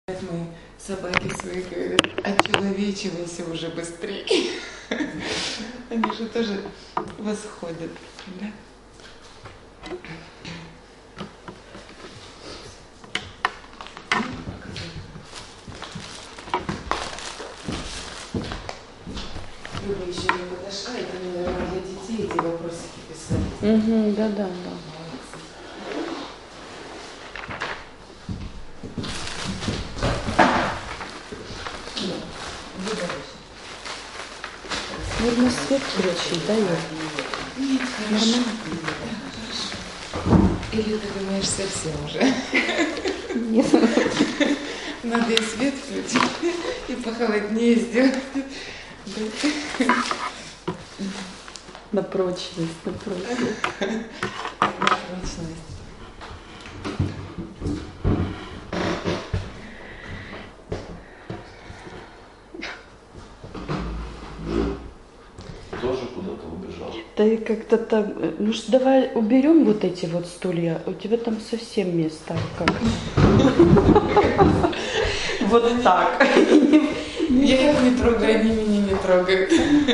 Мои собаки свои говорят, очеловечивайся уже быстрее. Они же тоже восходят, да? Люба еще не подошла, это, наверное, для детей эти вопросики писать. Да. Нужно свет включить, да, Юр? Нет, хорошо. Хорошо. Или ты думаешь совсем уже? Нет. Надо и свет включить, и похолоднее сделать. На прочность, на прочность. На прочность. Тоже куда-то убежал. Да и как-то там, ну что, давай уберем вот эти вот стулья, у тебя там совсем места как. Вот так. Я их не трогаю, они меня не трогают.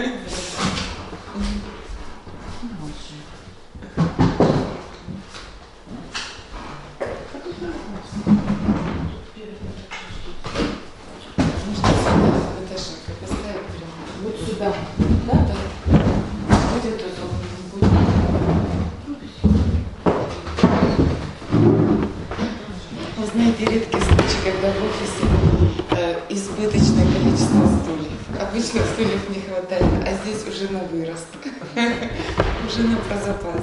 Наташенька, поставь прямо. Вот сюда. Да? Будет удобно, не будет. Вы знаете, редкий случай, когда в офисе избыточное количество стульев. Обычно стульев не хватает, а здесь уже на вырост. Уже на прозапас.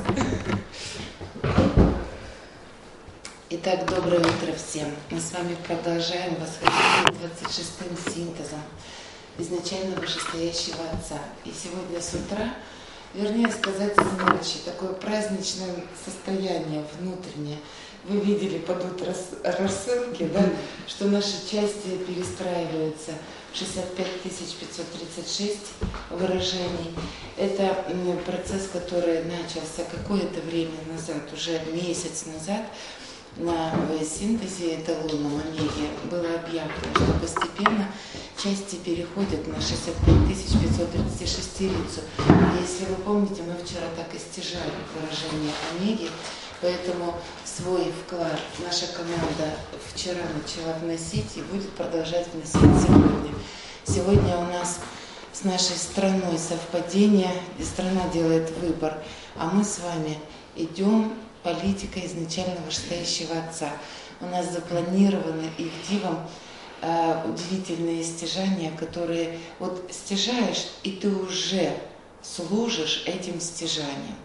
Итак, доброе утро всем. Мы с вами продолжаем восхождение 26-м синтезом изначально вышестоящего Отца. И сегодня с утра, вернее сказать, с ночи, такое праздничное состояние внутреннее. Вы видели под утро рассылки, да, что наши части перестраиваются в 65 536 выражений. Это процесс, который начался какое-то время назад, уже месяц назад, на синтезе эталонном омеги было объявлено, что постепенно части переходят на 65 536 рицу. Если вы помните, мы вчера так и стяжали выражение омеги, поэтому свой вклад наша команда вчера начала вносить и будет продолжать вносить сегодня. Сегодня у нас с нашей страной совпадение, и страна делает выбор, а мы с вами идем политика изначально вышестоящего Отца. У нас запланированы и в Дивом удивительные стяжания, которые вот стяжаешь, и ты уже служишь этим стяжанием.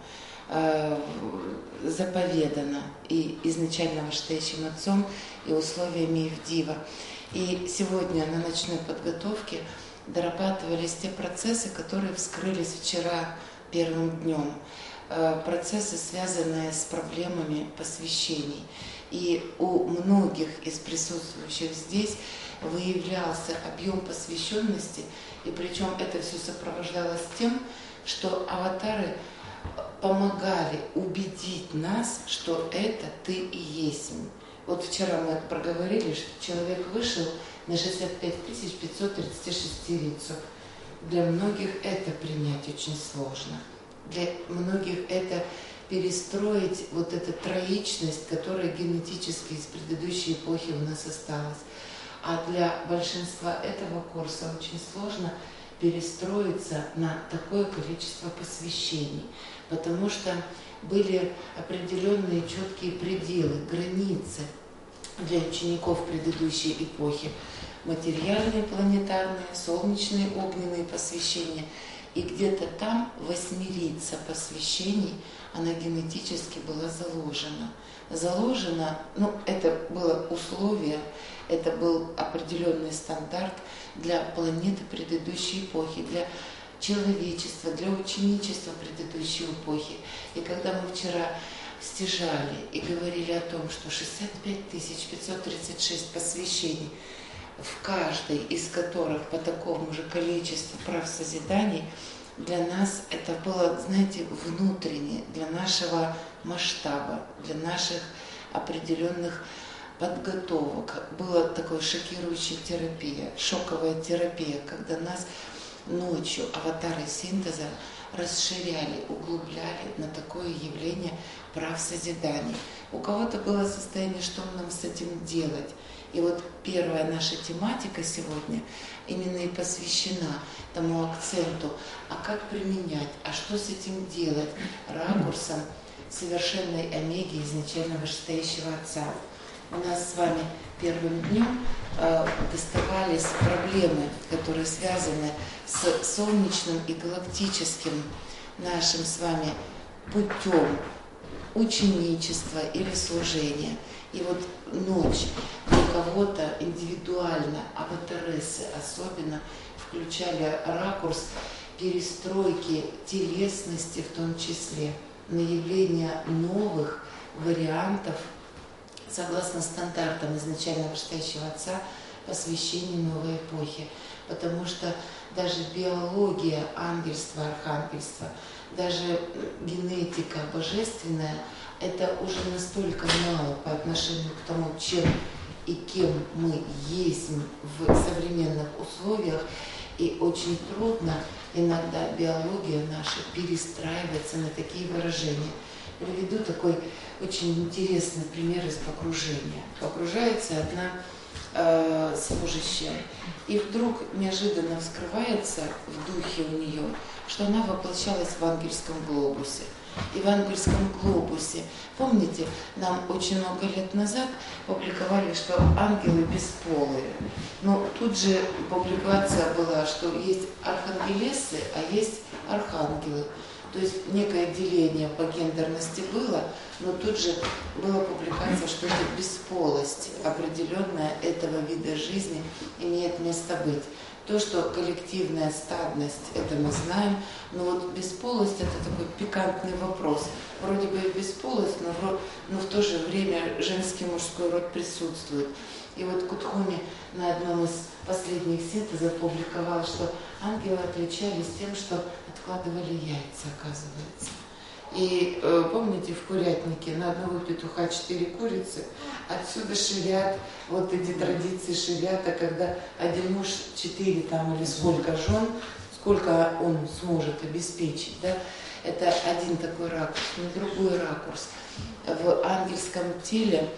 Заповедано и изначально вышестоящим Отцом, и условиями Ивдива. И сегодня на ночной подготовке дорабатывались те процессы, которые вскрылись вчера первым днем. Процессы, связанные с проблемами посвящений. И у многих из присутствующих здесь выявлялся объем посвященности, и причем это все сопровождалось тем, что аватары помогали убедить нас, что это ты и есть. Вот вчера мы проговорили, что человек вышел на 65 536 рицу. Для многих это принять очень сложно. Для многих это перестроить вот эту троичность, которая генетически из предыдущей эпохи у нас осталась. А для большинства этого курса очень сложно перестроиться на такое количество посвящений, потому что были определенные четкие пределы, границы для учеников предыдущей эпохи. Материальные, планетарные, солнечные, огненные посвящения. И где-то там восьмерица посвящений, она генетически была заложена. Заложена, это было условие, это был определенный стандарт для планеты предыдущей эпохи, для человечества, для ученичества предыдущей эпохи. И когда мы вчера стяжали и говорили о том, что 65 536 посвящений, в каждой из которых по такому же количеству прав созиданий, для нас это было, знаете, внутренне, для нашего масштаба, для наших определенных подготовок. Была такая шокирующая терапия, шоковая терапия, когда нас ночью аватары синтеза расширяли, углубляли на такое явление прав созидания. У кого-то было состояние, что нам с этим делать. И вот первая наша тематика сегодня именно и посвящена тому акценту, а как применять, а что с этим делать, ракурсом совершенной омеги изначально вышестоящего Отца. У нас с вами первым днем доставались проблемы, которые связаны с солнечным и галактическим нашим с вами путем ученичества или служения. И вот ночь для кого-то индивидуально, аватарессы особенно, включали ракурс перестройки телесности, в том числе на явление новых вариантов согласно стандартам изначально вышестоящего Отца, посвящению новой эпохи. Потому что даже биология ангельства, архангельства, даже генетика божественная, это уже настолько мало по отношению к тому, чем и кем мы есть в современных условиях, и очень трудно иногда биология наша перестраивается на такие выражения. Приведу такой очень интересный пример из погружения. Погружается одна служащая, и вдруг неожиданно вскрывается в духе у нее, что она воплощалась в ангельском глобусе. И в ангельском глобусе, помните, нам очень много лет назад публиковали, что ангелы бесполые. Но тут же публикация была, что есть архангелессы, а есть архангелы. То есть некое деление по гендерности было, но тут же была публикация, что это бесполость определенная этого вида жизни имеет место быть. То, что коллективная стадность, это мы знаем, но вот бесполость – это такой пикантный вопрос. Вроде бы и бесполость, но в то же время женский и мужской род присутствует. И вот Кутхоми на одном из последних синтезов публиковал, что ангелы отличались тем, что откладывали яйца, оказывается. И помните, в курятнике на одного петуха 4 курицы, отсюда ширят, вот эти традиции ширята, когда один муж 4 там или сколько жен, сколько он сможет обеспечить, да? Это один такой ракурс, но другой ракурс. В ангельском теле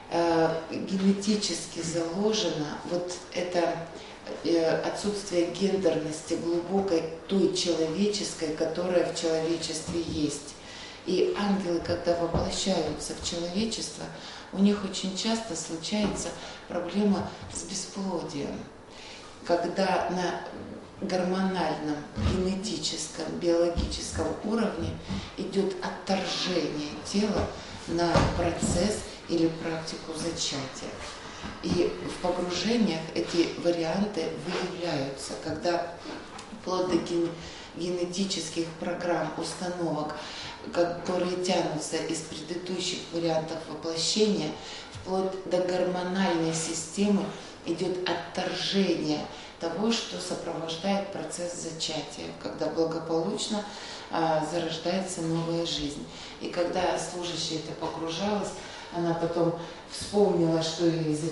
генетически заложено вот это отсутствие гендерности глубокой, той человеческой, которая в человечестве есть. И ангелы, когда воплощаются в человечество, у них очень часто случается проблема с бесплодием. Когда на гормональном, генетическом, биологическом уровне идет отторжение тела на процесс или практику зачатия. И в погружениях эти варианты выявляются, когда вплоть до генетических программ, установок, которые тянутся из предыдущих вариантов воплощения, вплоть до гормональной системы идет отторжение того, что сопровождает процесс зачатия, когда благополучно зарождается новая жизнь. И когда служащая это погружалась, она потом вспомнила, что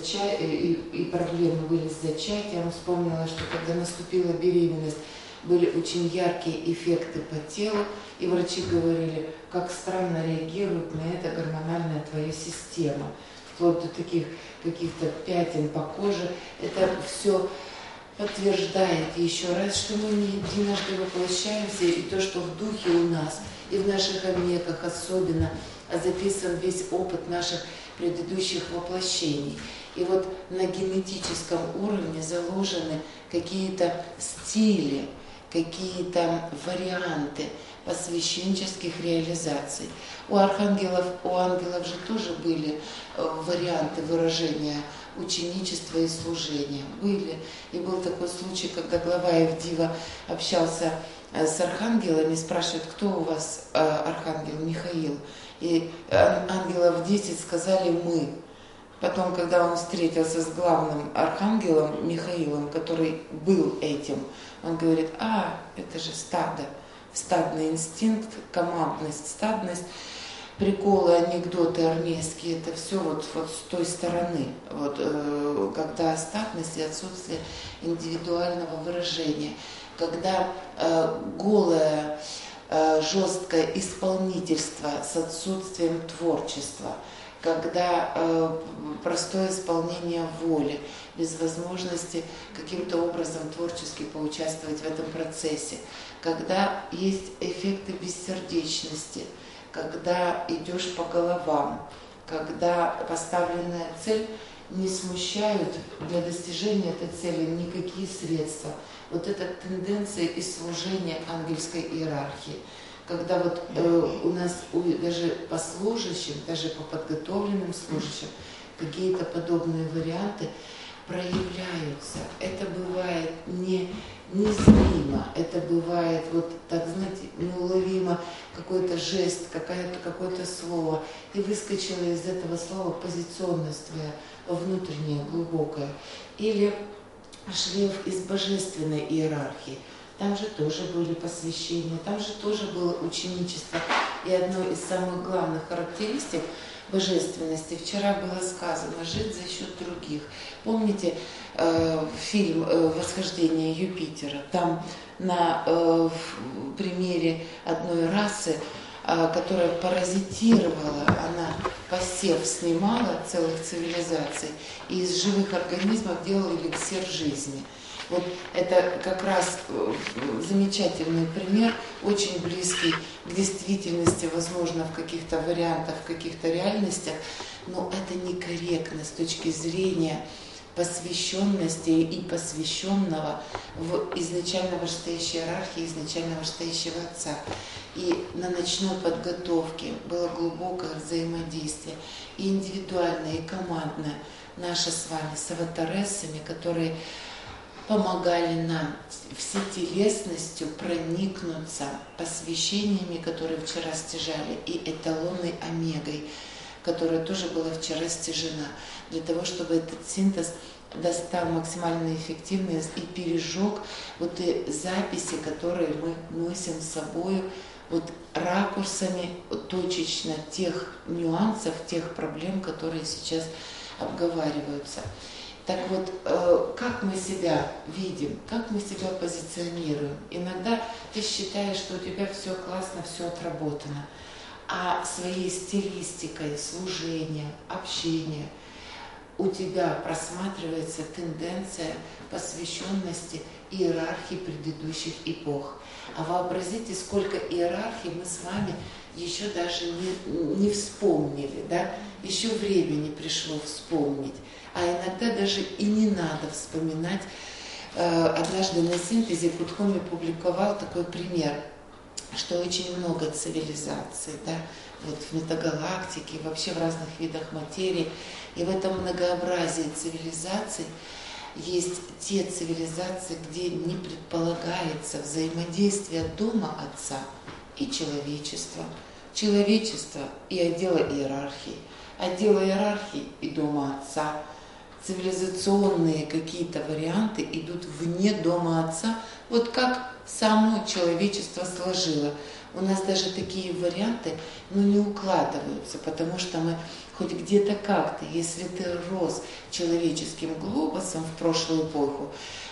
и проблемы были с зачатием, вспомнила, что когда наступила беременность, были очень яркие эффекты по телу, и врачи говорили, как странно реагирует на это гормональная твоя система, вплоть до таких каких-то пятен по коже. Это все подтверждает еще раз, что мы не единожды воплощаемся, и то, что в духе у нас, и в наших омегах особенно, записан весь опыт наших предыдущих воплощений. И вот на генетическом уровне заложены какие-то стили, какие-то варианты посвященческих реализаций. У ангелов же тоже были варианты выражения ученичества и служения. Были. И был такой случай, когда глава Евдива общался с архангелами, спрашивает, кто у вас архангел? Михаил. И ангелов 10 сказали мы. Потом, когда он встретился с главным архангелом Михаилом, который был этим, он говорит, это же стадо, стадный инстинкт, командность, стадность. приколы, анекдоты армейские, это все вот с той стороны, когда астатность и отсутствие индивидуального выражения, когда голое, жесткое исполнительство с отсутствием творчества, когда простое исполнение воли, без возможности каким-то образом творчески поучаствовать в этом процессе, когда есть эффекты бессердечности, когда идешь по головам, когда поставленная цель не смущают для достижения этой цели никакие средства. Вот эта тенденция и служение ангельской иерархии. Когда у нас даже по служащим, даже по подготовленным служащим какие-то подобные варианты проявляются. Это бывает незримо, это бывает так, знаете, неуловимо, какой-то жест, какое-то слово, и выскочило из этого слова позиционность твоя внутренняя, глубокая. Или шлейф из божественной иерархии. Там же тоже были посвящения, там же тоже было ученичество. И одной из самых главных характеристик божественности вчера было сказано: жить за счет других. Помните фильм «Восхождение Юпитера»? Там на примере одной расы, которая паразитировала, она посев снимала целых цивилизаций и из живых организмов делала эликсир жизни. Вот это как раз замечательный пример, очень близкий к действительности, возможно, в каких-то вариантах, в каких-то реальностях, но это некорректно с точки зрения посвященности и посвященного в изначально вышестоящей иерархии, изначально вышестоящего Отца. И на ночной подготовке было глубокое взаимодействие, и индивидуальное, и командное, наше с вами, с аватарессами, которые помогали нам всетелесностью проникнуться посвящениями, которые вчера стяжали, и эталонной омегой, которая тоже была вчера стяжена, для того, чтобы этот синтез достал максимально эффективность и пережег те записи, которые мы носим с собой, ракурсами точечно тех нюансов, тех проблем, которые сейчас обговариваются. Так как мы себя видим, как мы себя позиционируем? Иногда ты считаешь, что у тебя все классно, все отработано, а своей стилистикой служения, общения у тебя просматривается тенденция посвященности иерархии предыдущих эпох. А вообразите, сколько иерархий мы с вами еще даже не вспомнили, да? Еще время не пришло вспомнить. А иногда даже и не надо вспоминать. Однажды на синтезе Кутхоми публиковал такой пример, что очень много цивилизаций, да, в метагалактике, вообще в разных видах материи. И в этом многообразии цивилизаций есть те цивилизации, где не предполагается взаимодействие дома Отца и человечества, человечества и отдела иерархии, отдела иерархии и дома Отца. Цивилизационные какие-то варианты идут вне дома Отца, как само человечество сложило. У нас даже такие варианты не укладываются, потому что мы хоть где-то как-то, если ты рос человеческим глобусом в прошлую эпоху,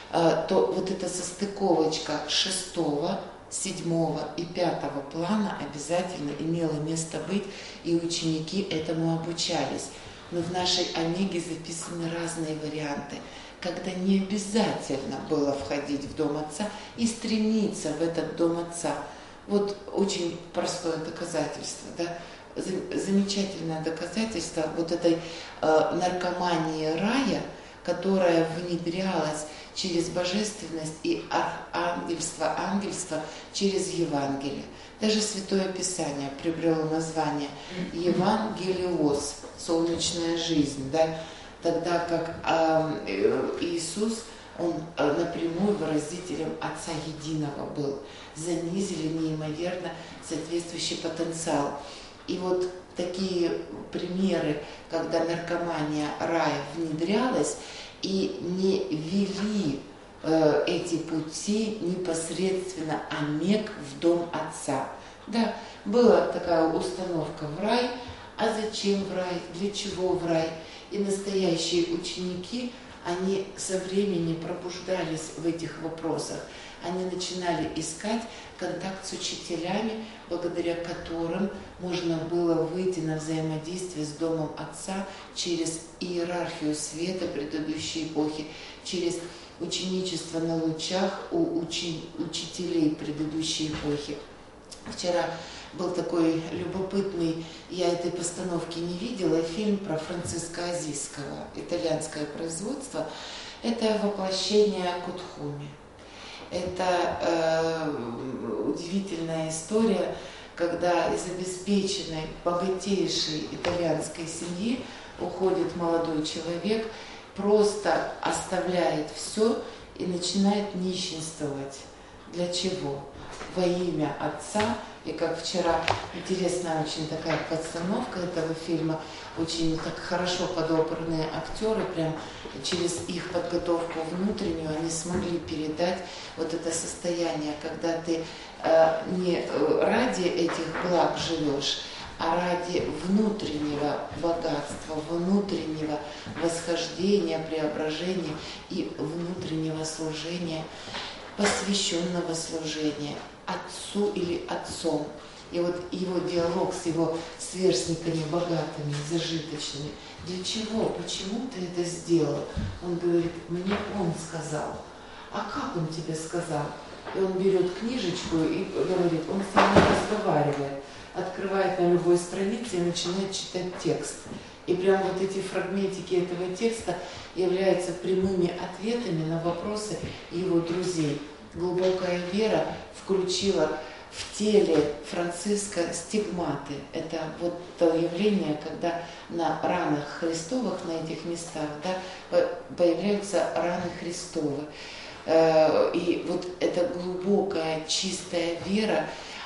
то эта состыковочка 6-го, 7-го и 5-го плана обязательно имела место быть, и ученики этому обучались. Но в нашей омеге записаны разные варианты, когда не обязательно было входить в дом Отца и стремиться в этот дом Отца. Очень простое доказательство, да? Замечательное доказательство этой наркомании рая, которая внедрялась через божественность и ангельство через Евангелие. Даже Святое Писание приобрело название Евангелиос, солнечная жизнь, да? Тогда как Иисус, Он напрямую выразителем Отца Единого был. Занизили неимоверно соответствующий потенциал. И такие примеры, когда наркомания рая внедрялась и не вели эти пути непосредственно омег в дом Отца. Да, была такая установка в рай, а зачем в рай, для чего в рай. И настоящие ученики, они со временем пробуждались в этих вопросах. Они начинали искать контакт с учителями, благодаря которым можно было выйти на взаимодействие с Домом Отца через иерархию света предыдущей эпохи, через ученичество на лучах у учителей предыдущей эпохи. Вчера был такой любопытный, я этой постановки не видела, фильм про Франциска Азийского, итальянское производство. Это воплощение Кутхуми. Это удивительная история, когда из обеспеченной, богатейшей итальянской семьи уходит молодой человек, просто оставляет все и начинает нищенствовать. Для чего? Во имя Отца. И как вчера, интересная очень такая постановка этого фильма, очень так хорошо подобранные актеры, прям через их подготовку внутреннюю они смогли передать вот это состояние, когда ты не ради этих благ живешь, а ради внутреннего богатства, внутреннего восхождения, преображения и внутреннего служения, посвященного служения Отцу или Отцом. И вот его диалог с его сверстниками богатыми, зажиточными. Для чего? Почему ты это сделал? Он говорит, мне он сказал. А как он тебе сказал? И он берет книжечку и говорит, он с ним разговаривает, открывает на любой странице и начинает читать текст. И прям вот эти фрагментики этого текста являются прямыми ответами на вопросы его друзей. Глубокая вера включила в теле Франциска стигматы. Это вот то явление, когда на ранах Христовых, на этих местах, да, появляются раны Христовы. И вот эта глубокая, чистая вера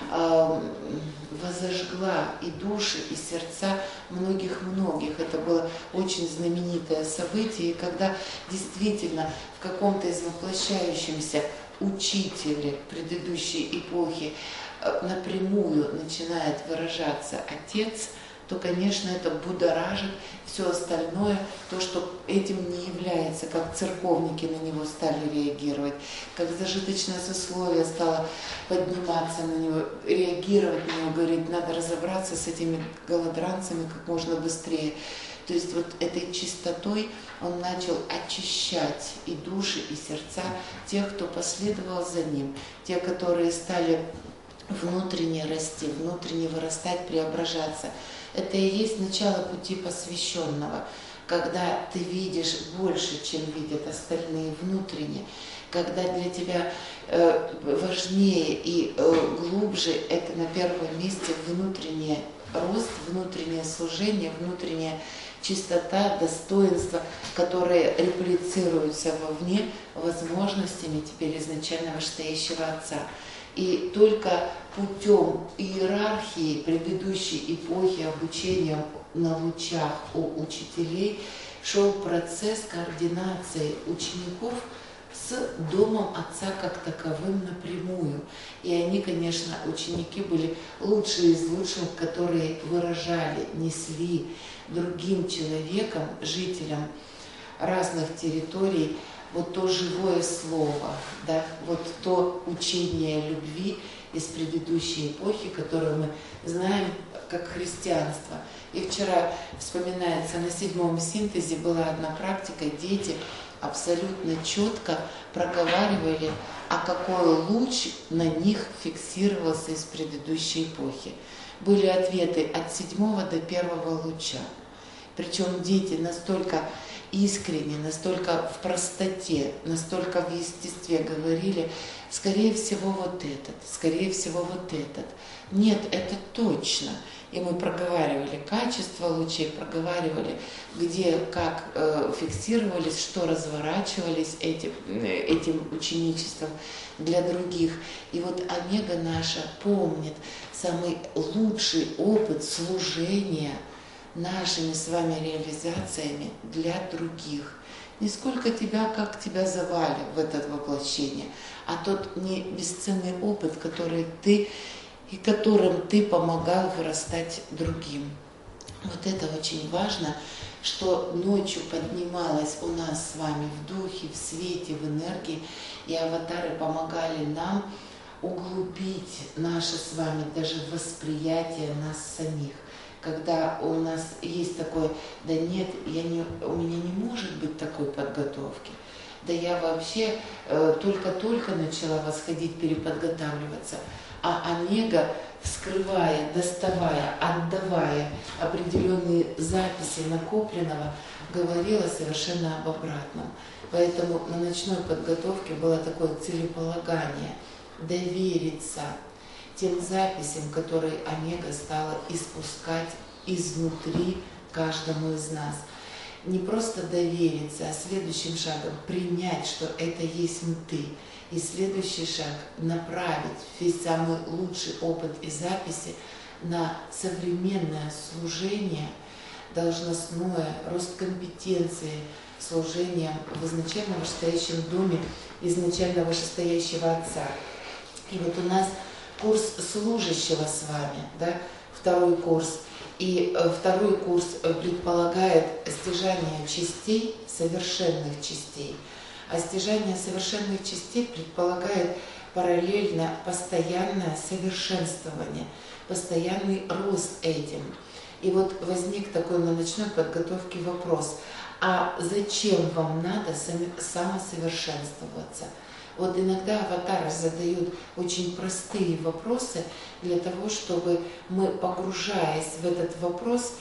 возожгла и души, и сердца многих-многих. Это было очень знаменитое событие, и когда действительно в каком-то из воплощающемся учителе предыдущей эпохи напрямую начинает выражаться Отец, то, конечно, это будоражит все остальное, то, что этим не является, как церковники на него стали реагировать, как зажиточное сословие стало подниматься на него, реагировать на него, говорить, надо разобраться с этими голодранцами как можно быстрее. То есть вот этой чистотой он начал очищать и души, и сердца тех, кто последовал за ним, те, которые стали внутренне расти, внутренне вырастать, преображаться. Это и есть начало пути посвященного, когда ты видишь больше, чем видят остальные внутренне, когда для тебя важнее и глубже это на первом месте внутренний рост, внутреннее служение, внутренняя чистота, достоинство, которые реплицируются вовне возможностями теперь изначально вышестоящего Отца. И только путем иерархии предыдущей эпохи обучения на лучах у учителей шел процесс координации учеников с Домом Отца как таковым напрямую. И они, конечно, ученики были лучшие из лучших, которые выражали, несли другим человеком, жителям разных территорий, вот то живое слово, да, вот то учение любви из предыдущей эпохи, которую мы знаем как христианство. И вчера вспоминается, на 7-м синтезе была одна практика, дети абсолютно четко проговаривали, а какой луч на них фиксировался из предыдущей эпохи. Были ответы от 7-го до 1-го луча. Причем дети настолько искренне, настолько в простоте, настолько в естестве говорили, скорее всего вот этот, скорее всего вот этот. Нет, это точно. И мы проговаривали качество лучей, проговаривали, где, как фиксировались, что разворачивались этим ученичеством для других. И вот Омега наша помнит самый лучший опыт служения нашими с вами реализациями для других. Не сколько тебя, как тебя завалит в это воплощение, а тот не бесценный опыт, который ты и которым ты помогал вырастать другим. Вот это очень важно, что ночью поднималась у нас с вами в духе, в свете, в энергии, и аватары помогали нам углубить наше с вами даже восприятие нас самих. Когда у нас есть такое, да нет, у меня не может быть такой подготовки, да я вообще только-только начала восходить, переподготавливаться, а омега, вскрывая, доставая, отдавая определенные записи накопленного, говорила совершенно об обратном. Поэтому на ночной подготовке было такое целеполагание – довериться тем записям, которые омега стала испускать изнутри каждому из нас. Не просто довериться, а следующим шагом принять, что это есть ты. И следующий шаг – направить весь самый лучший опыт и записи на современное служение, должностное, рост компетенции, служение в изначально вышестоящем доме изначально вышестоящего Отца. И вот у нас курс служащего с вами, да, второй курс. И второй курс предполагает стяжание частей, совершенных частей. А стяжание совершенных частей предполагает параллельно постоянное совершенствование, постоянный рост этим. И вот возник такой на ночной подготовке вопрос, а зачем вам надо самосовершенствоваться? Вот иногда аватары задают очень простые вопросы для того, чтобы мы, погружаясь в этот вопрос,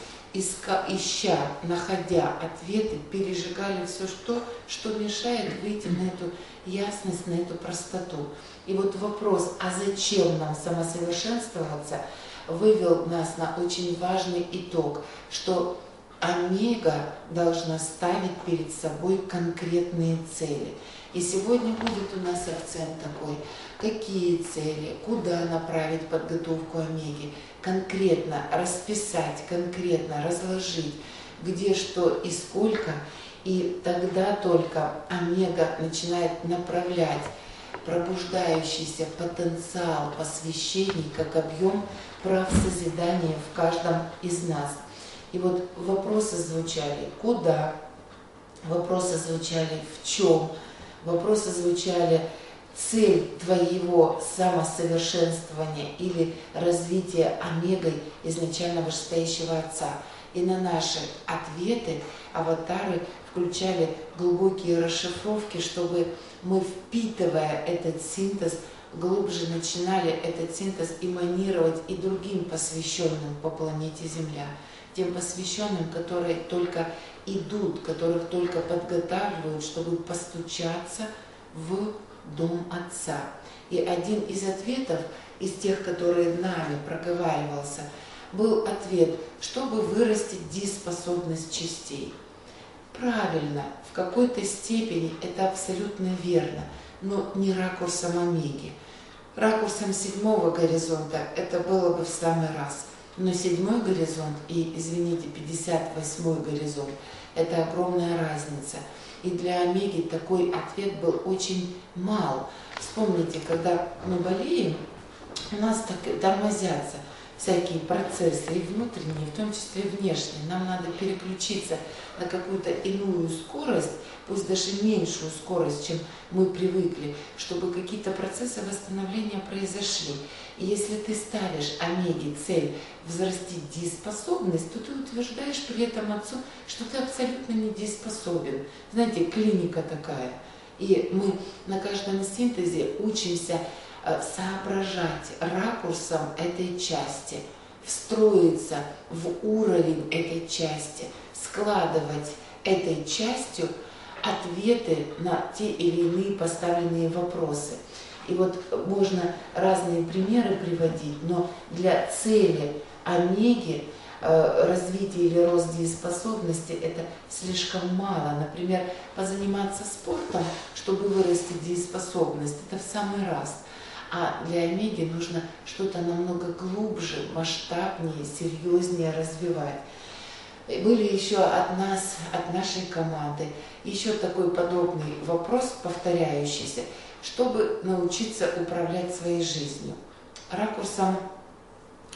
ища, находя ответы, пережигали все, что мешает выйти на эту ясность, на эту простоту. И вот вопрос, а зачем нам самосовершенствоваться, вывел нас на очень важный итог, что омега должна ставить перед собой конкретные цели. И сегодня будет у нас акцент такой, какие цели, куда направить подготовку омеги, конкретно расписать, конкретно разложить, где что и сколько, и тогда только омега начинает направлять пробуждающийся потенциал посвящений как объем прав созидания в каждом из нас. И вот вопросы звучали куда, вопросы звучали в чем, вопросы звучали цель твоего самосовершенствования или развития омегой изначально вышестоящего Отца. И на наши ответы аватары включали глубокие расшифровки, чтобы мы, впитывая этот синтез, глубже начинали этот синтез эманировать и другим посвященным по планете Земля. Тем посвященным, которые только идут, которых только подготавливают, чтобы постучаться в Дом Отца. И один из ответов, из тех, которые нами проговаривался, был ответ, чтобы вырастить дееспособность частей. Правильно, в какой-то степени это абсолютно верно, но не ракурсом омеги. Ракурсом 7-го горизонта это было бы в самый раз. Но 7-й горизонт и, извините, 58-й горизонт – это огромная разница. И для омеги такой ответ был очень мал. Вспомните, когда мы болеем, у нас так тормозятся всякие процессы, и внутренние, в том числе и внешние. Нам надо переключиться на какую-то иную скорость, пусть даже меньшую скорость, чем мы привыкли, чтобы какие-то процессы восстановления произошли. И если ты ставишь омеге цель взрастить дееспособность, то ты утверждаешь при этом Отцу, что ты абсолютно недееспособен. Знаете, клиника такая. И мы на каждом синтезе учимся соображать ракурсом этой части, встроиться в уровень этой части, складывать этой частью ответы на те или иные поставленные вопросы. И вот можно разные примеры приводить, но для цели омеги развитие или рост дееспособности это слишком мало. Например, позаниматься спортом, чтобы вырастить дееспособность, это в самый раз. А для омеги нужно что-то намного глубже, масштабнее, серьезнее развивать. Были еще от нас, от нашей команды, еще такой подобный вопрос, повторяющийся, чтобы научиться управлять своей жизнью. Ракурсом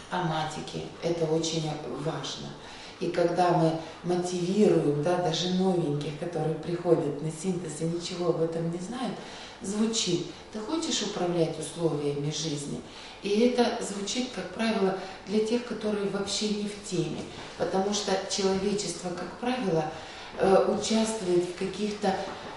аматики. Это очень важно. И когда мы мотивируем, да, даже новеньких, которые приходят на синтез и ничего об этом не знают, звучит: ты хочешь управлять условиями жизни? И это звучит, как правило, для тех, которые вообще не в теме. Потому что человечество, как правило, участвует в каких-то,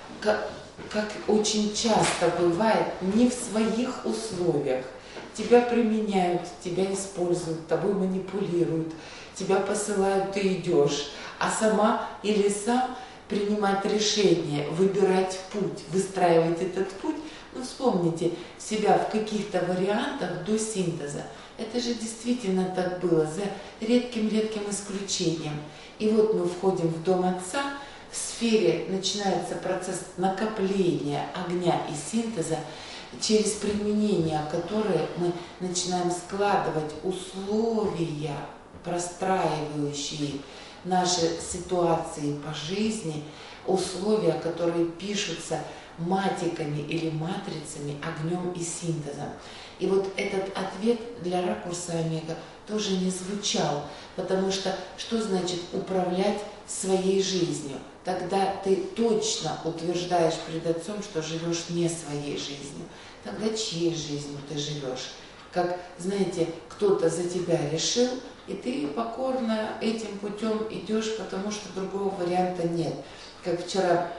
как очень часто бывает, не в своих условиях. Тебя применяют, тебя используют, тобой манипулируют, тебя посылают, ты идешь, а сама или сам принимать решение, выбирать путь, выстраивать этот путь. Ну, вспомните себя в каких-то вариантах до синтеза. Это же действительно так было, за редким-редким исключением. И вот мы входим в дом Отца, в сфере начинается процесс накопления огня и синтеза, через применение которое мы начинаем складывать условия, простраивающие наши ситуации по жизни, условия, которые пишутся матиками или матрицами, огнем и синтезом. И вот этот ответ для ракурса омега тоже не звучал, потому что что значит управлять своей жизнью? Тогда ты точно утверждаешь перед Отцом, что живешь не своей жизнью. Тогда чьей жизнью ты живешь? Как, знаете, кто-то за тебя решил, и ты покорно этим путем идешь, потому что другого варианта нет. Как вчера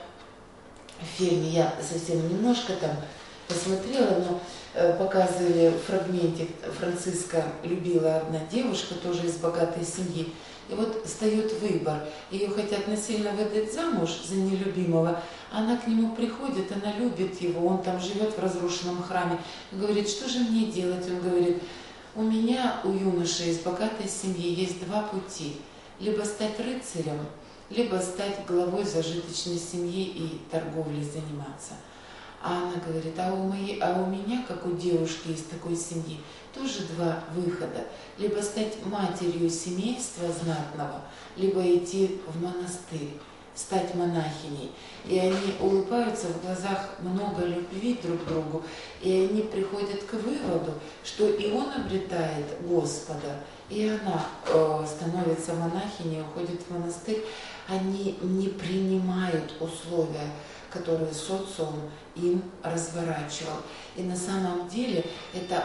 в фильме, я совсем немножко там посмотрела, но показывали фрагментик, Франциска любила одна девушка, тоже из богатой семьи. И вот встает выбор. Ее хотят насильно выдать замуж за нелюбимого. Она к нему приходит, она любит его, он там живет в разрушенном храме. Говорит: что же мне делать? Он говорит: у меня, у юноши из богатой семьи есть два пути. Либо стать рыцарем, либо стать главой зажиточной семьи и торговлей заниматься. А она говорит: а у меня, как у девушки из такой семьи, тоже два выхода. Либо стать матерью семейства знатного, либо идти в монастырь, стать монахиней. И они улыбаются, в глазах много любви друг к другу, и они приходят к выводу, что и он обретает Господа, и она становится монахиней, уходит в монастырь. Они не принимают условия, которые социум им разворачивал. И на самом деле это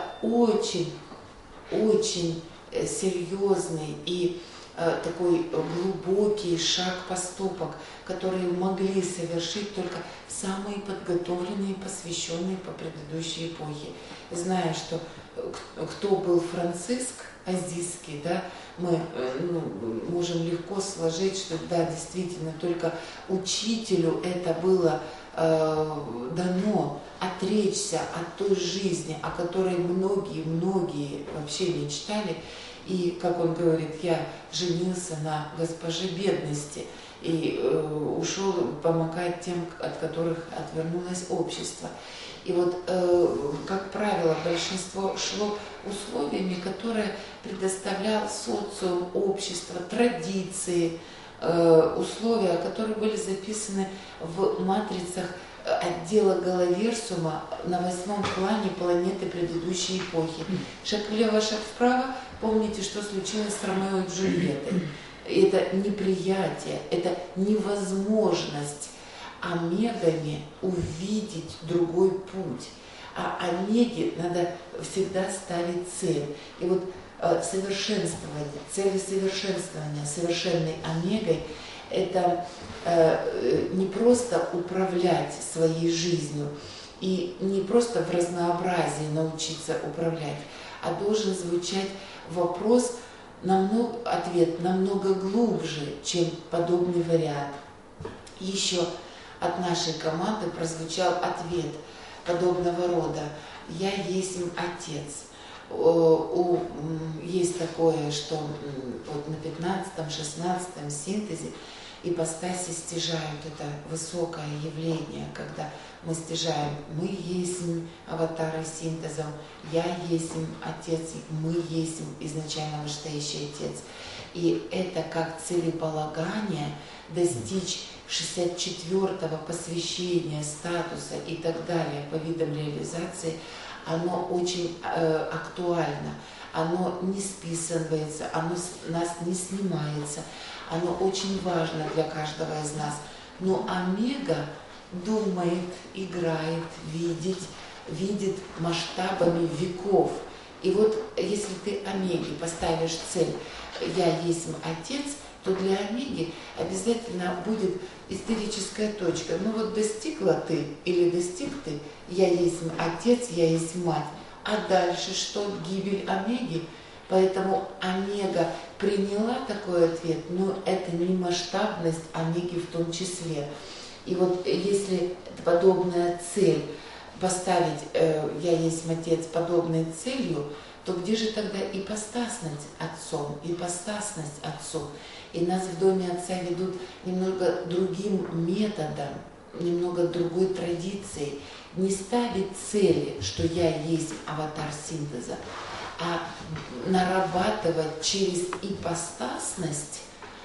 очень серьезный и такой глубокий шаг-поступок, который могли совершить только самые подготовленные, посвященные по предыдущей эпохе. Зная, что кто был Франциск Азийский, да, мы можем легко сложить, что да, действительно, только учителю это было дано отречься от той жизни, о которой многие вообще мечтали. И, как он говорит, я женился на госпоже бедности и ушел помогать тем, от которых отвернулось общество. И вот, как правило, большинство шло условиями, которые предоставлял социум, общество, традиции, условия, которые были записаны в матрицах отдела Галаверсума на 8-м плане планеты предыдущей эпохи. Шаг влево, шаг вправо. Помните, что случилось с Ромео и Джульеттой. Это неприятие, это невозможность омегами увидеть другой путь. А омеге надо всегда ставить цель. И вот совершенствование, цели совершенствования совершенной омегой – это не просто управлять своей жизнью и не просто в разнообразии научиться управлять, а должен звучать вопрос, ответ намного глубже, чем подобный вариант. Еще от нашей команды прозвучал ответ подобного рода: «Я есть Отец». Есть такое, что вот на 15-16 синтезе ипостаси стяжают это высокое явление, когда мы стяжаем: мы есть аватары синтезом, я есть Отец, мы есть изначально вышестоящий Отец. И это как целеполагание достичь 64-го посвящения, статуса и так далее по видам реализации, оно очень актуально, оно не списывается, оно с нас не снимается, оно очень важно для каждого из нас. Но омега думает, играет, видит масштабами веков. И вот если ты омеге поставишь цель «Я есть Отец», то для омеги обязательно будет историческая точка. Ну вот достигла ты или достиг ты, я есть Отец, я есть Мать. А дальше что? Гибель омеги. Поэтому омега приняла такой ответ, но это не масштабность омеги в том числе. И вот если подобная цель поставить «Я есть Отец» подобной целью, то где же тогда ипостасность Отцом, ипостасность Отцу? И нас в Доме Отца ведут немного другим методом, немного другой традицией. Не ставить цели, что я есть аватар синтеза, а нарабатывать через ипостасность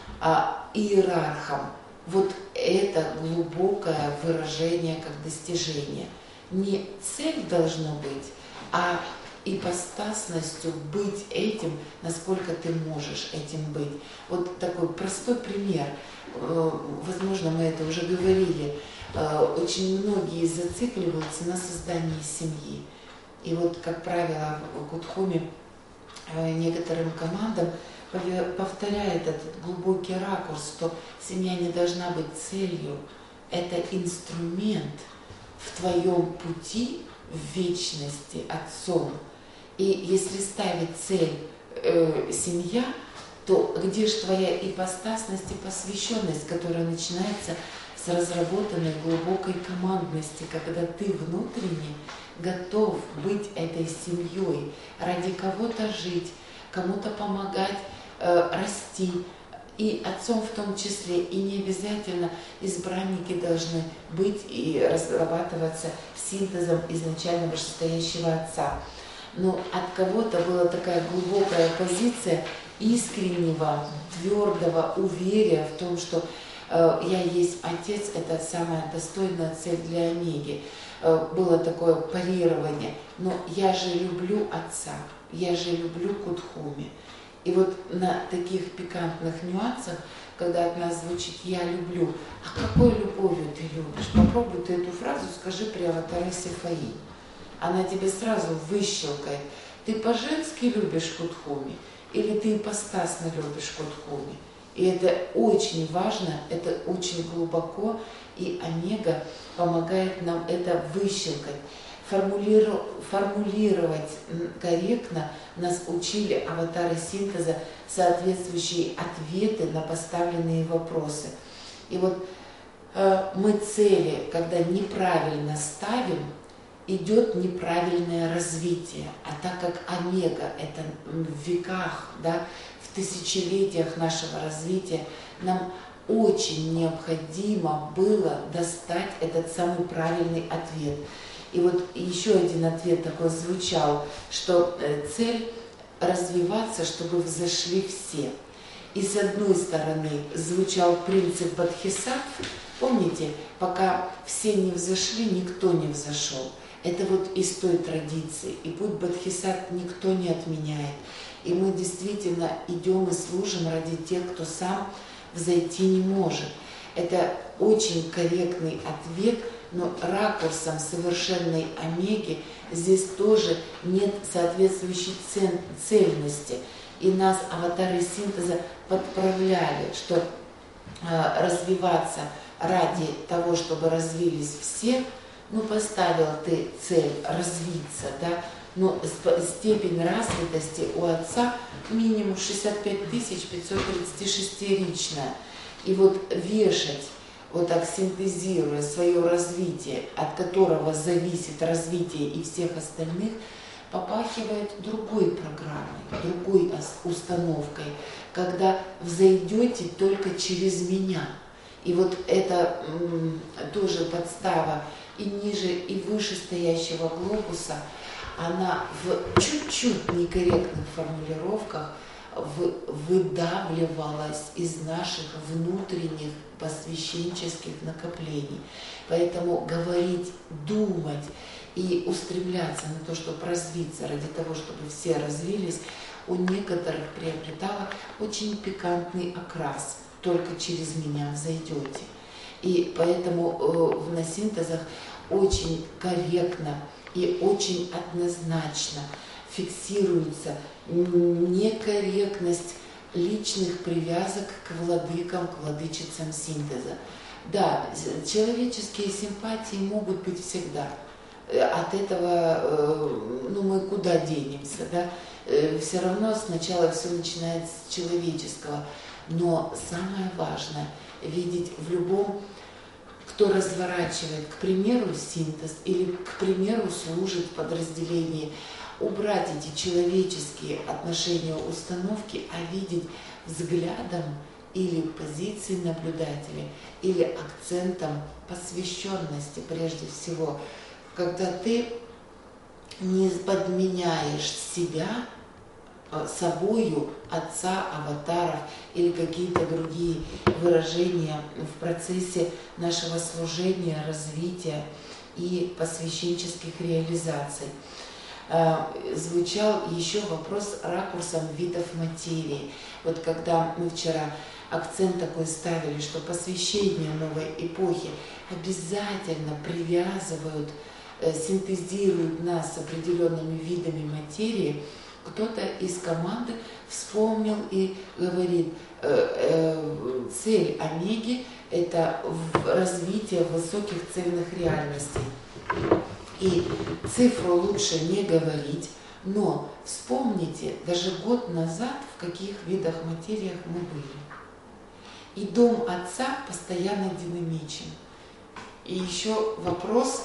иерархам вот это глубокое выражение как достижение. Не цель должно быть, а ипостасностью быть этим, насколько ты можешь этим быть. Вот такой простой пример. Возможно, мы это уже говорили. Очень многие зацикливаются на создании семьи. И вот, как правило, в Гудхоме некоторым командам повторяет этот глубокий ракурс, что семья не должна быть целью, это инструмент в твоем пути в вечности Отцом. И если ставить цель семья, то где же твоя ипостасность и посвященность, которая начинается с разработанной глубокой командности, когда ты внутренне готов быть этой семьей, ради кого-то жить, кому-то помогать расти, и отцом в том числе, и не обязательно избранники должны быть и разрабатываться синтезом изначально вышестоящего отца. Но от кого-то была такая глубокая позиция искреннего, твердого уверия в том, что я есть Отец, это самая достойная цель для омеги. Было такое парирование, но я же люблю Отца, я же люблю Гудхоми. И вот на таких пикантных нюансах, когда от нас звучит «я люблю», а какой любовью ты любишь? Попробуй ты эту фразу скажи при аватаре Сефаи. Она тебе сразу выщелкает. Ты по-женски любишь Гудхоми или ты ипостасно любишь Гудхоми? И это очень важно, это очень глубоко, и омега помогает нам это выщелкать. Формулировать корректно нас учили аватары синтеза соответствующие ответы на поставленные вопросы. И вот мы цели, когда неправильно ставим, идет неправильное развитие. А так как омега это в веках, да, в тысячелетиях нашего развития, нам очень необходимо было достать этот самый правильный ответ. И вот еще один ответ такой звучал, что цель развиваться, чтобы взошли все. И с одной стороны звучал принцип бодхисаттв, помните, пока все не взошли, никто не взошел. Это вот из той традиции. И путь бодхисаттв никто не отменяет. И мы действительно идем и служим ради тех, кто сам взойти не может. Это очень корректный ответ, но ракурсом совершенной омеги здесь тоже нет соответствующей цельности. И нас аватары синтеза подправляли, что развиваться ради того, чтобы развились все, ну поставил ты цель развиться, да, но степень развитости у отца минимум 65 536-ричная. И вот вешать, вот так синтезируя свое развитие, от которого зависит развитие и всех остальных, попахивает другой программой, другой установкой, когда взойдете только через меня. И вот это тоже подстава и ниже, и выше стоящего глобуса, она в чуть-чуть некорректных формулировках выдавливалось из наших внутренних посвященческих накоплений. Поэтому говорить, думать и устремляться на то, чтобы развиться, ради того, чтобы все развились, у некоторых приобретало очень пикантный окрас. Только через меня взойдете. И поэтому на синтезах очень корректно и очень однозначно фиксируется некорректность личных привязок к владыкам, к владычицам синтеза. Да, человеческие симпатии могут быть всегда. От этого мы куда денемся, да? Все равно сначала все начинается с человеческого. Но самое важное видеть в любом, кто разворачивает, к примеру, синтез или, к примеру, служит в подразделении, убрать эти человеческие отношения, установки, а видеть взглядом или позицией наблюдателя, или акцентом посвященности прежде всего, когда ты не подменяешь себя собою, отца, аватаров или какие-то другие выражения в процессе нашего служения, развития и посвященческих реализаций. Звучал еще вопрос ракурсом видов материи. Вот когда мы вчера акцент такой ставили, что посвящение новой эпохи обязательно привязывают, синтезируют нас с определенными видами материи, кто-то из команды вспомнил и говорит, цель Омеги – это развитие высоких цельных реальностей. И цифру лучше не говорить, но вспомните, даже год назад в каких видах материях мы были. И дом Отца постоянно динамичен. И еще вопрос,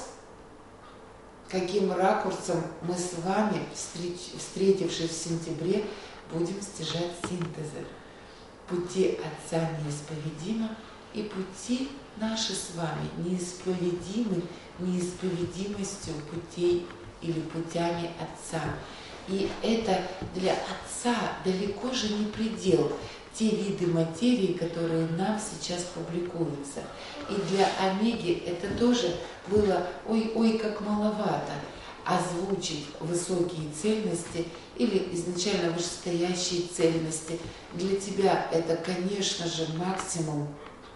каким ракурсом мы с вами, встретившись в сентябре, будем стяжать синтезы. Пути Отца неисповедимы, и пути наши с вами неисповедимы неисповедимостью путей или путями Отца. И это для Отца далеко же не предел, те виды материи, которые нам сейчас публикуются. И для Омеги это тоже было ой-ой как маловато озвучить высокие цельности или изначально вышестоящие цельности. Для тебя это, конечно же, максимум,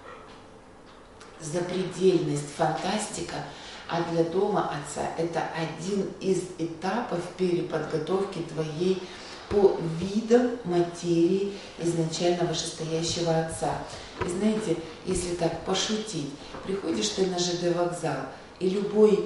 запредельность, фантастика, а для Дома Отца это один из этапов переподготовки твоей по видам материи изначально вышестоящего Отца. И знаете, если так пошутить, приходишь ты на ЖД вокзал, и любой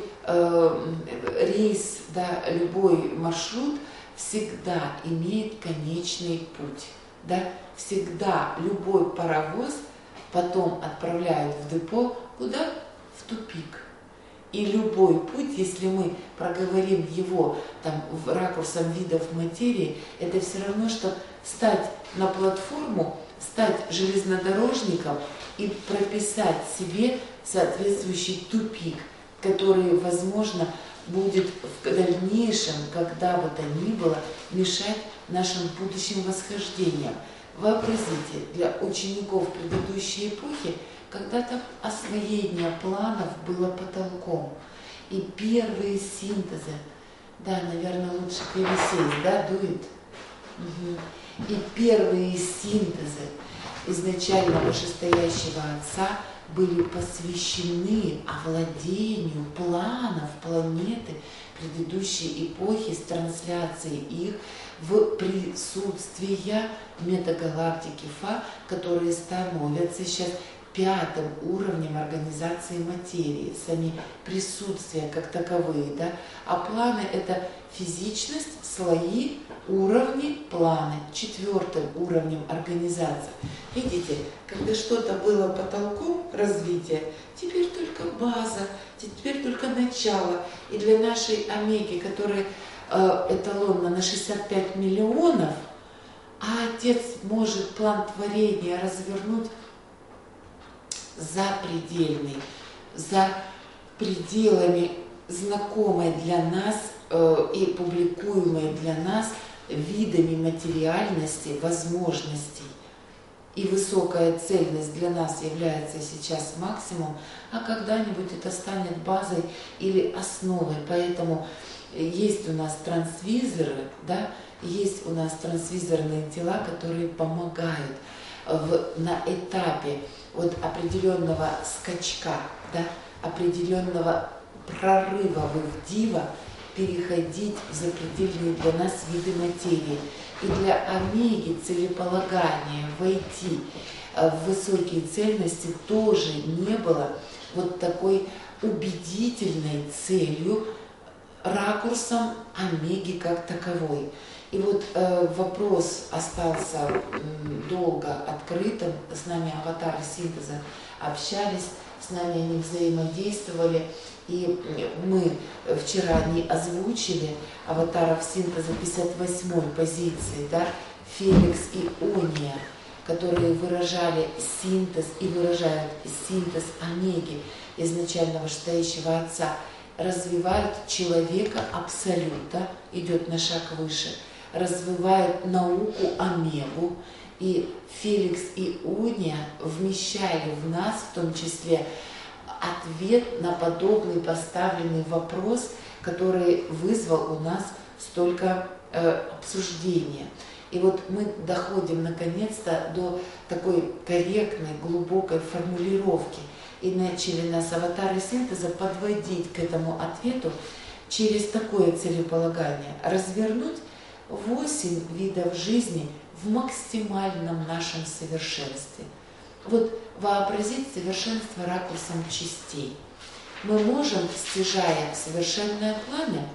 рейс, да, любой маршрут всегда имеет конечный путь. Да? Всегда любой паровоз потом отправляют в депо, куда? В тупик. И любой путь, если мы проговорим его там, ракурсом видов материи, это все равно, что встать на платформу, стать железнодорожником и прописать себе соответствующий тупик, который, возможно, будет в дальнейшем, когда бы то ни было, мешать нашим будущим восхождениям. Вообразите, для учеников предыдущей эпохи когда-то освоение планов было потолком. И первые синтезы, да, наверное, лучше пересесть, да, дует? Угу. И первые синтезы изначально вышестоящего Отца были посвящены овладению планов планеты предыдущей эпохи с трансляцией их в присутствие метагалактики Фа, которые становятся сейчас пятым уровнем организации материи, сами присутствия как таковые, да? А планы – это физичность, слои, уровни, планы, четвертым уровнем организации. Видите, когда что-то было потолком развития, теперь только база, теперь только начало. И для нашей Омеги, которая эталонно на 65 миллионов, а Отец может план творения развернуть запредельный, за пределами знакомой для нас и публикуемой для нас видами материальности, возможностей. И высокая цельность для нас является сейчас максимум, а когда-нибудь это станет базой или основой. Поэтому есть у нас трансвизоры, да, есть у нас трансвизорные тела, которые помогают на этапе вот определенного скачка, да, определенного прорыва в дива переходить в запредельные для нас виды материи. И для омеги целеполагания войти в высокие цельности тоже не было вот такой убедительной целью, ракурсом омеги как таковой. И вот вопрос остался долго открытым, с нами аватары синтеза общались, с нами они взаимодействовали, и мы вчера не озвучили аватаров синтеза 58-й позиции, да, Феликс и Ония, которые выражали синтез и выражают синтез омеги изначально вышестоящего Отца, развивают человека абсолюта, идет на шаг выше, развивают науку омегу, и Феликс и Ония вмещали в нас, в том числе, ответ на подобный поставленный вопрос, который вызвал у нас столько обсуждения. И вот мы доходим наконец-то до такой корректной, глубокой формулировки. И начали нас аватары синтеза подводить к этому ответу через такое целеполагание. Развернуть 8 видов жизни в максимальном нашем совершенстве. Вот вообразить совершенство ракурсом частей. Мы можем, стяжая совершенное пламя,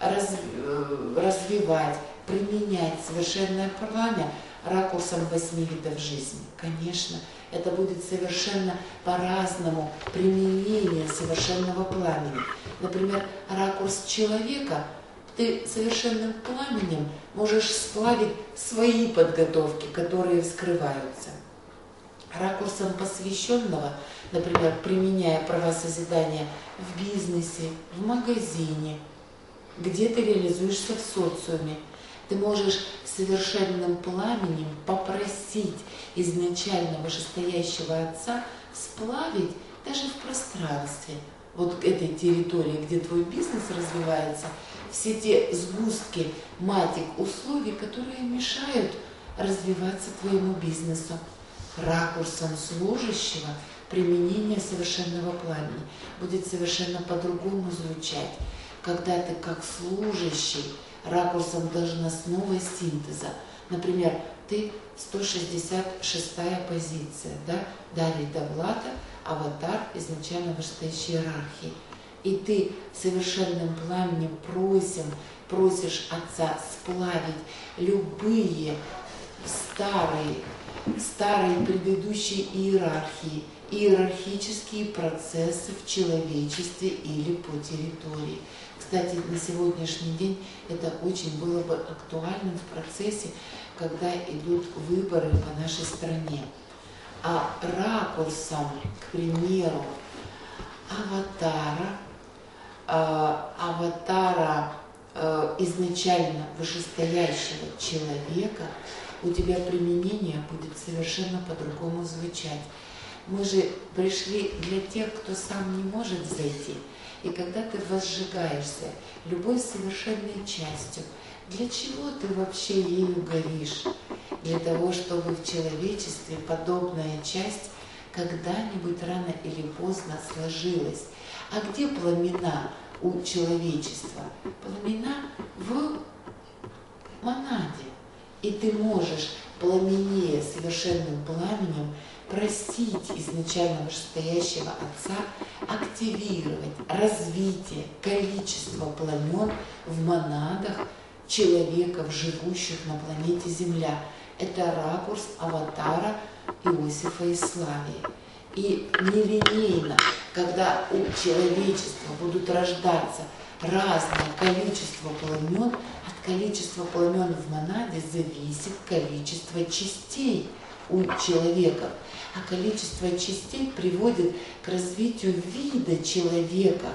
развивать, применять совершенное пламя ракурсом 8 видов жизни. Конечно, это будет совершенно по-разному применение совершенного пламени. Например, ракурс человека ты совершенным пламенем можешь сплавить свои подготовки, которые вскрываются. Ракурсом посвященного, например, применяя права созидания в бизнесе, в магазине, где ты реализуешься в социуме, ты можешь совершенным пламенем попросить изначально вышестоящего Отца сплавить даже в пространстве, вот этой территории, где твой бизнес развивается, все те сгустки, матик, условий, которые мешают развиваться твоему бизнесу. Ракурсом служащего применение совершенного пламени будет совершенно по-другому звучать, когда ты как служащий ракурсом должностного синтеза, например, ты 166-я позиция, да, Дарья Довлата, аватар изначально вышестоящей иерархии, и ты совершенным пламенем просишь Отца сплавить любые старые предыдущие иерархии, иерархические процессы в человечестве или по территории. Кстати, на сегодняшний день это очень было бы актуальным в процессе, когда идут выборы по нашей стране. А ракурсом, к примеру, аватара изначально вышестоящего человека, у тебя применение будет совершенно по-другому звучать. Мы же пришли для тех, кто сам не может зайти. И когда ты возжигаешься любой совершенной частью, для чего ты вообще ею горишь? Для того, чтобы в человечестве подобная часть когда-нибудь рано или поздно сложилась. А где пламена у человечества? Пламена в монаде. И ты можешь, пламенея совершенным пламенем, просить изначально вышестоящего Отца активировать развитие, количество пламен в монадах человеков, живущих на планете Земля. Это ракурс аватара Иосифа из Славии. И нелинейно, когда у человечества будут рождаться разное количество пламен, от количества пламен в монаде зависит количество частей у человека. А количество частей приводит к развитию вида человека.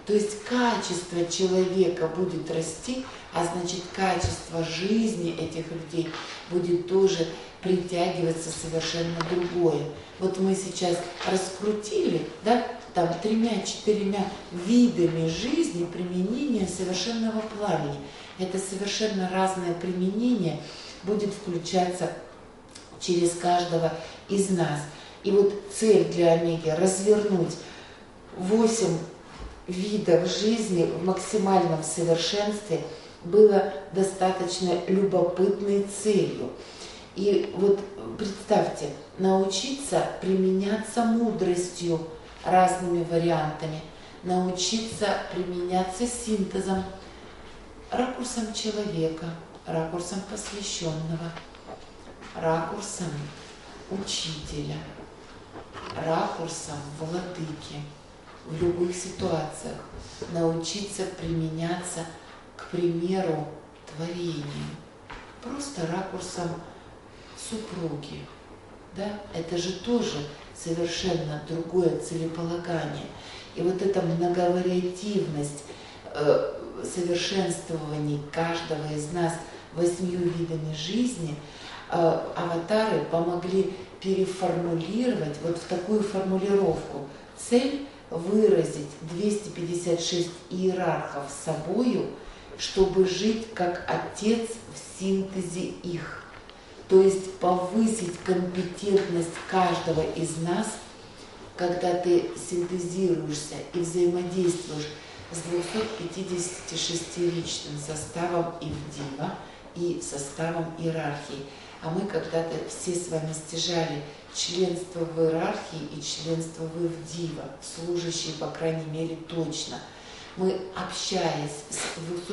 То есть качество человека будет расти, а значит качество жизни этих людей будет тоже притягиваться совершенно другое. Вот мы сейчас раскрутили, да, там 3-4 видами жизни применения совершенного пламени. Это совершенно разное применение будет включаться через каждого из нас. И вот цель для Омеги — развернуть 8 видов жизни в максимальном совершенстве было достаточно любопытной целью. И вот представьте, научиться применяться мудростью разными вариантами, научиться применяться синтезом, ракурсом человека, ракурсом посвященного, ракурсом учителя, ракурсом владыки в любых ситуациях, научиться применяться, к примеру, творением, просто ракурсом супруги. Да? Это же тоже совершенно другое целеполагание. И вот эта многовариативность совершенствований каждого из нас 8 видами жизни аватары помогли переформулировать вот в такую формулировку. Цель — выразить 256 иерархов собою, чтобы жить как Отец в синтезе их. То есть повысить компетентность каждого из нас, когда ты синтезируешься и взаимодействуешь с 256-личным составом Ивдива и составом иерархии. А мы когда-то все с вами стяжали членство в иерархии и членство в Ивдива, служащие, по крайней мере, точно. Мы, общаясь с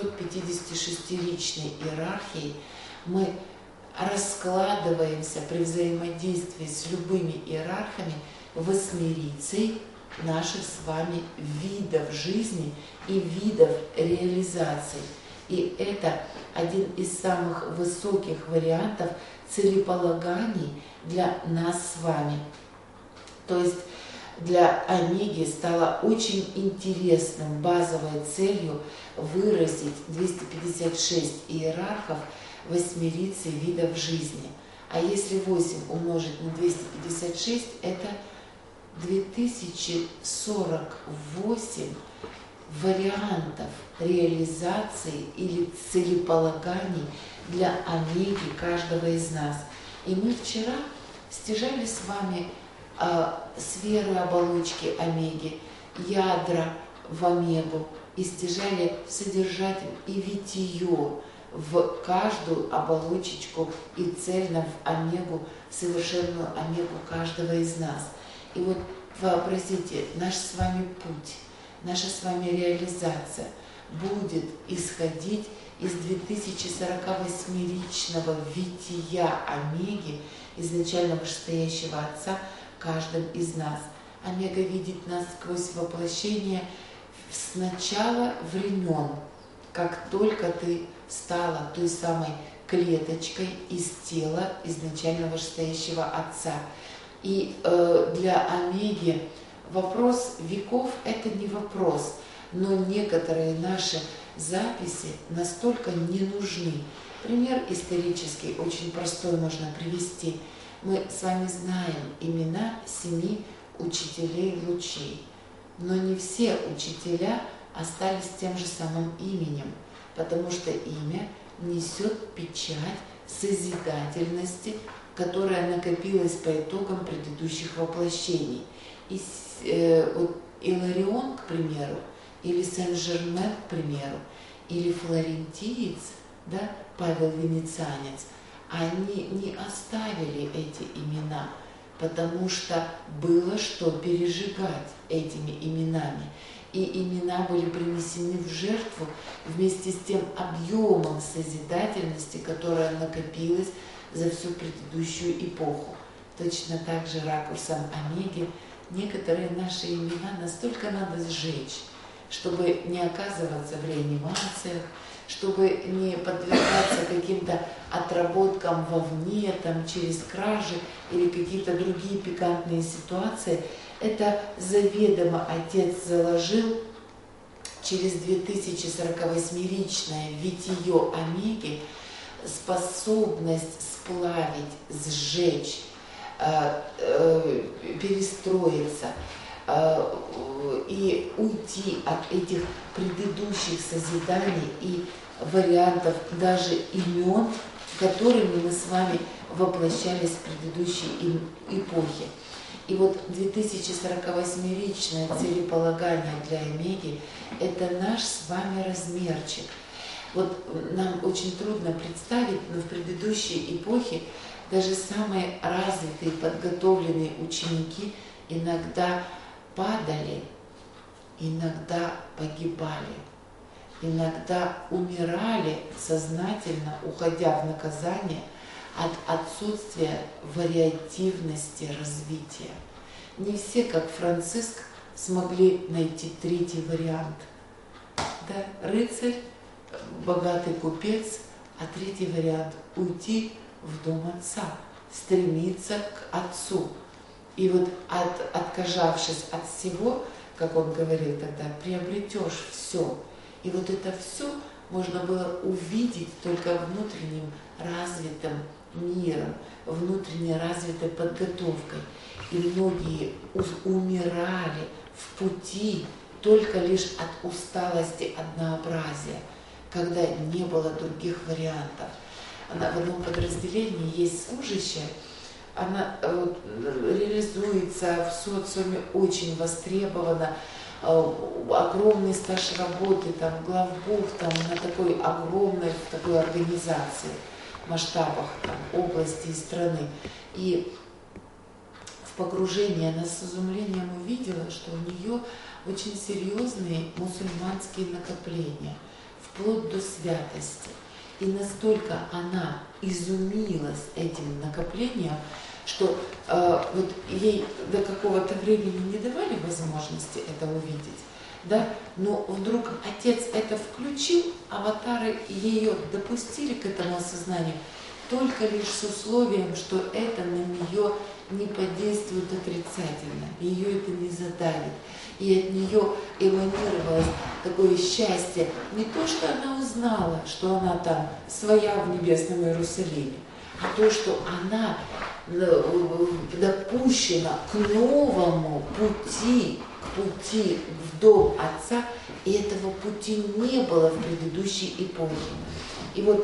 256-личной иерархией, мы раскладываемся при взаимодействии с любыми иерархами восьмерицей наших с вами видов жизни и видов реализаций. И это один из самых высоких вариантов целеполаганий для нас с вами. То есть для Омеги стало очень интересным базовой целью выразить 256 иерархов восьмерицы видов жизни. А если 8 умножить на 256, это 2048 вариантов реализации или целеполаганий для Омеги каждого из нас. И мы вчера стяжали с вами сферы оболочки Омеги, ядра в Омегу, и стяжали содержатель и витие в каждую оболочечку и цельно в Омегу, в совершенную Омегу каждого из нас. И вот вообразите, наш с вами путь, наша с вами реализация будет исходить из 2048-личного вития Омеги, изначально вышестоящего Отца, каждым из нас. Омега видит нас сквозь воплощение с начала времен, как только ты стала той самой клеточкой из тела изначально вышестоящего Отца. И для Омеги вопрос веков – это не вопрос, но некоторые наши записи настолько не нужны. Пример исторический, очень простой можно привести. Мы с вами знаем имена 7 учителей лучей, но не все учителя остались тем же самым именем, потому что имя несет печать созидательности, которая накопилась по итогам предыдущих воплощений. И Иларион, к примеру, или Сен-Жермен, к примеру, или флорентиец, да, Павел Венецианец, они не оставили эти имена, потому что было что пережигать этими именами. И имена были принесены в жертву вместе с тем объемом созидательности, которая накопилась за всю предыдущую эпоху. Точно так же ракурсом Омеги некоторые наши имена настолько надо сжечь, чтобы не оказываться в реанимациях, чтобы не подвергаться каким-то отработкам вовне, там, через кражи или какие-то другие пикантные ситуации. Это заведомо Отец заложил через 2048-ричное витие Омеги способность сплавить, сжечь, перестроиться и уйти от этих предыдущих созиданий и вариантов, даже имен, которыми мы с вами воплощались в предыдущей эпохе. И вот 2048-ричное целеполагание для Омеги – это наш с вами размерчик. Вот нам очень трудно представить, но в предыдущей эпохе даже самые развитые, подготовленные ученики иногда падали, иногда погибали, иногда умирали сознательно, уходя в наказание от отсутствия вариативности развития. Не все, как Франциск, смогли найти третий вариант. Да? Рыцарь, богатый купец, а третий вариант – уйти в дом отца, стремиться к отцу. И вот отказавшись от всего, как он говорил тогда, приобретешь все. И вот это все можно было увидеть только внутренним развитым миром, внутренне развитой подготовкой. И многие умирали в пути только лишь от усталости однообразия, когда не было других вариантов. Она в одном подразделении есть служащая, она реализуется в социуме, очень востребована, огромный стаж работы, там, главбух, там, на такой огромной такой организации, в масштабах там, области и страны. И в погружении она с изумлением увидела, что у нее очень серьезные мусульманские накопления, вплоть до святости. И настолько она изумилась этим накоплением, что вот ей до какого-то времени не давали возможности это увидеть, да? Но вдруг отец это включил, аватары ее допустили к этому осознанию, только лишь с условием, что это на нее не подействует отрицательно, ее это не задавит. И от нее эманировалось такое счастье, не то, что она узнала, что она там своя в небесном Иерусалиме, а то, что она допущена к новому пути, к пути в дом Отца, и этого пути не было в предыдущей эпохе. И вот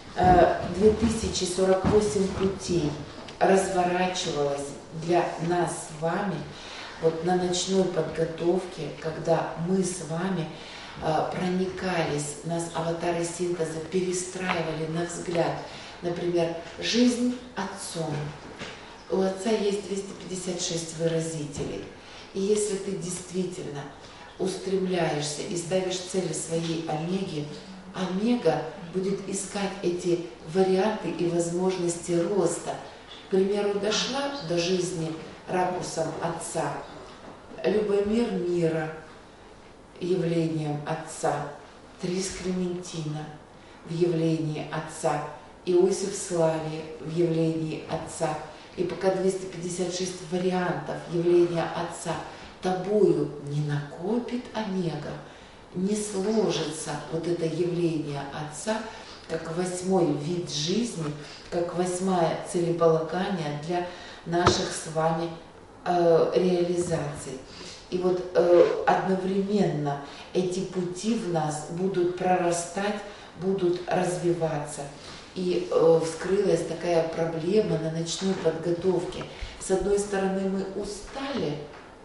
2048 путей разворачивалось для нас с вами вот на ночной подготовке, когда мы с вами проникались, нас аватары синтеза перестраивали на взгляд. Например, жизнь отцом. У отца есть 256 выразителей. И если ты действительно устремляешься и ставишь цели своей омеги, омега будет искать эти варианты и возможности роста. К примеру, дошла до жизни ракурсом отца, Любомир мира явлением отца, Трис Клементина в явлении отца, Иосиф Славий в явлении отца. И пока 256 вариантов явления отца тобою не накопит омега, не сложится вот это явление отца, как 8-й вид жизни, как 8-е целеполагание для наших с вами реализаций. И вот одновременно эти пути в нас будут прорастать, будут развиваться. И вскрылась такая проблема на ночной подготовке. С одной стороны, мы устали,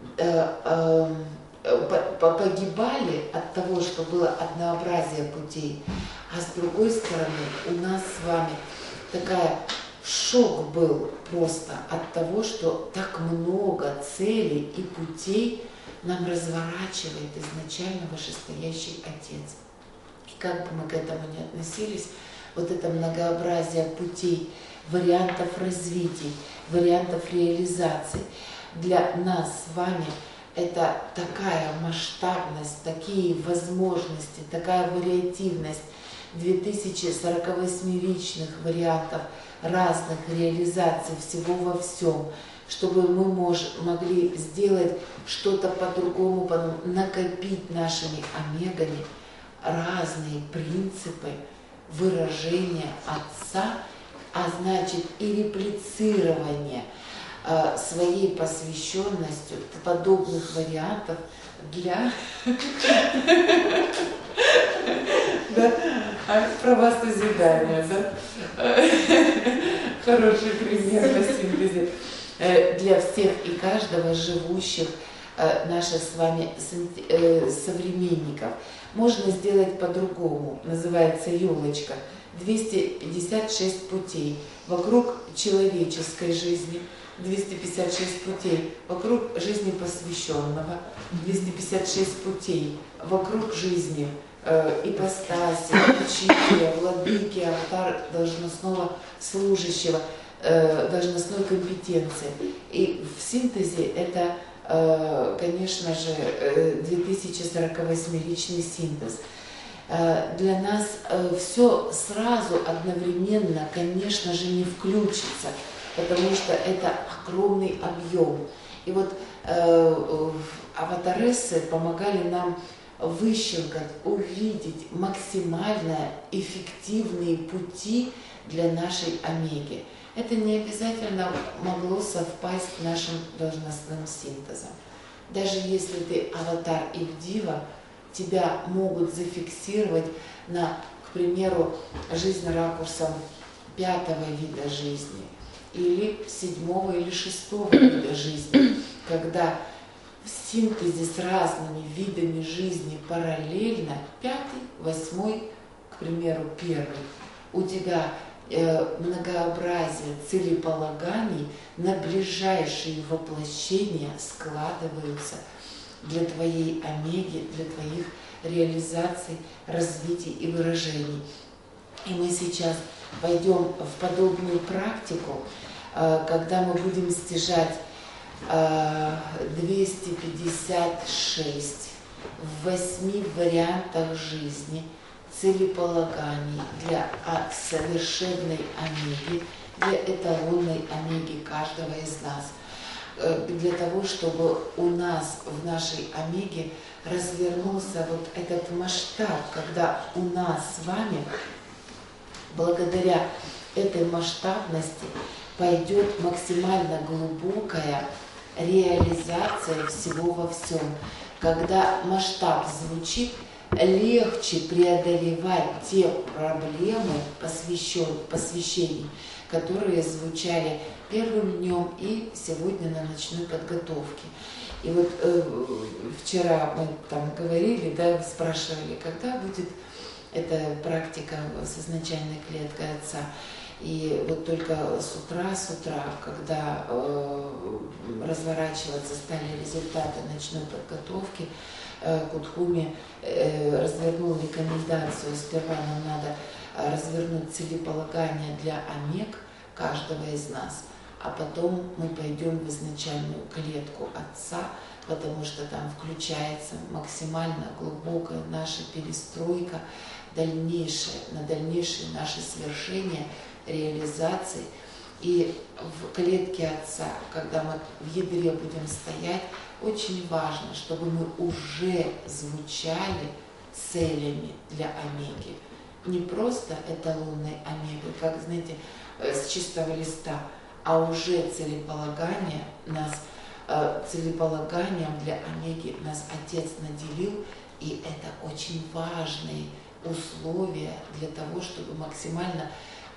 погибали от того, что было однообразие путей, а с другой стороны, у нас с вами такая шок был просто от того, что так много целей и путей нам разворачивает изначально вышестоящий Отец. И как бы мы к этому ни относились, вот это многообразие путей, вариантов развития, вариантов реализации для нас с вами это такая масштабность, такие возможности, такая вариативность 2048 личных вариантов разных реализаций всего во всем, чтобы мы могли сделать что-то по-другому, накопить нашими омегами разные принципы выражения Отца, а значит и реплицирование своей посвященностью подобных вариантов для правосозидания, да? Хороший пример на синтезе. Для всех и каждого живущих наших с вами современников. Можно сделать по-другому. Называется елочка. 256 путей вокруг человеческой жизни, 256 путей вокруг жизни посвященного, 256 путей вокруг жизни ипостаси, учителя, владыки, аватар должностного служащего, должностной компетенции. И в синтезе это, конечно же, 2048-личный синтез. Для нас все сразу, одновременно, конечно же, не включится, потому что это огромный объем. И вот аватарессы помогали нам выщелкать, увидеть максимально эффективные пути для нашей омеги. Это не обязательно могло совпасть с нашим должностным синтезом. Даже если ты аватар Ивдива, тебя могут зафиксировать на, к примеру, жизнь ракурсом 5-го вида жизни или 7-го или 6-го вида жизни, когда в синтезе с разными видами жизни параллельно 5-й, 8-й, к примеру, 1-й, у тебя многообразие целеполаганий на ближайшие воплощения складываются для твоей омеги, для твоих реализаций, развитий и выражений. И мы сейчас пойдем в подобную практику, когда мы будем стяжать 256 в 8 вариантах жизни целеполаганий для совершенной омеги, для эталонной омеги каждого из нас, для того, чтобы у нас в нашей омеге развернулся вот этот масштаб, когда у нас с вами, благодаря этой масштабности, пойдет максимально глубокая реализация всего во всем. Когда масштаб звучит, легче преодолевать те проблемы посвящений, которые звучали первым днем и сегодня на ночной подготовке. И вот вчера мы там говорили, да, спрашивали, когда будет эта практика с изначальной клеткой Отца. И вот только с утра, когда разворачиваться стали результаты ночной подготовки, Кудхуми развернул рекомендацию: сперва нам надо развернуть целеполагание для омег каждого из нас, а потом мы пойдем в изначальную клетку Отца, потому что там включается максимально глубокая наша перестройка, на дальнейшие наши свершения, реализации. И в клетке Отца, когда мы в ядре будем стоять, очень важно, чтобы мы уже звучали целями для омеги. Не просто эталонной омегой, как, знаете, с чистого листа, а уже целеполаганием для омеги нас Отец наделил, и это очень важные условия для того, чтобы максимально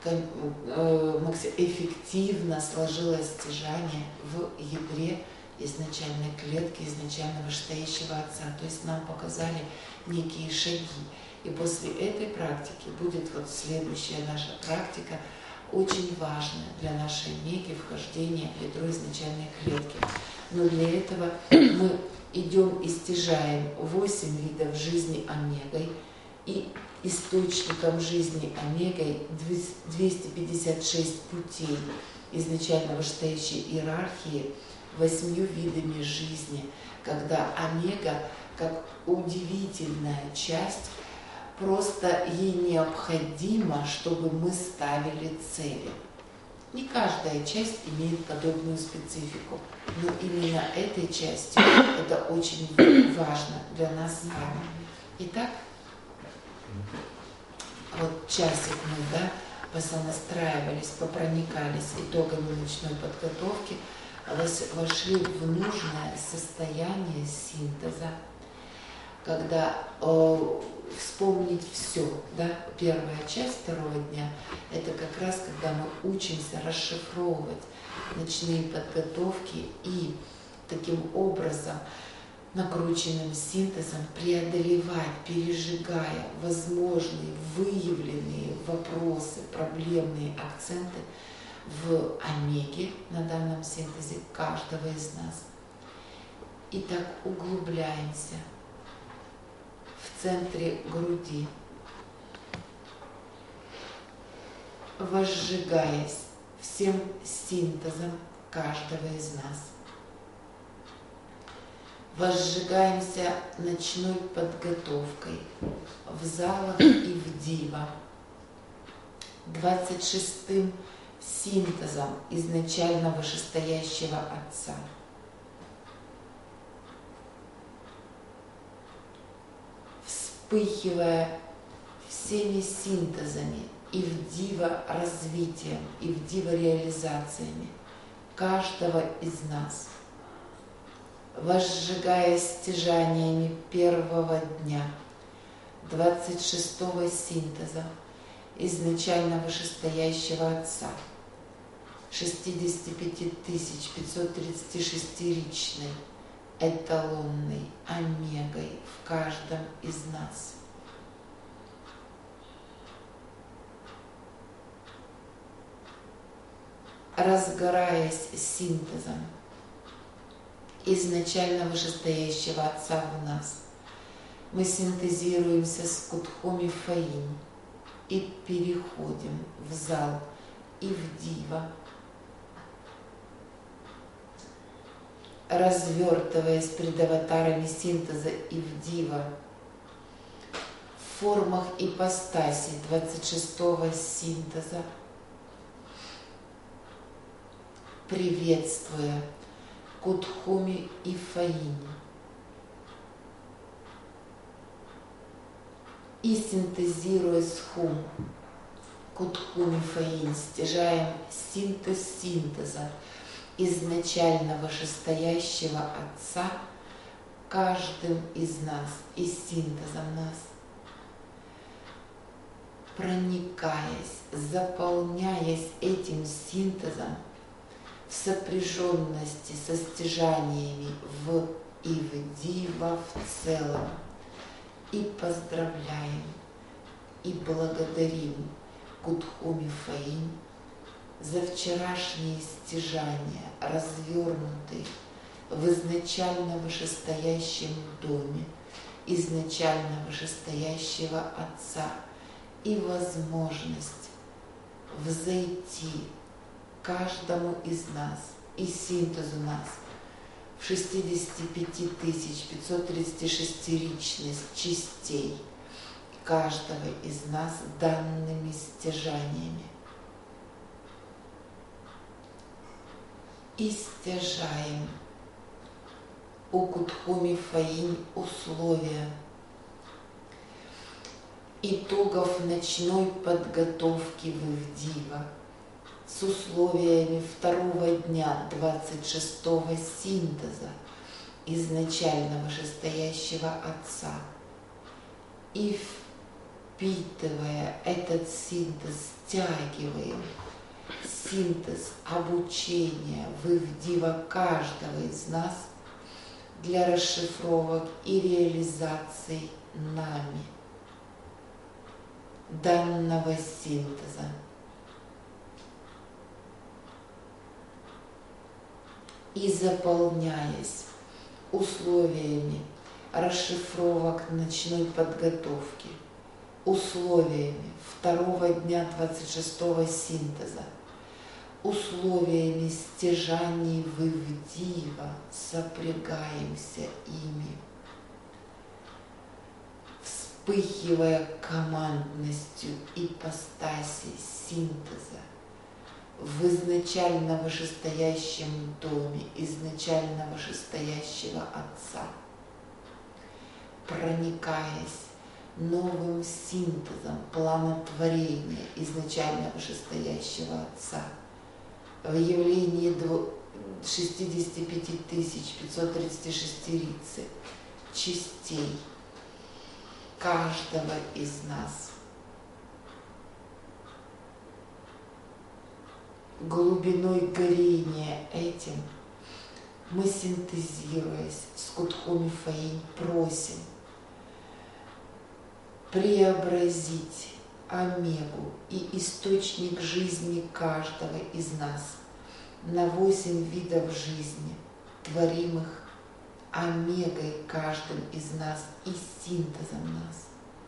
эффективно сложилось стяжание в ядре изначальной клетки, изначального стоящего Отца. То есть нам показали некие шаги. И после этой практики будет вот следующая наша практика, очень важная для нашей омеги, вхождение в ядро изначальной клетки. Но для этого мы идем и стяжаем 8 видов жизни омегой, и источником жизни омегой 256 путей изначально вышестоящей иерархии 8 видами жизни, когда омега, как удивительная часть, просто ей необходимо, чтобы мы ставили цели. Не каждая часть имеет подобную специфику, но именно этой частью это очень важно для нас с вами. Итак, вот часик мы, посонастраивались, попроникались итогами ночной подготовки, вошли в нужное состояние синтеза, когда вспомнить все, первая часть второго дня, это как раз когда мы учимся расшифровывать ночные подготовки и таким образом накрученным синтезом преодолевать, пережигая возможные выявленные вопросы, проблемные акценты в омеге на данном синтезе каждого из нас. Итак, углубляемся в центре груди, возжигаясь всем синтезом каждого из нас. Возжигаемся ночной подготовкой в залах и в дива, 26-м синтезом изначально вышестоящего Отца. Вспыхивая всеми синтезами и в дива развитием, и в дива реализациями каждого из нас, возжигаясь стяжаниями первого дня, 26-го синтеза изначально вышестоящего Отца, 65 536-ричной эталонной омегой в каждом из нас. Разгораясь синтезом изначально вышестоящего Отца в нас, мы синтезируемся с Кудхоми Фаинь и переходим в зал и в дива, развертываясь пред аватарами синтеза и в дива, в формах ипостаси 26-го синтеза, приветствуя Кудхуми и Фаинь и синтезируя с Хум Кудхуми Фаинь, стяжаем синтез синтеза изначально вышестоящего Отца каждым из нас и синтезом нас, проникаясь, заполняясь этим синтезом в сопряженности со стяжаниями в и в дива в целом, и поздравляем и благодарим Кудхуми Фаинь за вчерашние стяжания, развернутые в изначально вышестоящем доме, изначально вышестоящего Отца, и возможность взойти каждому из нас и синтезу нас в 65 536-ричность частей каждого из нас данными стяжаниями. И стяжаем у Кудхуми Фаинь условия итогов ночной подготовки в Ивдива с условиями второго дня 26-го синтеза изначально вышестоящего Отца. И впитывая этот синтез, стягиваем синтез обучения в Ивдива каждого из нас для расшифровок и реализации нами данного синтеза. И заполняясь условиями расшифровок ночной подготовки, условиями второго дня 26-го синтеза, условиями стяжаний в Ивдива, сопрягаемся ими, вспыхивая командностью ипостаси синтеза в изначально вышестоящем доме, изначально вышестоящего Отца, проникаясь новым синтезом плана творения изначально вышестоящего Отца в явлении 65 536 рицы, частей каждого из нас. Глубиной горения этим мы, синтезируясь с Кудхуми Фаинь, просим преобразить омегу и источник жизни каждого из нас на 8 видов жизни, творимых омегой каждым из нас и синтезом нас.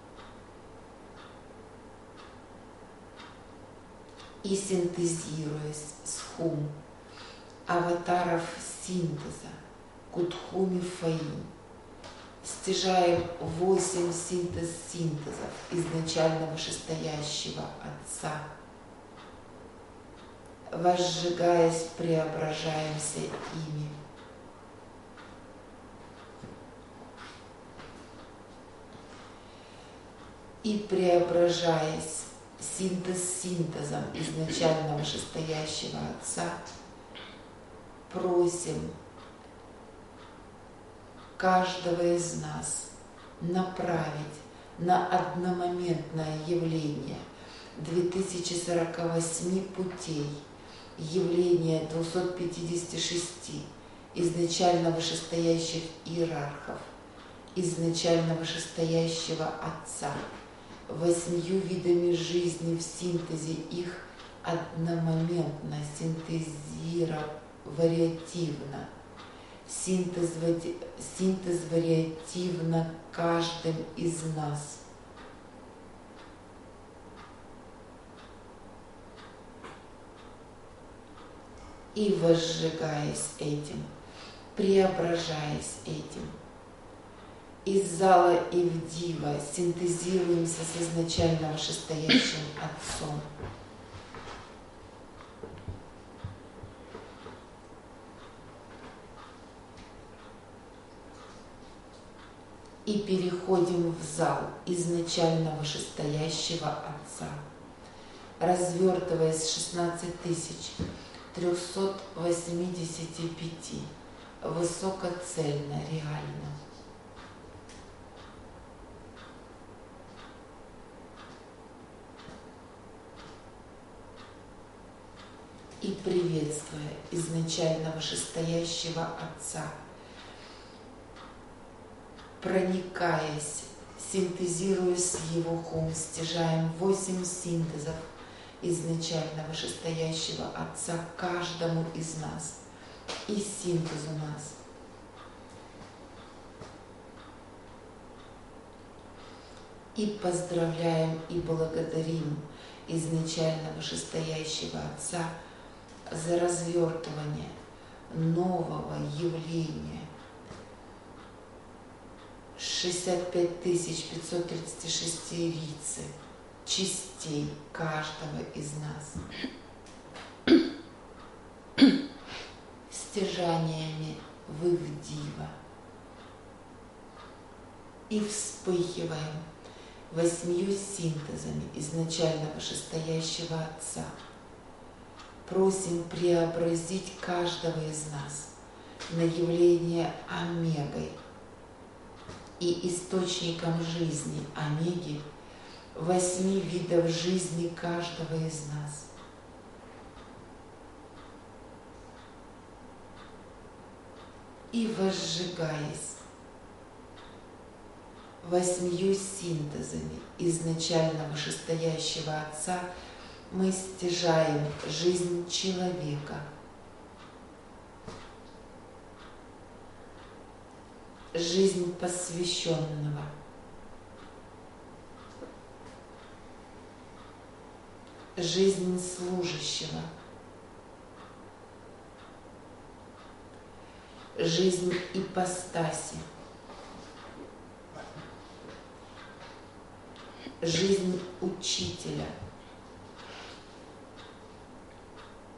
И синтезируясь с Хум, аватаров синтеза, Кудхуми Фаинь, стяжаем 8 синтезов изначально вышестоящего Отца, возжигаясь, преображаемся ими. И преображаясь синтез синтезом изначально вышестоящего Отца, просим каждого из нас направить на одномоментное явление 2048 путей, явление 256 изначально вышестоящих иерархов, изначально вышестоящего Отца, 8 видами жизни в синтезе их одномоментно, вариативно. Синтез вариативно каждым из нас. И возжигаясь этим, преображаясь этим, из зала Ивдива синтезируемся с изначально вышестоящим Отцом. И переходим в зал изначально вышестоящего Отца, развертываясь 16 385 высокоцельно, реально. И приветствуя изначально вышестоящего Отца, проникаясь, синтезируясь в Его Хум, стяжаем 8 синтезов изначально вышестоящего Отца каждому из нас и синтезу нас. И поздравляем и благодарим изначально вышестоящего Отца за развертывание нового явления 65 536 рицы, частей каждого из нас, стяжаниями в Ивдива, и вспыхиваем 8 синтезами изначально вышестоящего Отца. Просим преобразить каждого из нас на явление омегой и источником жизни омеги 8 видов жизни каждого из нас. И возжигаясь 8 синтезами изначально вышестоящего Отца, мы стяжаем жизнь человека, жизнь посвященного, жизнь служащего, жизнь ипостаси, жизнь учителя,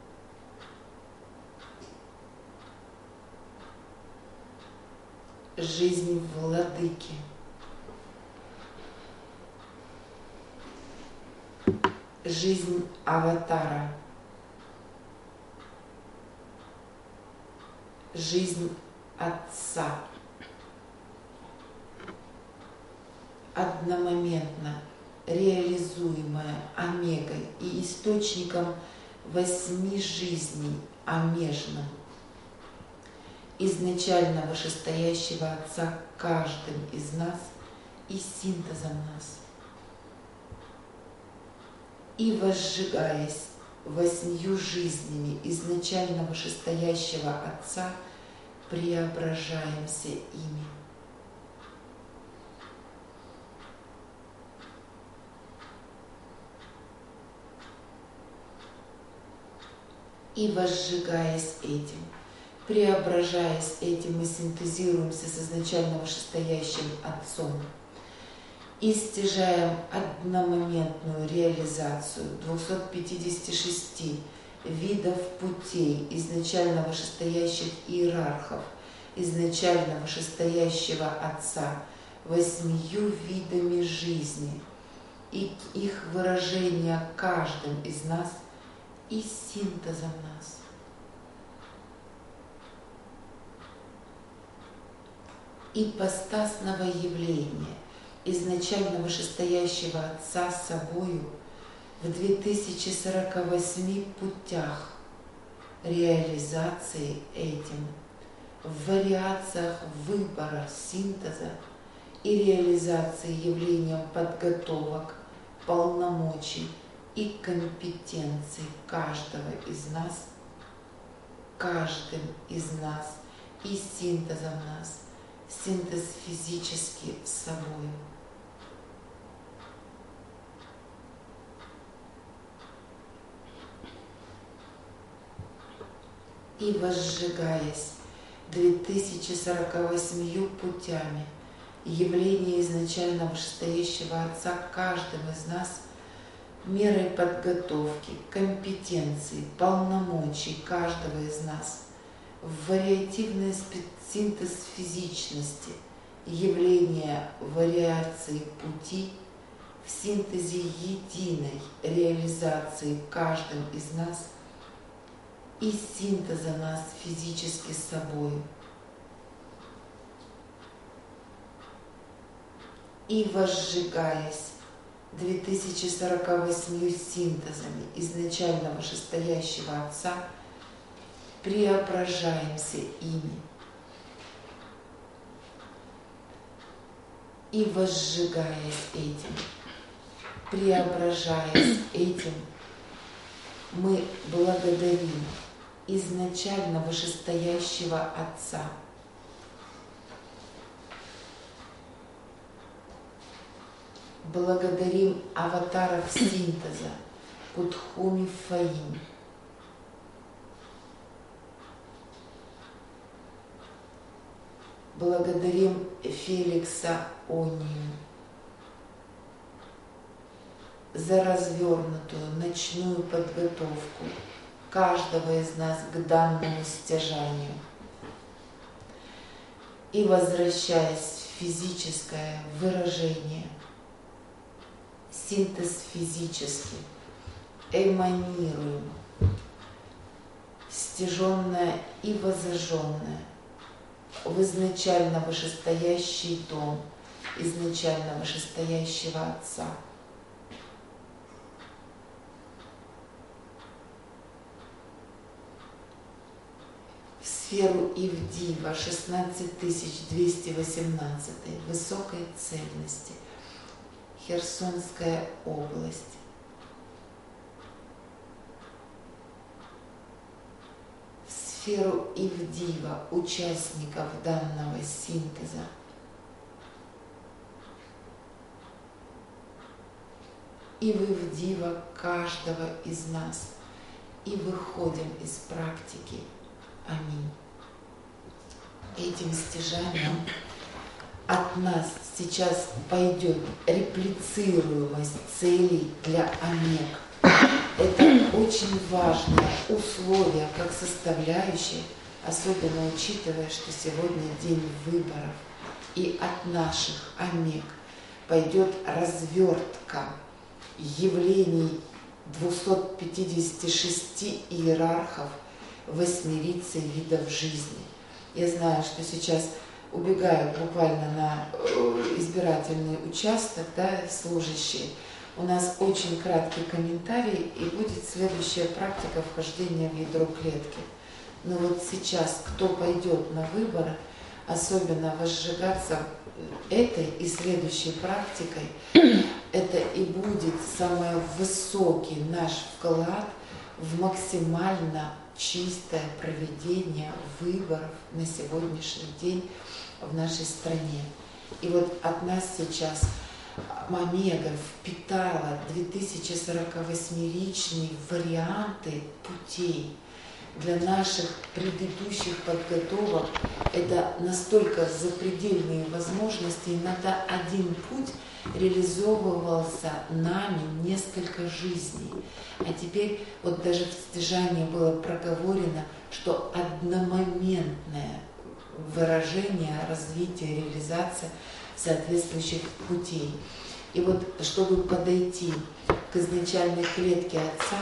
жизнь владыки, жизнь аватара, жизнь Отца, одномоментно реализуемая Омегой и источником 8 жизней омежным, изначально вышестоящего Отца каждым из нас и синтезом нас, и возжигаясь 8 жизнями изначально вышестоящего Отца, преображаемся ими. И возжигаясь этим, преображаясь этим, мы синтезируемся с изначально вышестоящим Отцом и стяжаем одномоментную реализацию 256 видов путей изначально вышестоящих иерархов, изначально вышестоящего Отца, 8 видами жизни и их выражения каждым из нас и синтезом нас. Ипостасного явления изначально вышестоящего Отца собою в 2048 путях реализации этим, в вариациях выбора, синтеза и реализации явлением подготовок, полномочий и компетенций каждого из нас, каждым из нас и синтезом нас, синтез физически с собой. И возжигаясь 2048 путями явления изначально вышестоящего Отца каждым из нас, мерой подготовки, компетенций, полномочий каждого из нас, в вариативный синтез физичности, явления вариации пути, в синтезе единой реализации каждым из нас и синтеза нас физически с собой. И возжигаясь 2048 синтезами изначально вышестоящего Отца, преображаемся ими. И возжигаясь этим, преображаясь этим, мы благодарим изначально вышестоящего Отца, благодарим аватаров синтеза Путхуми Фаим, благодарим Феликса Онию за развернутую ночную подготовку каждого из нас к данному стяжанию. И возвращаясь в физическое выражение, синтез физический, эманируем, стяженное и возожженное в изначально вышестоящий дом изначально вышестоящего Отца. В сферу Ивдива 16218 высокой цельности, Херсонская область. В сферу Ивдива участников данного синтеза. И в Ивдива каждого из нас. И выходим из практики. Аминь. Этим стяжанием от нас сейчас пойдет реплицируемость целей для омег. Это очень важное условие, как составляющее особенно учитывая, что сегодня день выборов, и от наших омег пойдет развертка явлений 256 иерархов восьмерицы видов жизни. Я знаю, что сейчас убегают буквально на избирательный участок, да, служащие. У нас очень краткий комментарий, и будет следующая практика вхождения в ядро клетки. Но вот сейчас, кто пойдет на выборы, особенно возжигаться этой и следующей практикой, это и будет самый высокий наш вклад в максимально чистое проведение выборов на сегодняшний день в нашей стране. И вот от нас сейчас Омега впитала 2048-ричные варианты путей. Для наших предыдущих подготовок это настолько запредельные возможности, иногда один путь реализовывался нами несколько жизней. А теперь вот даже в стяжании было проговорено, что одномоментное выражение, развитие, реализация соответствующих путей. И вот чтобы подойти к изначальной клетке Отца,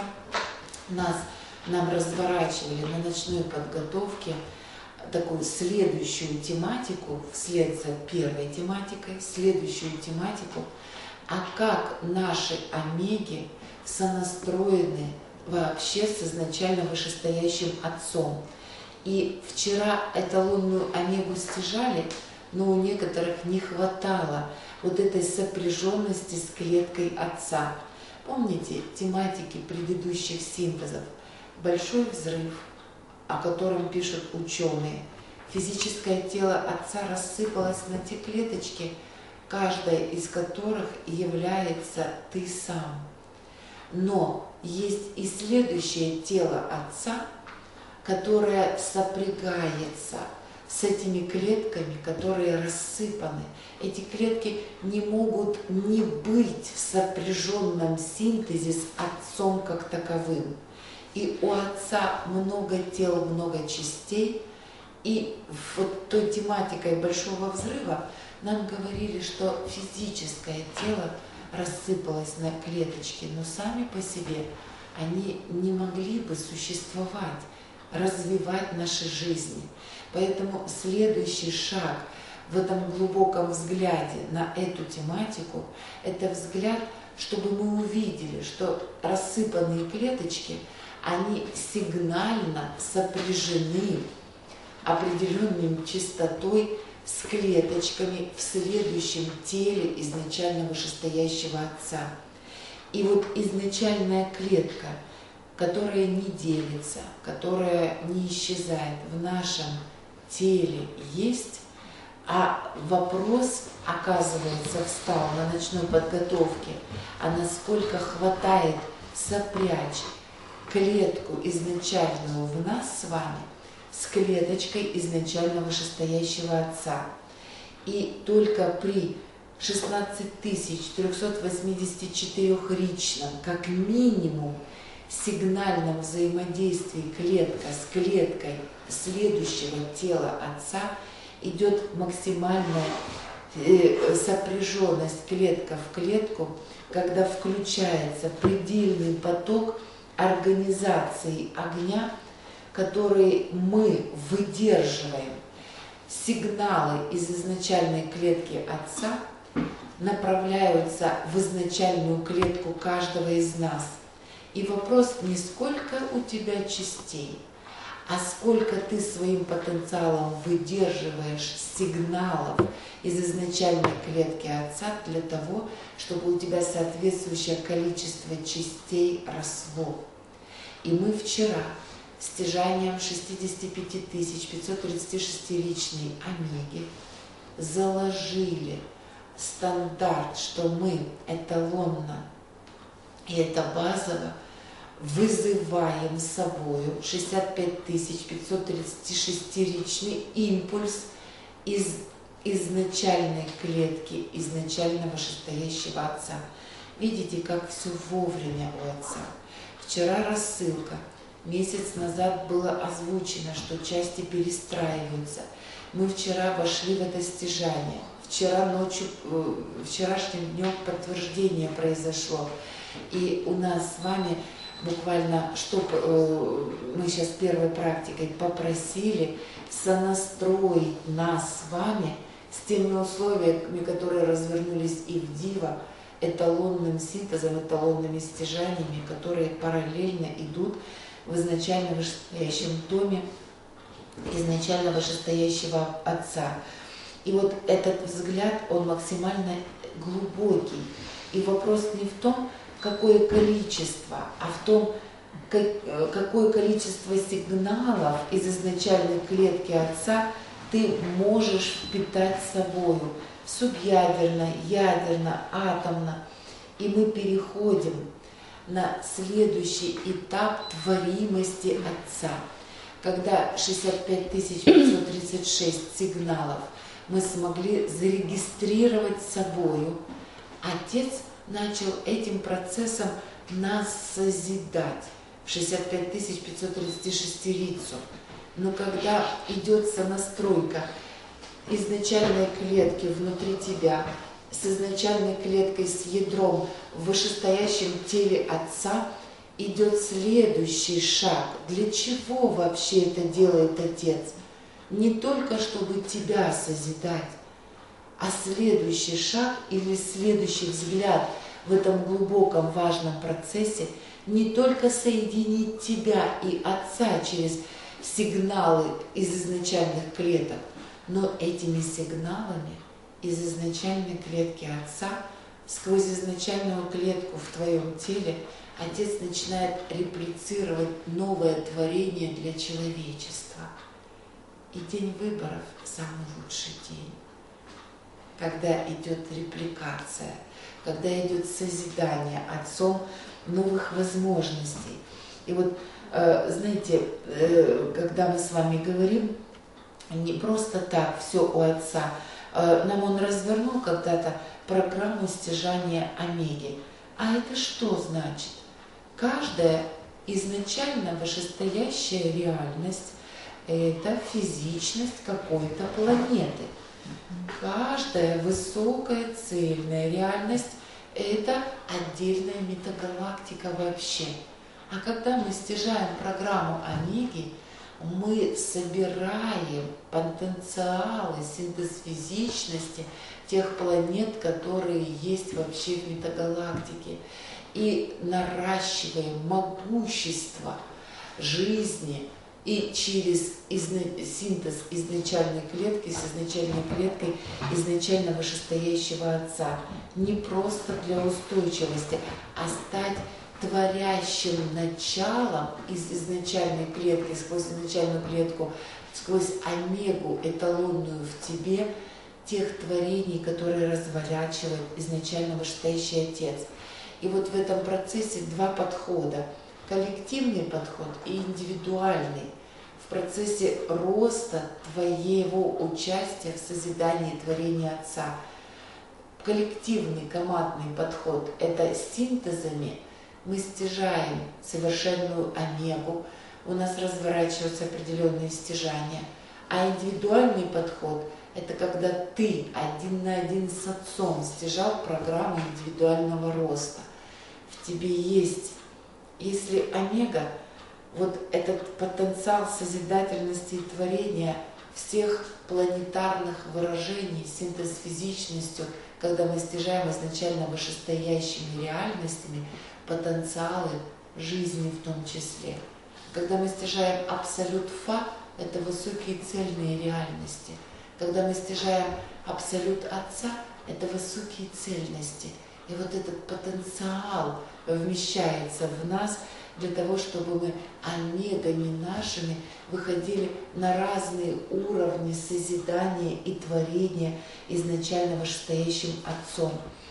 нам разворачивали на ночной подготовке такую следующую тематику, вслед за первой тематикой, следующую тематику, а как наши омеги сонастроены вообще с изначально вышестоящим Отцом. И вчера эталонную омегу стяжали, но у некоторых не хватало вот этой сопряженности с клеткой Отца. Помните тематики предыдущих синтезов? Большой взрыв, о котором пишут ученые. Физическое тело Отца рассыпалось на те клеточки, каждая из которых является ты сам. Но есть и следующее тело Отца, которое сопрягается с этими клетками, которые рассыпаны. Эти клетки не могут не быть в сопряженном синтезе с Отцом как таковым. И у Отца много тел, много частей. И вот той тематикой Большого взрыва нам говорили, что физическое тело рассыпалось на клеточки, но сами по себе они не могли бы существовать, развивать наши жизни. Поэтому следующий шаг в этом глубоком взгляде на эту тематику – это взгляд, чтобы мы увидели, что рассыпанные клеточки, они сигнально сопряжены определенной частотой с клеточками в следующем теле изначально вышестоящего Отца. И вот изначальная клетка, которая не делится, которая не исчезает, в нашем теле есть, а вопрос, оказывается, встал на ночной подготовке, а насколько хватает сопрячь клетку изначальную в нас с вами с клеточкой изначально вышестоящего Отца. И только при 16384-ричном, как минимум, сигнальном взаимодействии клетка с клеткой следующего тела Отца идет максимальная сопряженность клетка в клетку, когда включается предельный поток организации огня, которые мы выдерживаем. Сигналы из изначальной клетки Отца направляются в изначальную клетку каждого из нас. И вопрос не сколько у тебя частей, а сколько ты своим потенциалом выдерживаешь сигналов из изначальной клетки Отца для того, чтобы у тебя соответствующее количество частей росло. И мы вчера стяжанием 65 536-ричной омеги заложили стандарт, что мы эталонно и это базово вызываем собою 65 536-ричный импульс из изначальной клетки, изначально вышестоящего Отца. Видите, как все вовремя у Отца. Вчера рассылка Месяц назад было озвучено, что части перестраиваются. Мы вчера вошли в это стяжание. Вчера ночью, вчерашним днем подтверждение произошло. И у нас с вами буквально, что мы сейчас первой практикой попросили сонастроить нас с вами с теми условиями, которые развернулись и в Дива, эталонным синтезом, эталонными стяжаниями, которые параллельно идут в изначально вышестоящем доме изначально вышестоящего Отца. И вот этот взгляд, он максимально глубокий. И вопрос не в том, какое количество, а в том, какое количество сигналов из изначальной клетки Отца ты можешь впитать собою, субъядерно, ядерно, атомно. И мы переходим на следующий этап творимости Отца. Когда 65 536 сигналов мы смогли зарегистрировать собою, Отец начал этим процессом нас созидать в 65 536 рицу. Но когда идет сонастройка изначальной клетки внутри тебя с изначальной клеткой, с ядром в вышестоящем теле Отца, идет следующий шаг. Для чего вообще это делает Отец? Не только чтобы тебя созидать, а следующий шаг или следующий взгляд в этом глубоком важном процессе не только соединить тебя и Отца через сигналы из изначальных клеток, но этими сигналами из изначальной клетки Отца сквозь изначальную клетку в твоем теле Отец начинает реплицировать новое творение для человечества. И день выборов – самый лучший день, когда идет репликация, когда идет созидание Отцом новых возможностей. И вот, знаете, когда мы с вами говорим, не просто так все у Отца, нам Он развернул когда-то программу стяжания Омеги. А это что значит? Каждая изначально вышестоящая реальность – это физичность какой-то планеты. Каждая высокая цельная реальность – это отдельная метагалактика вообще. А когда мы стяжаем программу Омеги, мы собираем потенциалы, синтез физичности тех планет, которые есть вообще в метагалактике, и наращиваем могущество жизни и через синтез изначальной клетки с изначальной клеткой изначально вышестоящего Отца. Не просто для устойчивости, а стать творящим началом из изначальной клетки, сквозь изначальную клетку, сквозь омегу эталонную в тебе, тех творений, которые разворачивает изначально вышестоящий Отец. И вот в этом процессе два подхода. Коллективный подход и индивидуальный. В процессе роста твоего участия в созидании творения Отца. Коллективный, командный подход – это синтезами. Мы стяжаем совершенную омегу, у нас разворачиваются определенные стяжания. А индивидуальный подход – это когда ты один на один с Отцом стяжал программу индивидуального роста. В тебе есть, если омега, вот этот потенциал созидательности и творения всех планетарных выражений, синтез физичностью, когда мы стяжаем изначально вышестоящими реальностями, потенциалы жизни в том числе. Когда мы стяжаем абсолют Фа, это высокие цельные реальности. Когда мы стяжаем абсолют Отца, это высокие цельности. И вот этот потенциал вмещается в нас для того, чтобы мы омегами нашими выходили на разные уровни созидания и творения изначально вышестоящим Отцом.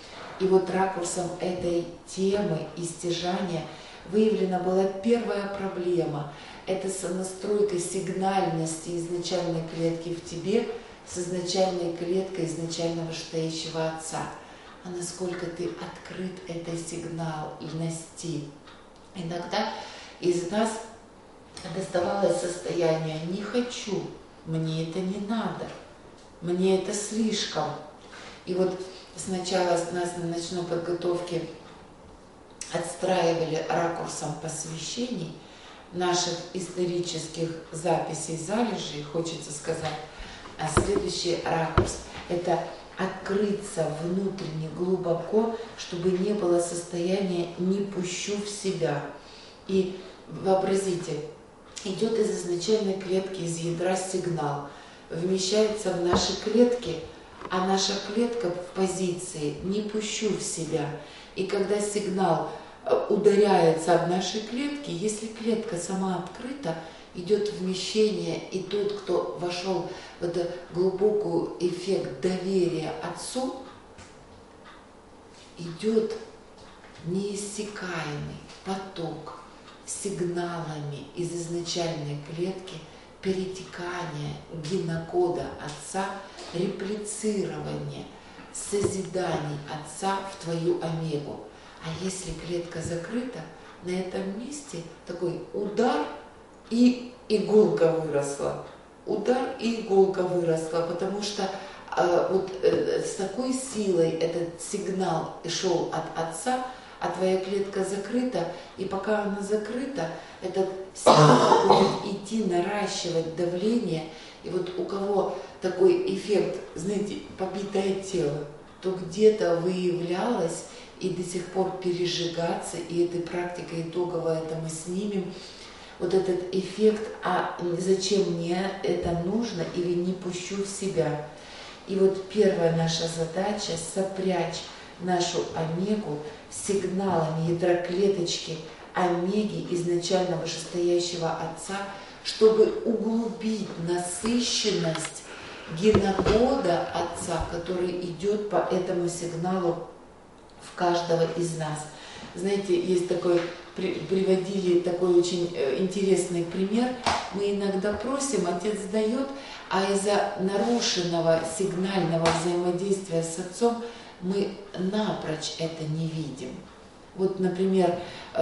И вот ракурсом этой темы и стяжания выявлена была первая проблема. Это сонастройка сигнальности изначальной клетки в тебе с изначальной клеткой изначально вышестоящего Отца. А насколько ты открыт этой сигнальности. Иногда из нас доставалось состояние «не хочу», «мне это не надо», «мне это слишком». И вот сначала нас на ночной подготовке отстраивали ракурсом посвящений, наших исторических записей, залежей, хочется сказать. А следующий ракурс – это открыться внутренне глубоко, чтобы не было состояния «не пущу в себя». И вообразите, идет из изначальной клетки, из ядра сигнал, вмещается в наши клетки, а наша клетка в позиции «не пущу в себя». И когда сигнал ударяется об наши клетки, если клетка сама открыта, идет вмещение, и тот, кто вошел в этот глубокий эффект доверия Отцу, идет неиссякаемый поток сигналами из изначальной клетки, перетекание генокода Отца, реплицирование созиданий Отца в твою омегу. А если клетка закрыта, на этом месте такой удар и иголка выросла. Удар и иголка выросла, потому что с такой силой этот сигнал шел от Отца, а твоя клетка закрыта, и пока она закрыта, этот сигнал будет идти, наращивать давление. И вот у кого такой эффект, знаете, побитое тело, то где-то выявлялось и до сих пор пережигаться, и этой практикой итоговой это мы снимем, вот этот эффект, а зачем мне это нужно или не пущу в себя. И вот первая наша задача – сопрячь нашу омегу сигналами ядра клеточки омеги изначально вышестоящего Отца, чтобы углубить насыщенность генокода Отца, который идет по этому сигналу в каждого из нас. Знаете, есть такой, приводили такой очень интересный пример. Мы иногда просим, Отец дает, а из-за нарушенного сигнального взаимодействия с Отцом мы напрочь это не видим. Вот, например,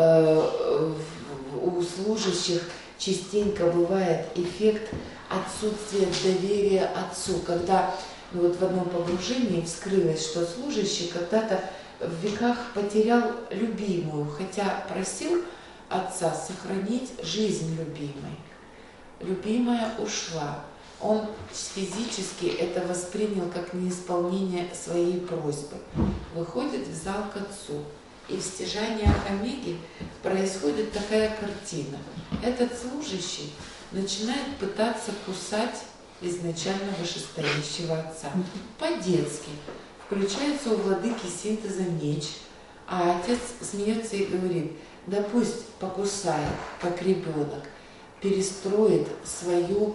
у служащих частенько бывает эффект отсутствия доверия Отцу, когда вот в одном погружении вскрылось, что служащий когда-то в веках потерял любимую, хотя просил Отца сохранить жизнь любимой. Любимая ушла. Он физически это воспринял как неисполнение своей просьбы. Выходит в зал к Отцу. И в стяжаниях омеги происходит такая картина. Этот служащий начинает пытаться кусать изначально вышестоящего Отца. По-детски. Включается у владыки синтеза меч, а Отец смеется и говорит: да пусть покусает, как ребенок, перестроит свое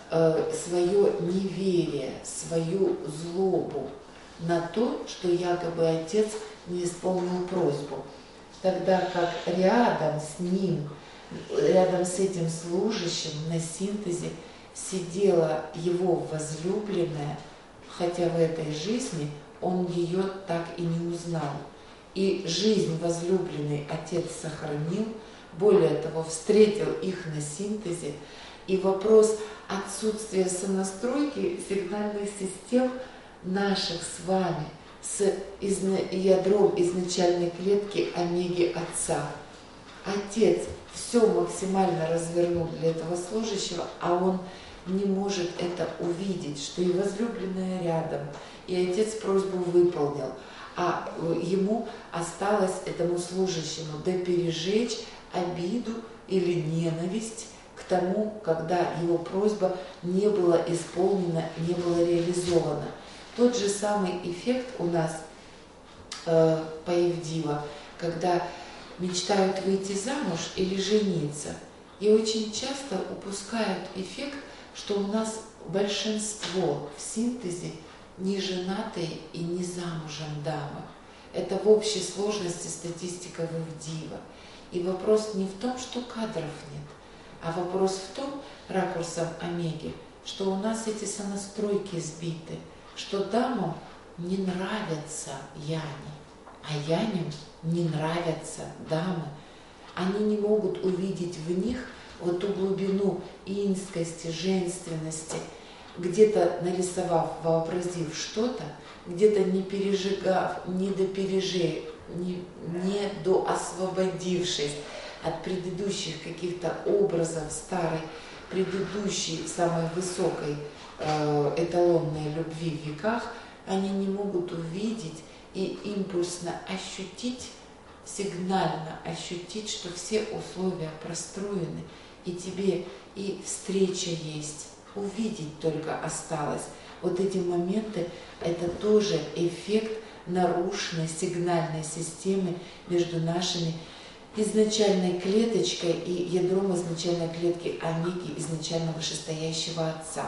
неверие, свою злобу на то, что якобы Отец не исполнил просьбу. Тогда как рядом с ним, рядом с этим служащим на синтезе сидела его возлюбленная, хотя в этой жизни он ее так и не узнал. И жизнь возлюбленной Отец сохранил, более того, встретил их на синтезе. И вопрос отсутствия сонастройки сигнальных систем наших с вами с ядром изначальной клетки омеги Отца. Отец все максимально развернул для этого служащего, а он не может это увидеть, что и возлюбленная рядом, и Отец просьбу выполнил, а ему осталось, этому служащему, допережечь обиду или ненависть к тому, когда его просьба не была исполнена, не была реализована. Тот же самый эффект у нас по Евдива, когда мечтают выйти замуж или жениться, и очень часто упускают эффект, что у нас большинство в синтезе не женатые и не замужем дамы. Это в общей сложности статистика в Евдива. И вопрос не в том, что кадров нет, а вопрос в том, ракурсом омеги, что у нас эти сонастройки сбиты, что дамам не нравятся яни, а яням не нравятся дамы. Они не могут увидеть в них вот ту глубину инскости, женственности, где-то нарисовав, вообразив что-то, где-то не пережигав, не доосвободившись от предыдущих каких-то образов старой, предыдущей, самой высокой эталонной любви в веках, они не могут увидеть и импульсно ощутить, сигнально ощутить, что все условия простроены, и тебе и встреча есть. Увидеть только осталось. Вот эти моменты – это тоже эффект нарушенной сигнальной системы между нашими изначальной клеточкой и ядром изначальной клетки омеги, изначально вышестоящего Отца.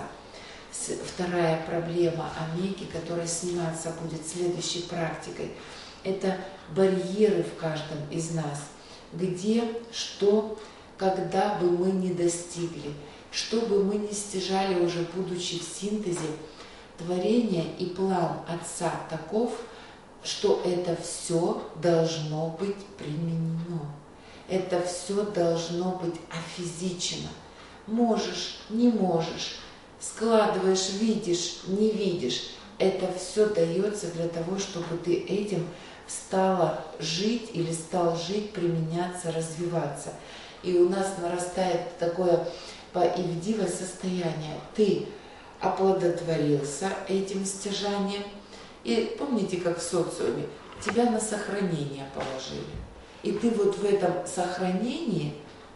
Вторая проблема омеги, которая сниматься будет следующей практикой, это барьеры в каждом из нас, где, что, когда бы мы не достигли, что бы мы не стяжали уже будучи в синтезе, творение и план Отца таков, что это все должно быть применено. Это все должно быть офизично. Можешь, не можешь, складываешь, видишь, не видишь. Это все дается для того, чтобы ты этим стала жить или стал жить, применяться, развиваться. И у нас нарастает такое поивдивое состояние. Ты оплодотворился этим стяжанием. И помните, как в социуме, тебя на сохранение положили. И ты вот в этом сохранении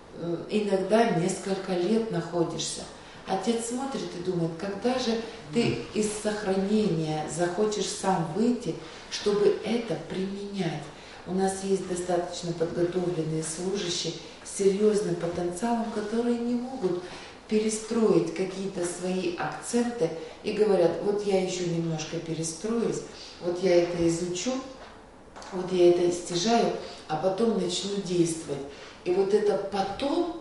иногда несколько лет находишься. Отец смотрит и думает, когда же ты из сохранения захочешь сам выйти, чтобы это применять. У нас есть достаточно подготовленные служащие с серьезным потенциалом, которые не могут перестроить какие-то свои акценты и говорят, вот я еще немножко перестроюсь, вот я это изучу, вот я это стяжаю, а потом начну действовать. И вот это потом,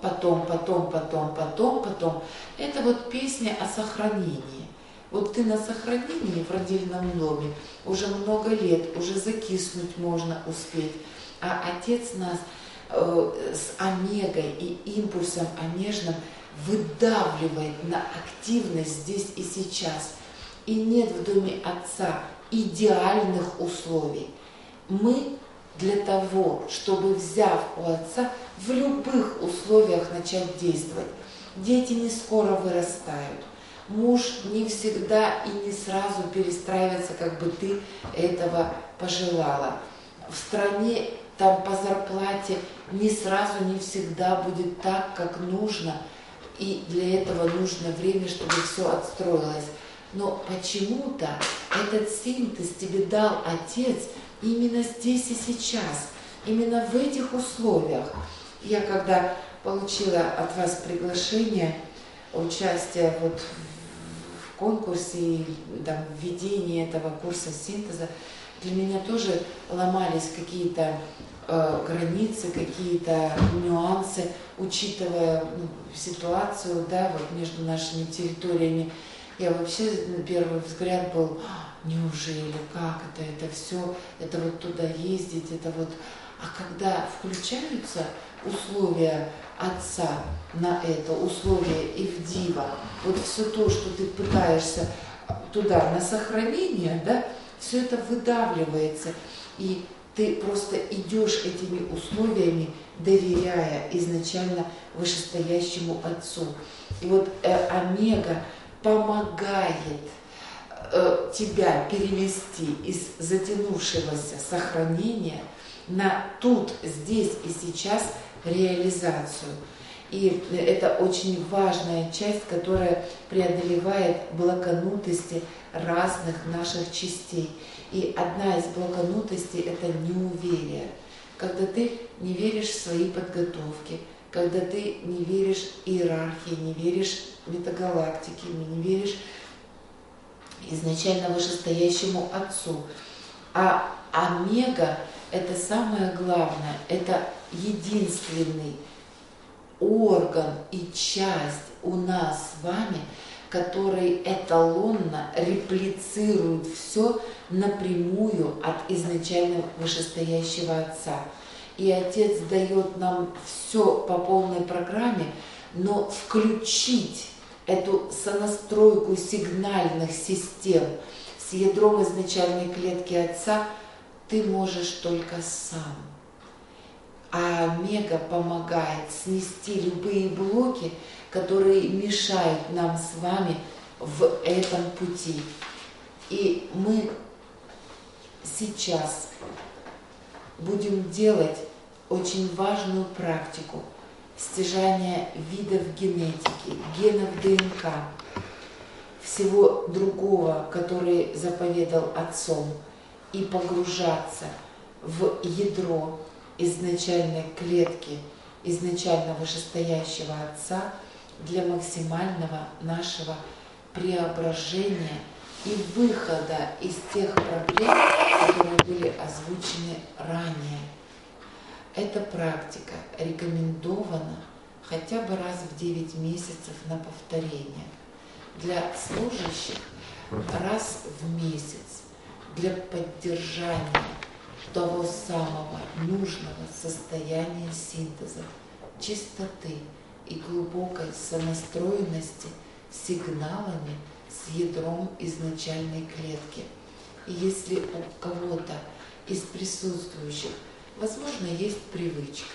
это вот песня о сохранении. Вот ты на сохранении в родильном доме уже много лет, уже закиснуть можно успеть. А Отец нас с омегой и импульсом омежным выдавливает на активность здесь и сейчас. И нет в доме Отца идеальных условий. Мы для того, чтобы, взяв у Отца, в любых условиях начать действовать. Дети не скоро вырастают. Муж не всегда и не сразу перестраивается, как бы ты этого пожелала. В стране там по зарплате не сразу, не всегда будет так, как нужно. И для этого нужно время, чтобы все отстроилось. Но почему-то этот синтез тебе дал Отец именно здесь и сейчас, именно в этих условиях. Я когда получила от вас приглашение участия вот в конкурсе и там, введении этого курса синтеза, для меня тоже ломались какие-то границы, какие-то нюансы, учитывая ситуацию, да, вот между нашими территориями. Я вообще на первый взгляд был, неужели, как это все, это вот туда ездить, это вот. А когда включаются условия Отца на это, условия Ивдива, вот все то, что ты пытаешься туда на сохранение, да, все это выдавливается, и ты просто идешь этими условиями, доверяя изначально вышестоящему Отцу. И вот омега помогает тебя перевести из затянувшегося сохранения на тут, здесь и сейчас реализацию. И это очень важная часть, которая преодолевает блоканутости разных наших частей. И одна из блоканутостей – это неуверие. Когда ты не веришь в свои подготовки, когда ты не веришь иерархии, не веришь метагалактике, не веришь изначально вышестоящему Отцу. А омега – это самое главное, это единственный орган и часть у нас с вами, который эталонно реплицирует все напрямую от изначально вышестоящего Отца. И Отец дает нам все по полной программе, но включить эту сонастройку сигнальных систем с ядром изначальной клетки Отца ты можешь только сам. А омега помогает снести любые блоки, которые мешают нам с вами в этом пути. И мы сейчас будем делать очень важную практику стяжания видов генетики, генов ДНК, всего другого, который заповедал Отцом, и погружаться в ядро изначальной клетки, изначально вышестоящего Отца для максимального нашего преображения и выхода из тех проблем, которые были озвучены ранее. Эта практика рекомендована хотя бы раз в 9 месяцев на повторение. Для служащих раз в месяц для поддержания того самого нужного состояния синтеза, чистоты и глубокой сонастроенности с сигналами с ядром изначальной клетки. И если у кого-то из присутствующих, возможно, есть привычка,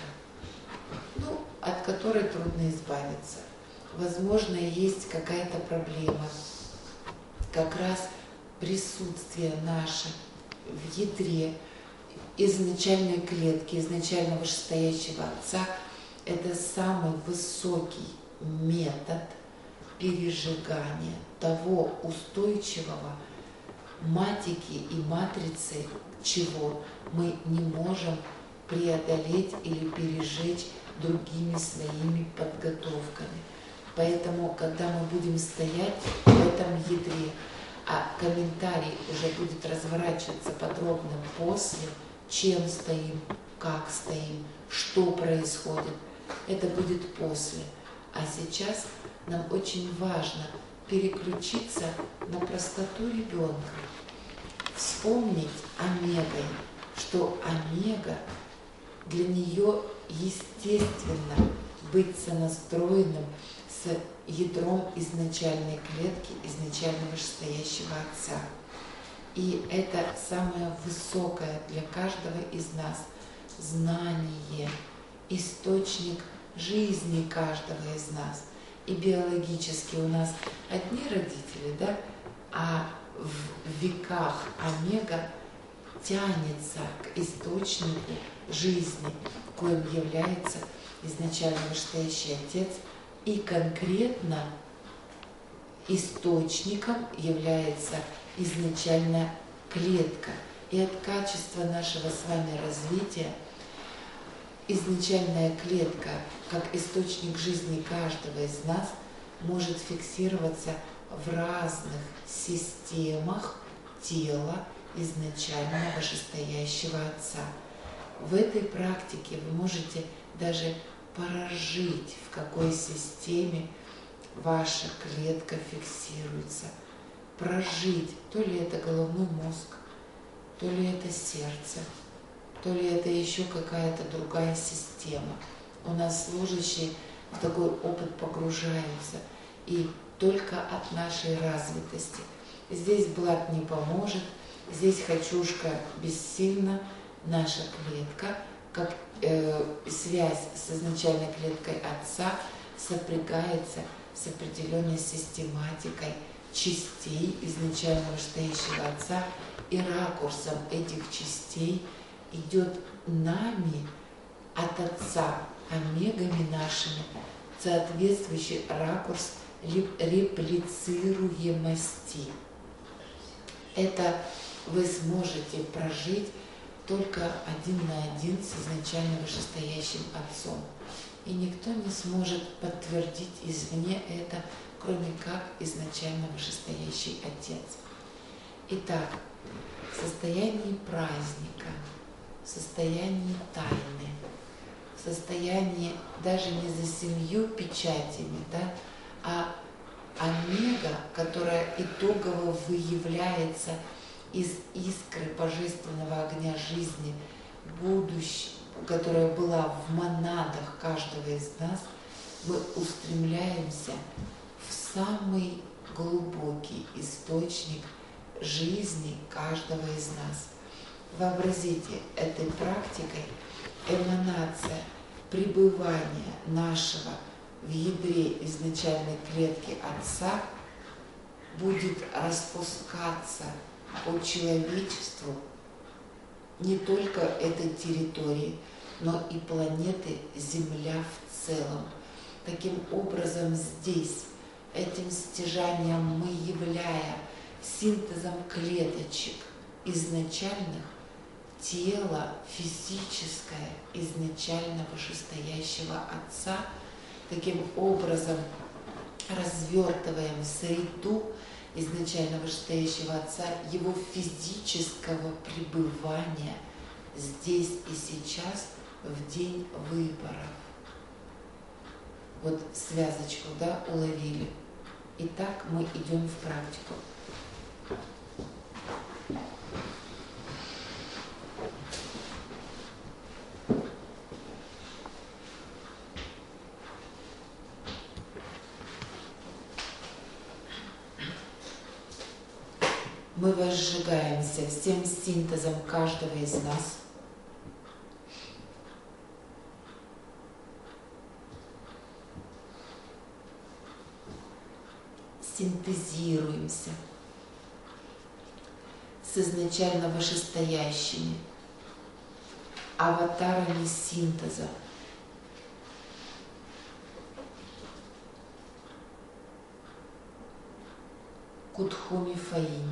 от которой трудно избавиться, возможно, есть какая-то проблема, как раз присутствие наше в ядре изначальной клетки, изначально вышестоящего Отца, это самый высокий метод пережигания того устойчивого матики и матрицы, чего мы не можем преодолеть или пережечь другими своими подготовками. Поэтому, когда мы будем стоять в этом ядре, а комментарий уже будет разворачиваться подробно после, чем стоим, как стоим, что происходит, это будет после. А сейчас нам очень важно переключиться на простоту ребенка, вспомнить омегой, что омега для нее естественно быть сонастроенным с ядром изначальной клетки, изначально вышестоящего Отца. И это самое высокое для каждого из нас знание, источник жизни каждого из нас. И биологически у нас одни родители, да, а в веках омега тянется к источнику жизни, коим является изначально вышестоящий Отец, и конкретно источником является изначально клетка. И от качества нашего с вами развития изначальная клетка, как источник жизни каждого из нас, может фиксироваться в разных системах тела изначально вышестоящего Отца. В этой практике вы можете даже прожить, в какой системе ваша клетка фиксируется. Прожить, то ли это головной мозг, то ли это сердце, то ли это еще какая-то другая система. У нас служащие в такой опыт погружаются, и только от нашей развитости. Здесь блат не поможет, здесь хочушка бессильна, наша клетка, как связь с изначальной клеткой Отца, сопрягается с определенной систематикой частей изначально вышестоящего Отца, и ракурсом этих частей идет нами от Отца, омегами нашими, соответствующий ракурс реплицируемости. Это вы сможете прожить только один на один с изначально вышестоящим Отцом. И никто не сможет подтвердить извне это, кроме как изначально вышестоящий Отец. Итак, в состоянии праздника, в состоянии тайны, в состоянии даже не за 7 печатями, да, а омега, которая итогово выявляется из искры божественного огня жизни, которая была в монадах каждого из нас, мы устремляемся в самый глубокий источник жизни каждого из нас. Вообразите, этой практикой эманация пребывания нашего в ядре изначальной клетки Отца будет распускаться по человечеству не только этой территории, но и планеты Земля в целом. Таким образом, здесь, этим стяжанием мы, являя синтезом клеточек изначальных, тело физическое изначально вышестоящего Отца, таким образом развертываем среду изначально вышестоящего Отца, его физического пребывания здесь и сейчас в день выборов. Вот связочку, да, уловили. Итак, мы идем в практику. Мы возжигаемся всем синтезом каждого из нас. Синтезируемся с изначально вышестоящими аватарами синтеза. Кутхуми Фаинь.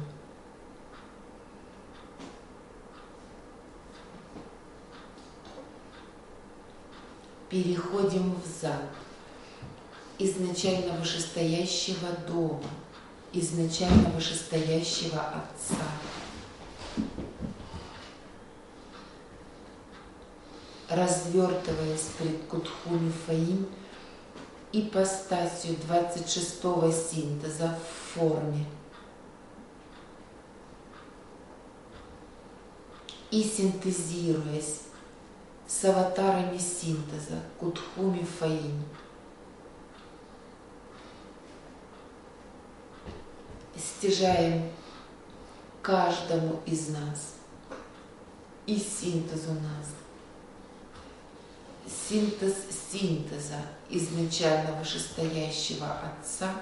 Переходим в зал изначально вышестоящего дома, изначально вышестоящего Отца. Развертываясь пред Кутхуми Фаинь ипостасью 26-го синтеза в форме и синтезируясь с аватарами синтеза Кутхуми Фаинь, стяжаем каждому из нас и синтезу нас. Синтез синтеза изначально вышестоящего Отца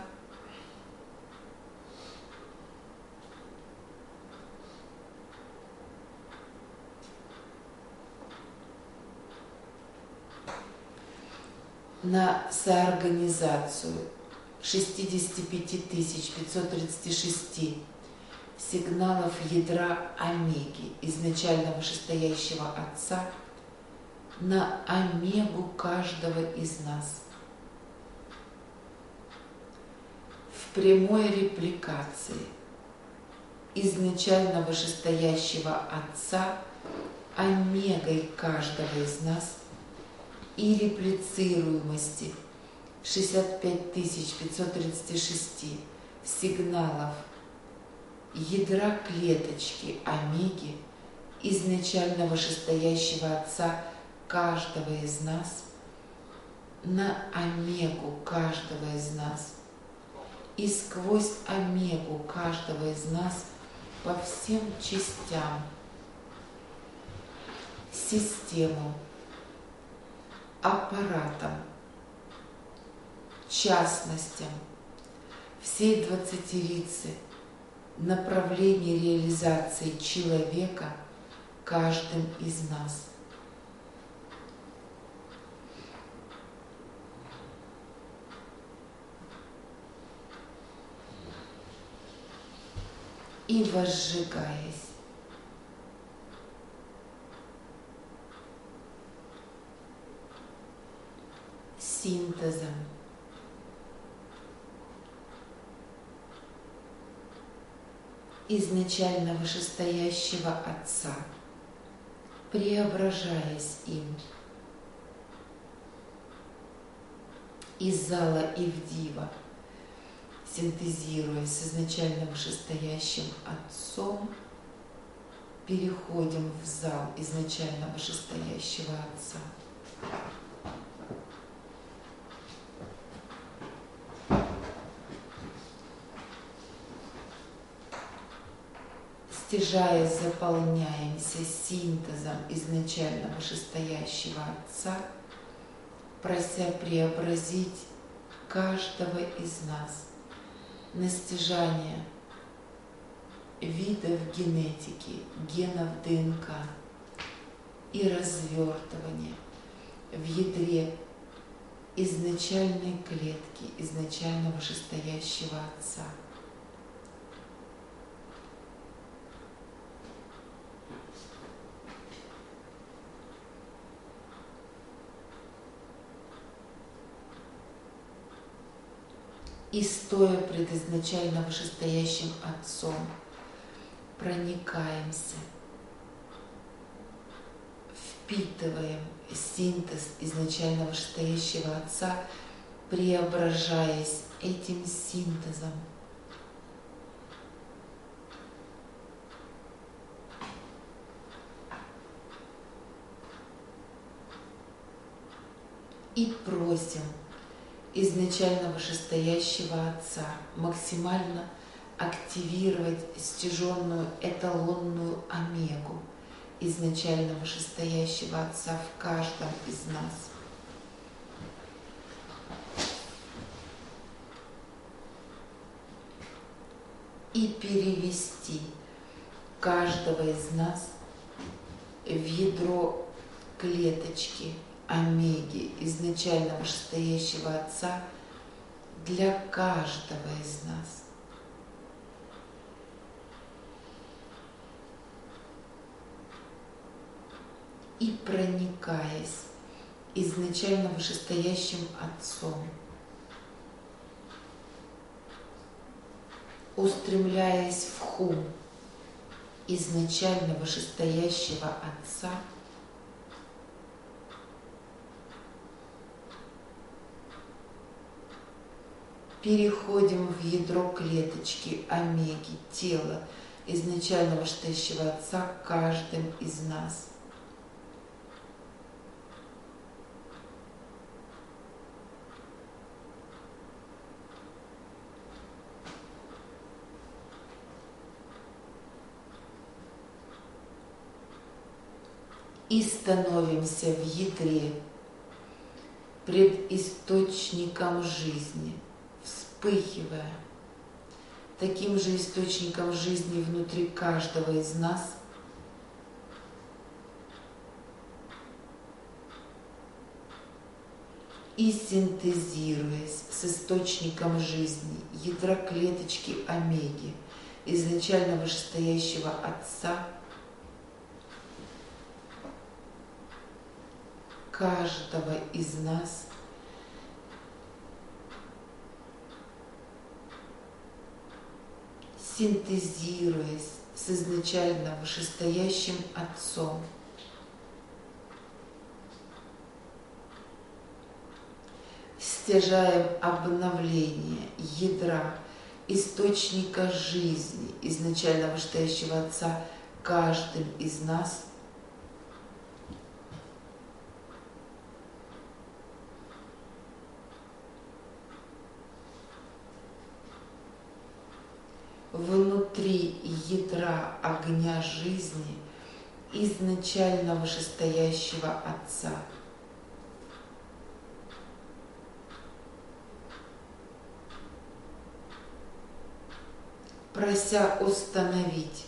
на соорганизацию 65 536 сигналов ядра Омеги изначально вышестоящего Отца на омегу каждого из нас. В прямой репликации изначально вышестоящего Отца омегой каждого из нас и реплицируемости 65 536 сигналов ядра клеточки омеги изначально вышестоящего Отца каждого из нас на омегу каждого из нас и сквозь омегу каждого из нас по всем частям, системам, аппаратам, частностям, всей 20-рицы направлений реализации человека каждым из нас. И возжигаясь синтезом изначально вышестоящего Отца, преображаясь им из зала Ивдива, синтезируясь с изначально вышестоящим Отцом, переходим в зал изначально вышестоящего Отца. стяжаясь, заполняемся синтезом изначально вышестоящего Отца, прося преобразить каждого из нас на стяжание видов генетики, генов ДНК и развертывание в ядре изначальной клетки, изначально вышестоящего Отца. И стоя пред изначально вышестоящим Отцом, проникаемся, впитываем синтез изначально вышестоящего Отца, преображаясь этим синтезом. И просим изначально вышестоящего Отца максимально активировать стяженную эталонную омегу изначально вышестоящего Отца в каждом из нас. И перевести каждого из нас в ядро клеточки омеги изначально вышестоящего Отца для каждого из нас. И проникаясь изначально вышестоящим Отцом, устремляясь в хум изначально вышестоящего Отца, переходим в ядро клеточки омеги, тела изначально вышестоящего Отца каждым из нас. И становимся в ядре пред источником жизни, вспыхивая таким же источником жизни внутри каждого из нас, и синтезируясь с источником жизни ядра клеточки омеги, изначально вышестоящего Отца, каждого из нас синтезируясь с изначально вышестоящим Отцом, стяжаем обновление ядра источника жизни изначально вышестоящего Отца каждым из нас, внутри ядра огня жизни изначально вышестоящего Отца. Прося установить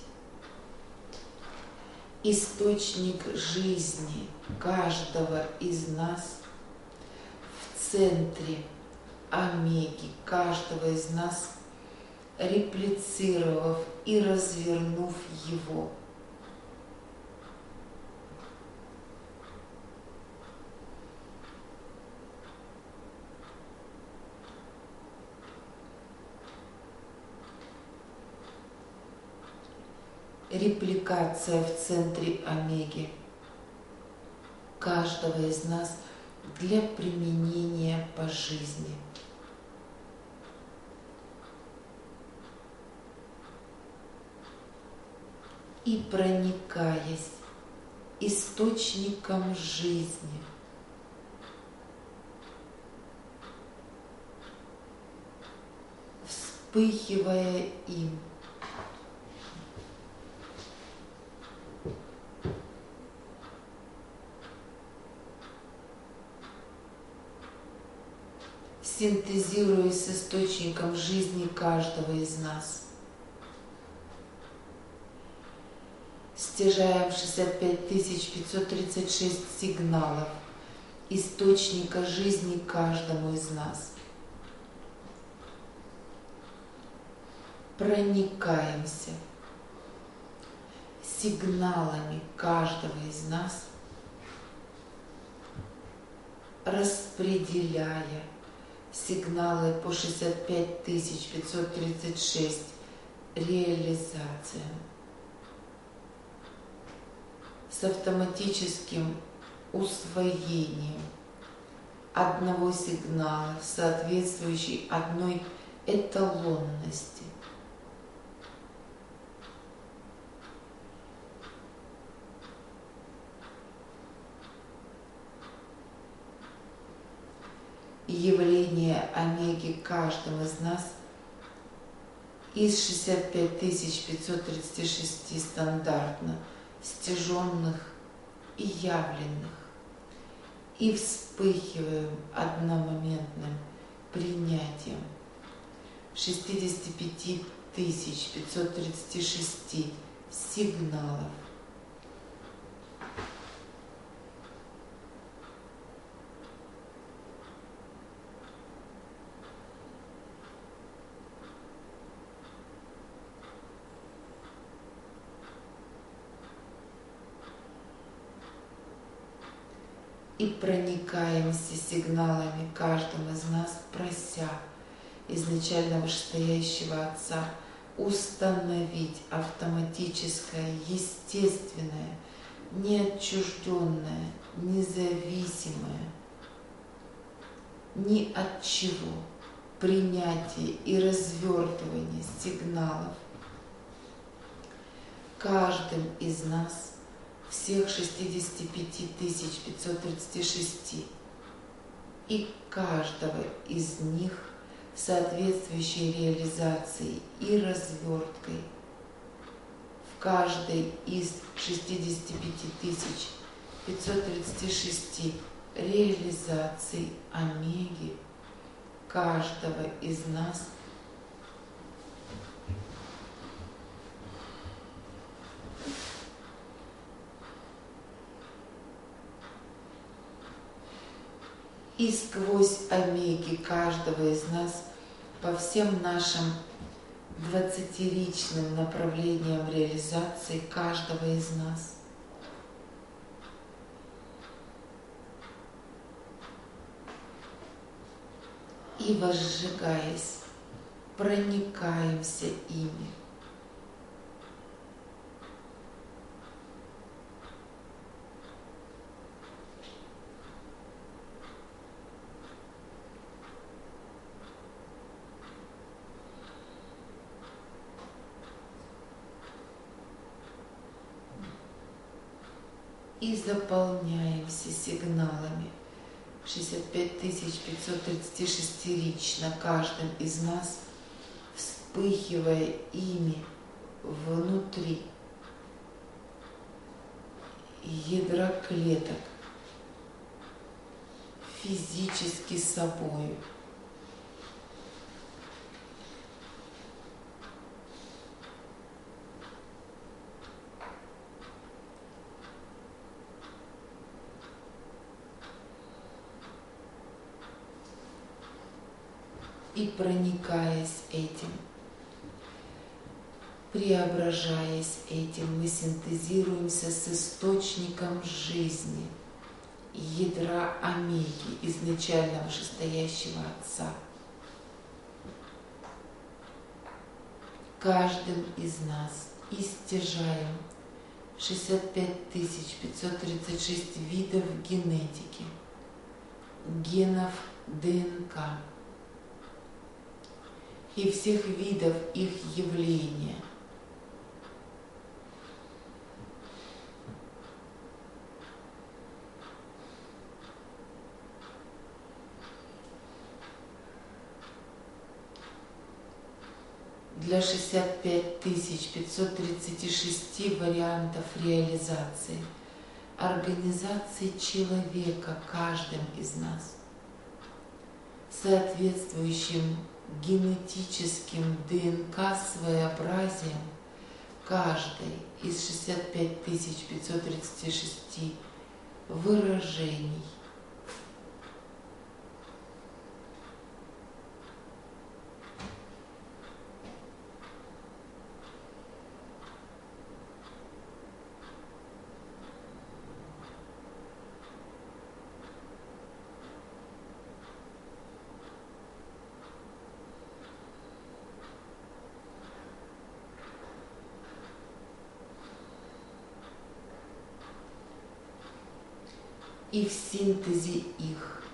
источник жизни каждого из нас в центре омеги каждого из нас, реплицировав и развернув его. Репликация в центре омеги каждого из нас для применения по жизни. И проникаясь источником жизни, вспыхивая им, синтезируясь с источником жизни каждого из нас. Стяжаем 65 536 сигналов источника жизни каждому из нас. Проникаемся сигналами каждого из нас, распределяя сигналы по 65 536 реализациям с автоматическим усвоением одного сигнала, соответствующей одной эталонности. Явление омеги каждому из нас из 65 536 стандартно стяженных и явленных, и вспыхиваем одномоментным принятием 65 536 сигналов. И проникаемся сигналами каждым из нас, прося изначально вышестоящего Отца установить автоматическое, естественное, неотчужденное, независимое ни от чего принятие и развертывание сигналов каждым из нас, всех 65 536, и каждого из них соответствующей реализацией и разверткой в каждой из 65 536 реализаций омеги каждого из нас и сквозь омеги каждого из нас по всем нашим 20-ричным направлениям реализации каждого из нас. И возжигаясь, проникаемся ими. И заполняемся сигналами 65 536 рично каждым из нас, вспыхивая ими внутри ядра клеток, физически собою. И проникаясь этим, преображаясь этим, мы синтезируемся с источником жизни, ядра омеги, изначально вышестоящего Отца. Каждым из нас истяжаем 65 536 видов генетики, генов ДНК и всех видов их явления. Для 65 536 вариантов реализации, организации человека каждым из нас, соответствующим генетическим ДНК своеобразием каждой из 65 536 выражений. И в синтезе их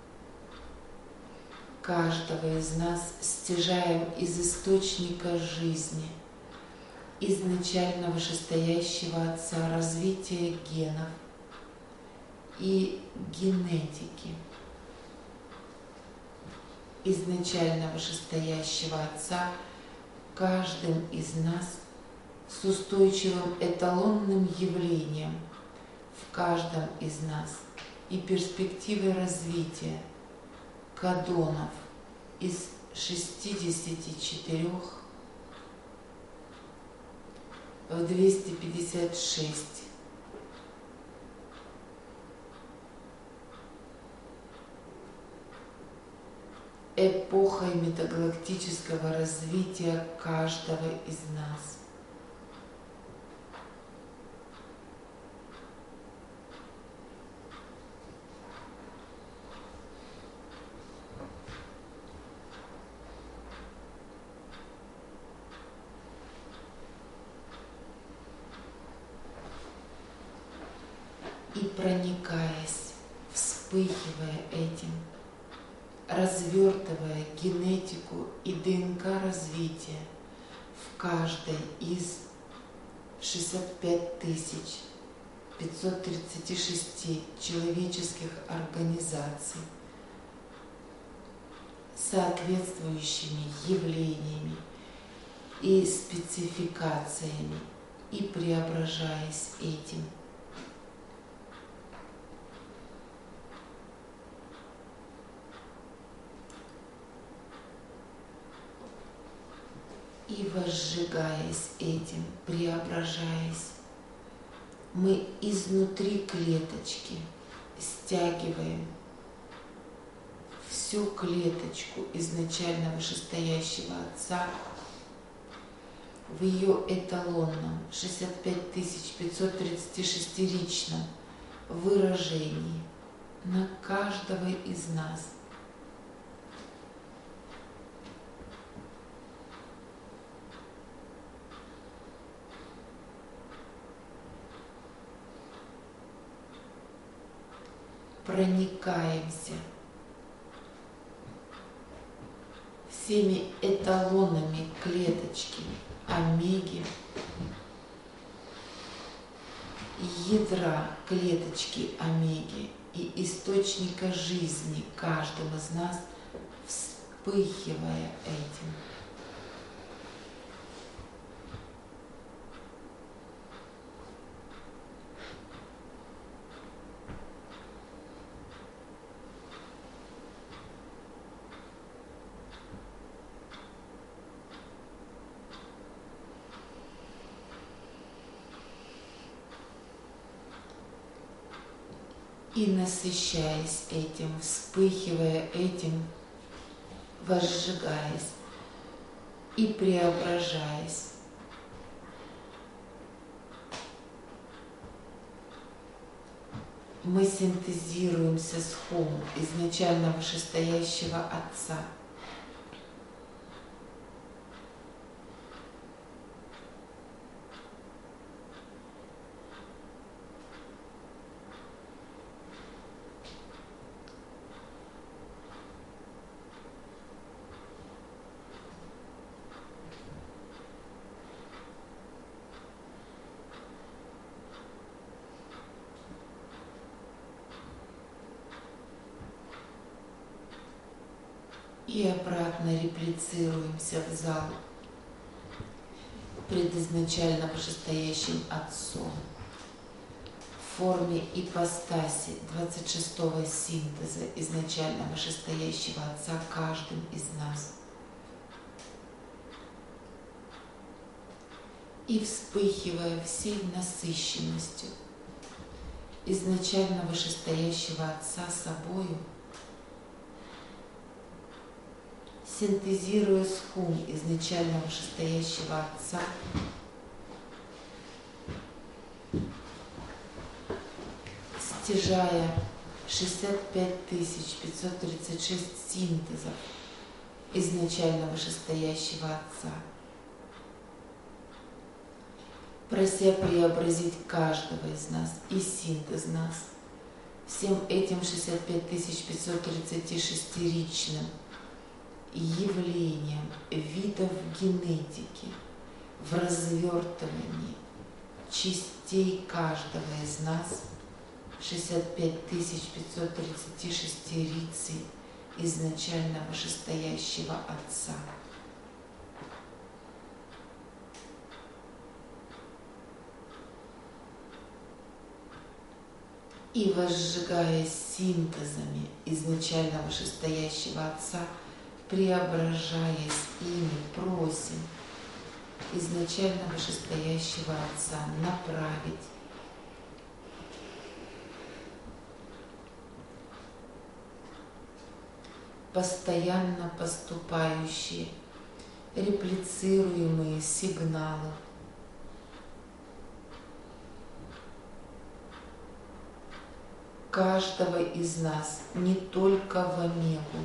каждого из нас стяжаем из источника жизни, изначально вышестоящего Отца развития генов и генетики, изначально вышестоящего Отца каждым из нас с устойчивым эталонным явлением в каждом из нас и перспективой развития кодонов из 64 в 256. Эпохой метагалактического развития каждого из нас. И проникаясь, вспыхивая этим, развертывая генетику и ДНК развития в каждой из 65 536 человеческих организаций, соответствующими явлениями и спецификациями, и преображаясь этим, и возжигаясь этим, преображаясь, мы изнутри клеточки стягиваем всю клеточку изначально вышестоящего Отца в ее эталонном 65 536-ричном выражении на каждого из нас. Проникаемся всеми эталонами клеточки омеги, ядра клеточки омеги и источника жизни каждого из нас, вспыхивая этим. И насыщаясь этим, вспыхивая этим, возжигаясь и преображаясь, мы синтезируемся с Хом, изначально вышестоящего Отца. И обратно реплицируемся в зал пред изначально вышестоящим Отцом в форме ипостаси 26-го синтеза изначально вышестоящего Отца каждым из нас. И вспыхивая всей насыщенностью изначально вышестоящего Отца собою, синтезируя схум изначально вышестоящего Отца, стяжая 65 536 синтезов изначально вышестоящего Отца, прося преобразить каждого из нас и синтез нас всем этим 65 536-ричным явлением видов генетики в развертывании частей каждого из нас 65 536 рицей изначально вышестоящего Отца. И возжигаясь синтезами изначально вышестоящего Отца, преображаясь ими, просим изначально вышестоящего Отца направить постоянно поступающие, реплицируемые сигналы каждого из нас не только в омегу,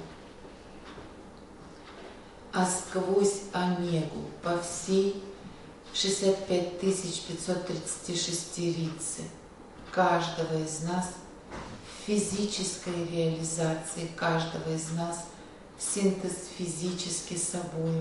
а сквозь омегу по всей 65 536 рицы каждого из нас, в физической реализации каждого из нас, в синтез физически собою.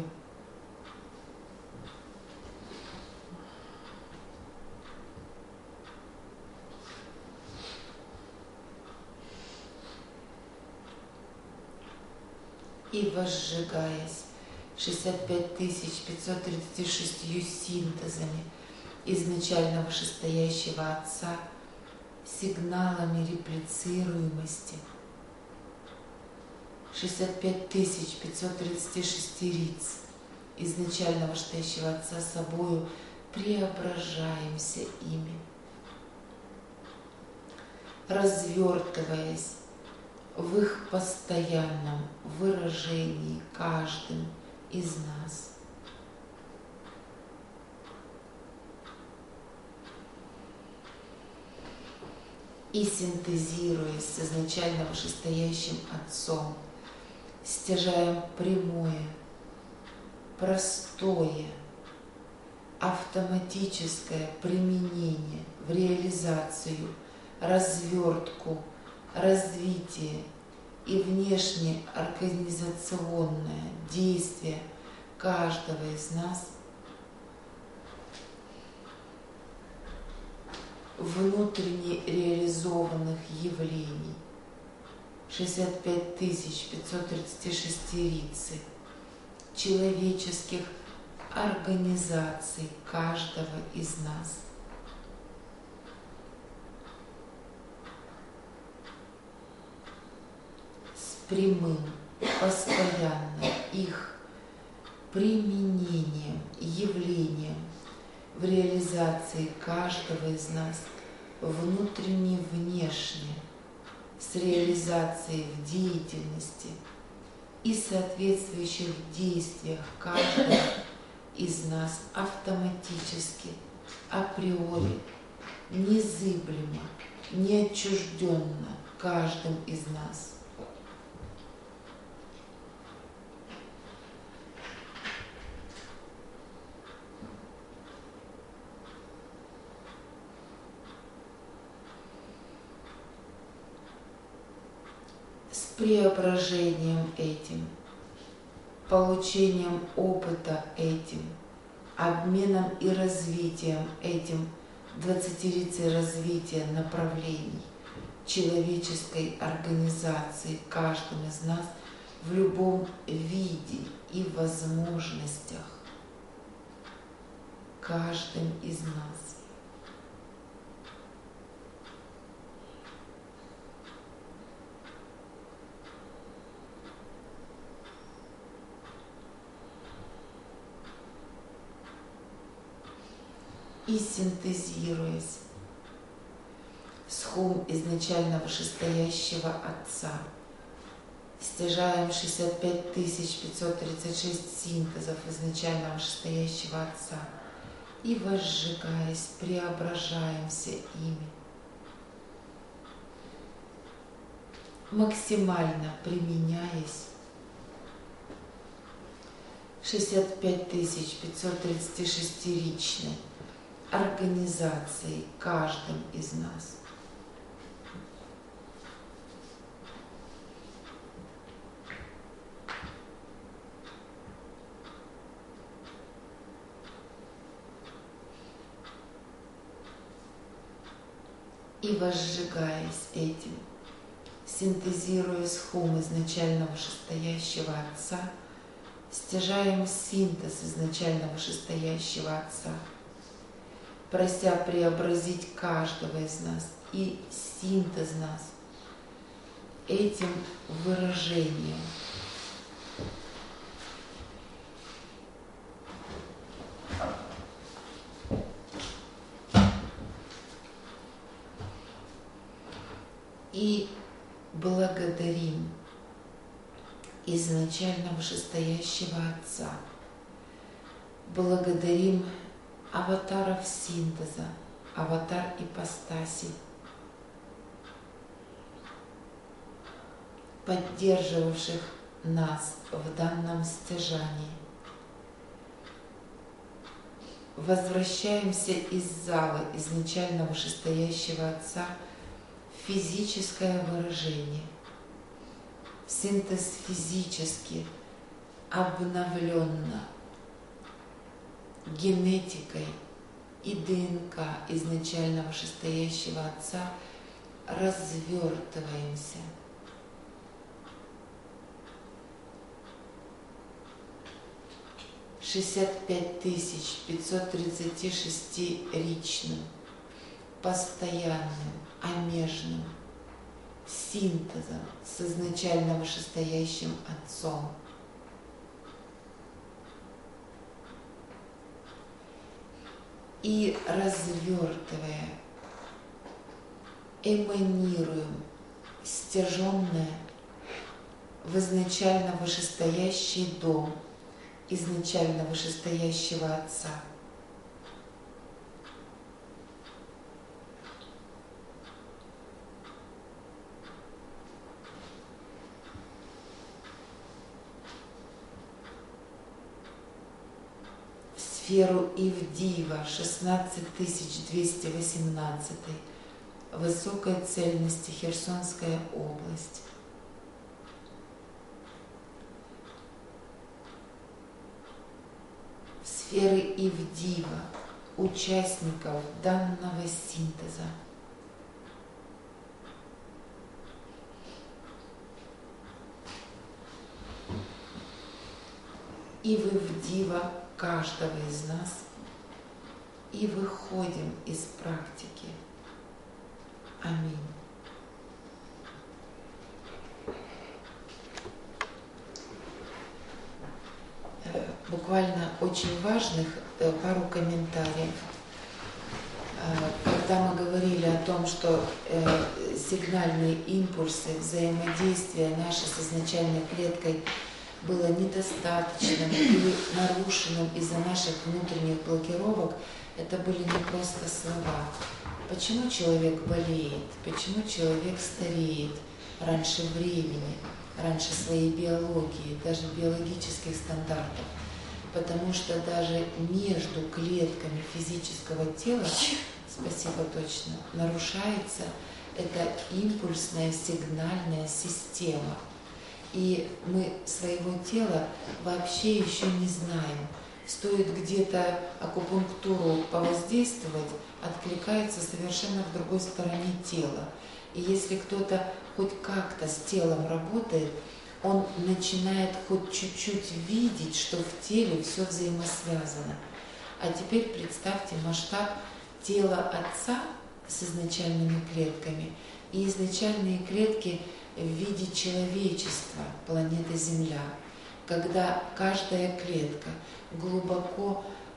И возжигаясь 65 536 синтезами изначально вышестоящего Отца, сигналами реплицируемости 65 536 риц изначально вышестоящего Отца собою, преображаемся ими, развертываясь в их постоянном выражении каждым из нас. И синтезируясь с изначально вышестоящим Отцом, стяжаем прямое, простое, автоматическое применение в реализацию, развертку, развитие и внешне организационное действие каждого из нас внутренне реализованных явлений 65 536 рицы человеческих организаций каждого из нас. С прямым, постоянным их применением, явлением в реализации каждого из нас внутренне, внешне, с реализацией в деятельности и соответствующих действиях каждого из нас автоматически, априори, незыблемо, неотчужденно каждым из нас. С преображением этим, получением опыта этим, обменом и развитием этим 20 развития направлений человеческой организации каждым из нас в любом виде и возможностях каждым из нас. и синтезируясь с хум изначально вышестоящего Отца, стяжаем 65 536 синтезов изначально вышестоящего Отца и, возжигаясь, преображаемся ими, максимально применяясь 65 536-ричной организацией каждым из нас. И возжигаясь этим, синтезируя с хум изначально вышестоящего Отца, стяжаем синтез изначально вышестоящего Отца, прося преобразить каждого из нас и синтез нас этим выражением. И благодарим изначально вышестоящего Отца, благодарим аватаров синтеза, аватар ипостаси, поддерживавших нас в данном стяжании. Возвращаемся из зала изначально вышестоящего Отца в физическое выражение, в синтез физически, обновленно, генетикой и ДНК изначально вышестоящего Отца развертываемся. — 65 536-ричным, постоянным, омежным синтезом с изначально вышестоящим Отцом. И развертывая, эманируем стяженное в изначально вышестоящий дом изначально вышестоящего Отца. В сферу Ивдива 16218, высокой цельности Херсонская область. Сферы Ивдива, участников данного синтеза. И в Ивдива каждого из нас, и выходим из практики. Аминь. Буквально очень важных пару комментариев. Когда мы говорили о том, что сигнальные импульсы взаимодействия нашей с изначальной клеткой было недостаточным или нарушенным из-за наших внутренних блокировок, это были не просто слова. Почему человек болеет? Почему человек стареет раньше времени, раньше своей биологии, даже биологических стандартов? Потому что даже между клетками физического тела, спасибо точно, нарушается эта импульсная сигнальная система. И мы своего тела вообще еще не знаем. Стоит где-то акупунктуру повоздействовать, откликается совершенно в другой стороне тела. И если кто-то хоть как-то с телом работает, он начинает хоть чуть-чуть видеть, что в теле все взаимосвязано. А теперь представьте масштаб тела Отца с изначальными клетками и изначальные клетки в виде человечества, планеты Земля, когда каждая клетка глубоко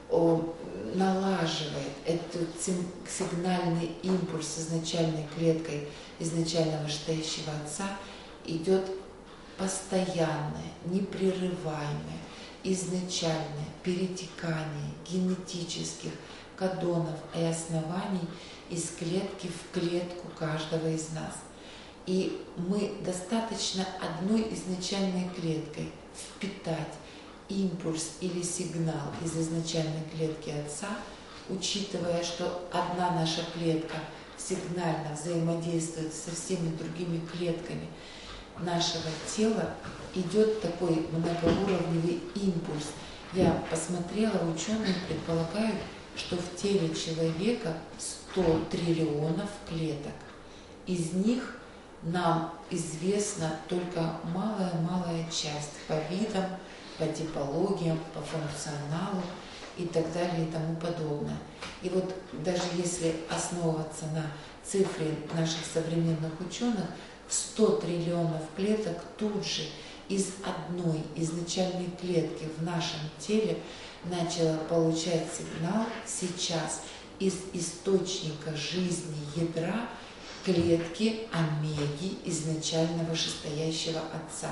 налаживает этот сигнальный импульс изначальной клеткой изначально вышестоящего отца, идет постоянное, непрерываемое, изначальное перетекание генетических кодонов и оснований из клетки в клетку каждого из нас. И мы достаточно одной изначальной клеткой впитать импульс или сигнал из изначальной клетки отца, учитывая, что одна наша клетка сигнально взаимодействует со всеми другими клетками нашего тела, идет такой многоуровневый импульс. Я посмотрела, ученые предполагают, что в теле человека 100 триллионов клеток. Из них нам известна только малая часть по видам, по типологиям, по функционалу и так далее и тому подобное. И вот даже если основываться на цифре наших современных ученых, 100 триллионов клеток тут же из одной изначальной клетки в нашем теле начала получать сигнал сейчас из источника жизни ядра клетки омеги изначально вышестоящего отца.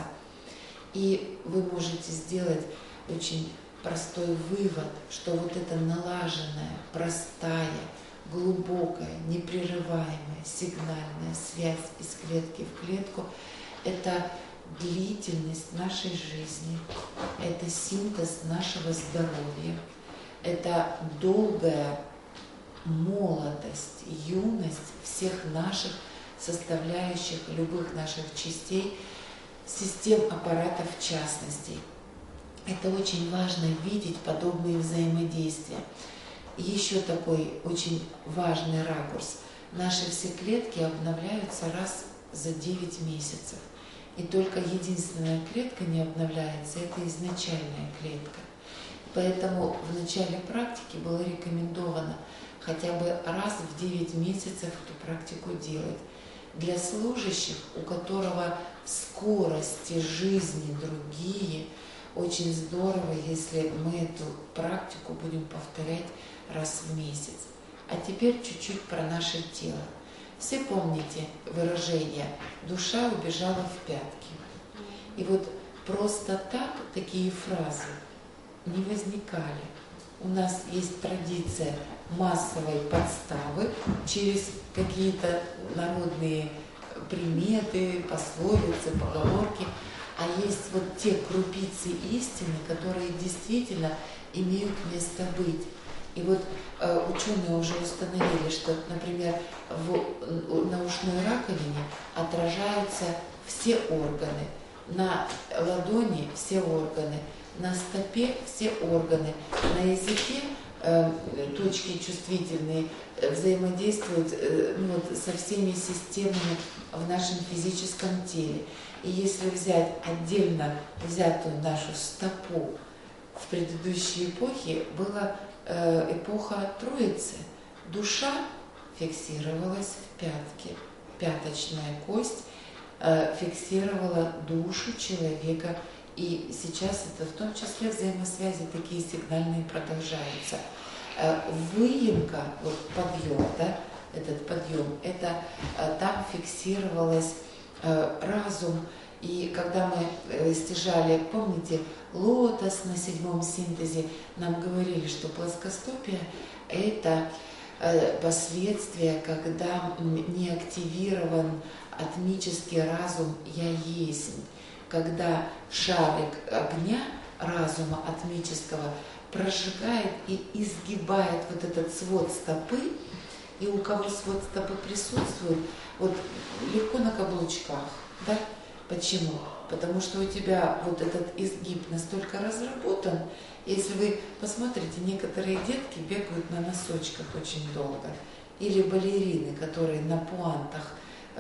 И вы можете сделать очень простой вывод, что вот эта налаженная, простая, глубокая, непрерываемая сигнальная связь из клетки в клетку – это длительность нашей жизни, это синтез нашего здоровья, это долгая молодость, юность всех наших составляющих, любых наших частей, систем аппарата в частности. Это очень важно видеть подобные взаимодействия. И еще такой очень важный ракурс. Наши все клетки обновляются раз за 9 месяцев. И только единственная клетка не обновляется, это изначальная клетка. Поэтому в начале практики было рекомендовано хотя бы раз в 9 месяцев эту практику делать. Для служащих, у которого скорости жизни другие, очень здорово, если мы эту практику будем повторять раз в месяц. А теперь чуть-чуть про наше тело. Все помните выражение «душа убежала в пятки». И вот просто так такие фразы не возникали. У нас есть традиция массовой подставы через какие-то народные приметы, пословицы, поговорки, а есть вот те крупицы истины, которые действительно имеют место быть. И вот ученые уже установили, что, например, на ушной раковине отражаются все органы, на ладони все органы, на стопе все органы, на языке точки чувствительные взаимодействуют со всеми системами в нашем физическом теле. И если взять отдельно взятую нашу стопу, в предыдущей эпохе была эпоха Троицы. Душа фиксировалась в пятке, пяточная кость фиксировала душу человека. И сейчас это в том числе взаимосвязи такие сигнальные продолжаются. Выемка, вот подъем, да, этот подъем, это там фиксировалось разум. И когда мы стяжали, помните, лотос на 7-м синтезе, нам говорили, что плоскостопие – это последствия, когда не активирован атмический разум «я есть», когда шарик огня, разума атмического, прожигает и изгибает вот этот свод стопы, и у кого свод стопы присутствует, вот легко на каблучках, да? Почему? Потому что у тебя вот этот изгиб настолько разработан, если вы посмотрите, некоторые детки бегают на носочках очень долго, или балерины, которые на пуантах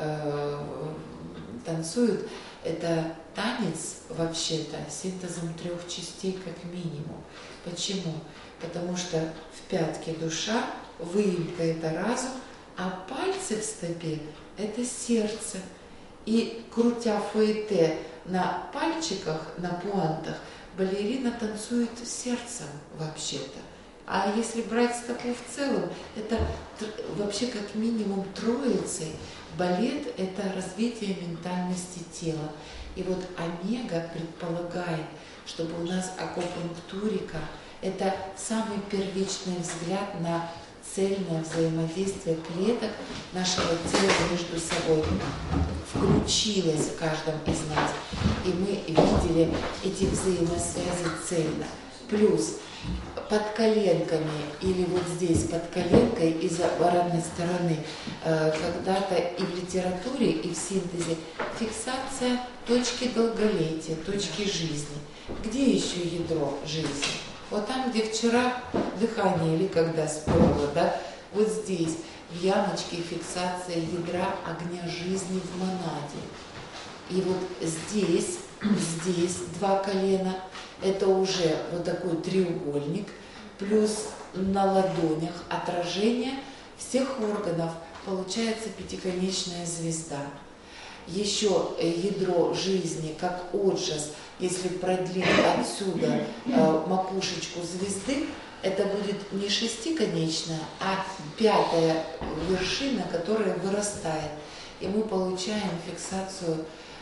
танцуют, это танец вообще-то синтезом 3 частей как минимум. Почему? Потому что в пятке душа, выемка – это разум, а пальцы в стопе – это сердце. И крутя фуэте на пальчиках, на пуантах, балерина танцует сердцем вообще-то. А если брать стопу в целом, это вообще как минимум троицей. Балет – это развитие ментальности тела. И вот омега предполагает, чтобы у нас акупунктурика – это самый первичный взгляд на цельное взаимодействие клеток нашего тела между собой включилось в каждом из нас. И мы видели эти взаимосвязи цельно. Плюс под коленками или вот здесь под коленкой из обратной стороны когда-то и в литературе, и в синтезе фиксация точки долголетия, точки жизни. Где еще ядро жизни? Вот там, где вчера дыхание или когда сперло, да, вот здесь, в ямочке фиксация ядра огня жизни в монаде. И вот здесь два колена, это уже вот такой треугольник, плюс на ладонях отражение всех органов, получается пятиконечная звезда. Еще ядро жизни, как отжас, если продлить отсюда макушечку звезды, это будет не шестиконечная, а пятая вершина, которая вырастает. И мы получаем фиксацию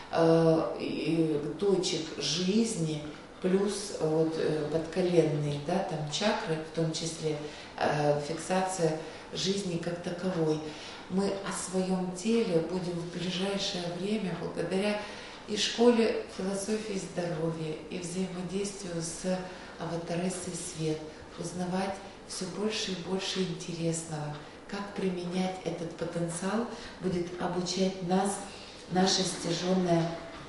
точек жизни, плюс вот подколенные, да, там чакры, в том числе фиксация жизни как таковой. Мы о своем теле будем в ближайшее время, благодаря и школе философии здоровья, и взаимодействию с аватарессой свет, узнавать все больше и больше интересного. Как применять этот потенциал, будет обучать нас наша стяженная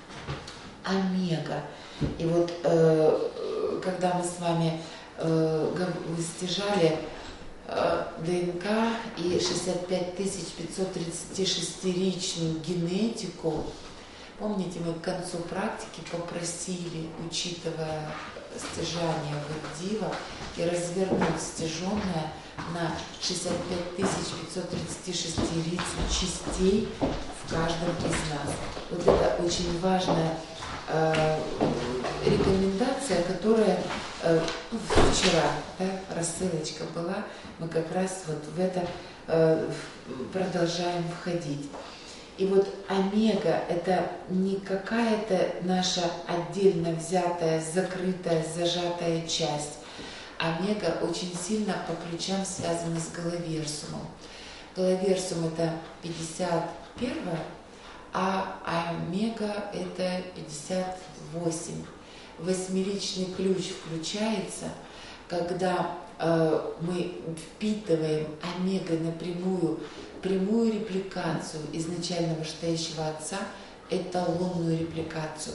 омега. И вот когда мы с вами стяжали ДНК и 65 536-ричную генетику, помните, мы к концу практики попросили, учитывая стяжание Ваддива, и развернуть стяженное на 65 536 частей в каждом из нас. Вот это очень важная рекомендация, которая вчера, да, рассылочка была, мы как раз вот в это продолжаем входить. И вот омега – это не какая-то наша отдельно взятая, закрытая, зажатая часть. Омега очень сильно по ключам связана с головерсумом. Головерсум – это 51, а омега – это 58. Восьмеричный ключ включается, когда мы впитываем омега напрямую, прямую репликацию изначально вышестоящего отца, эталонную репликацию.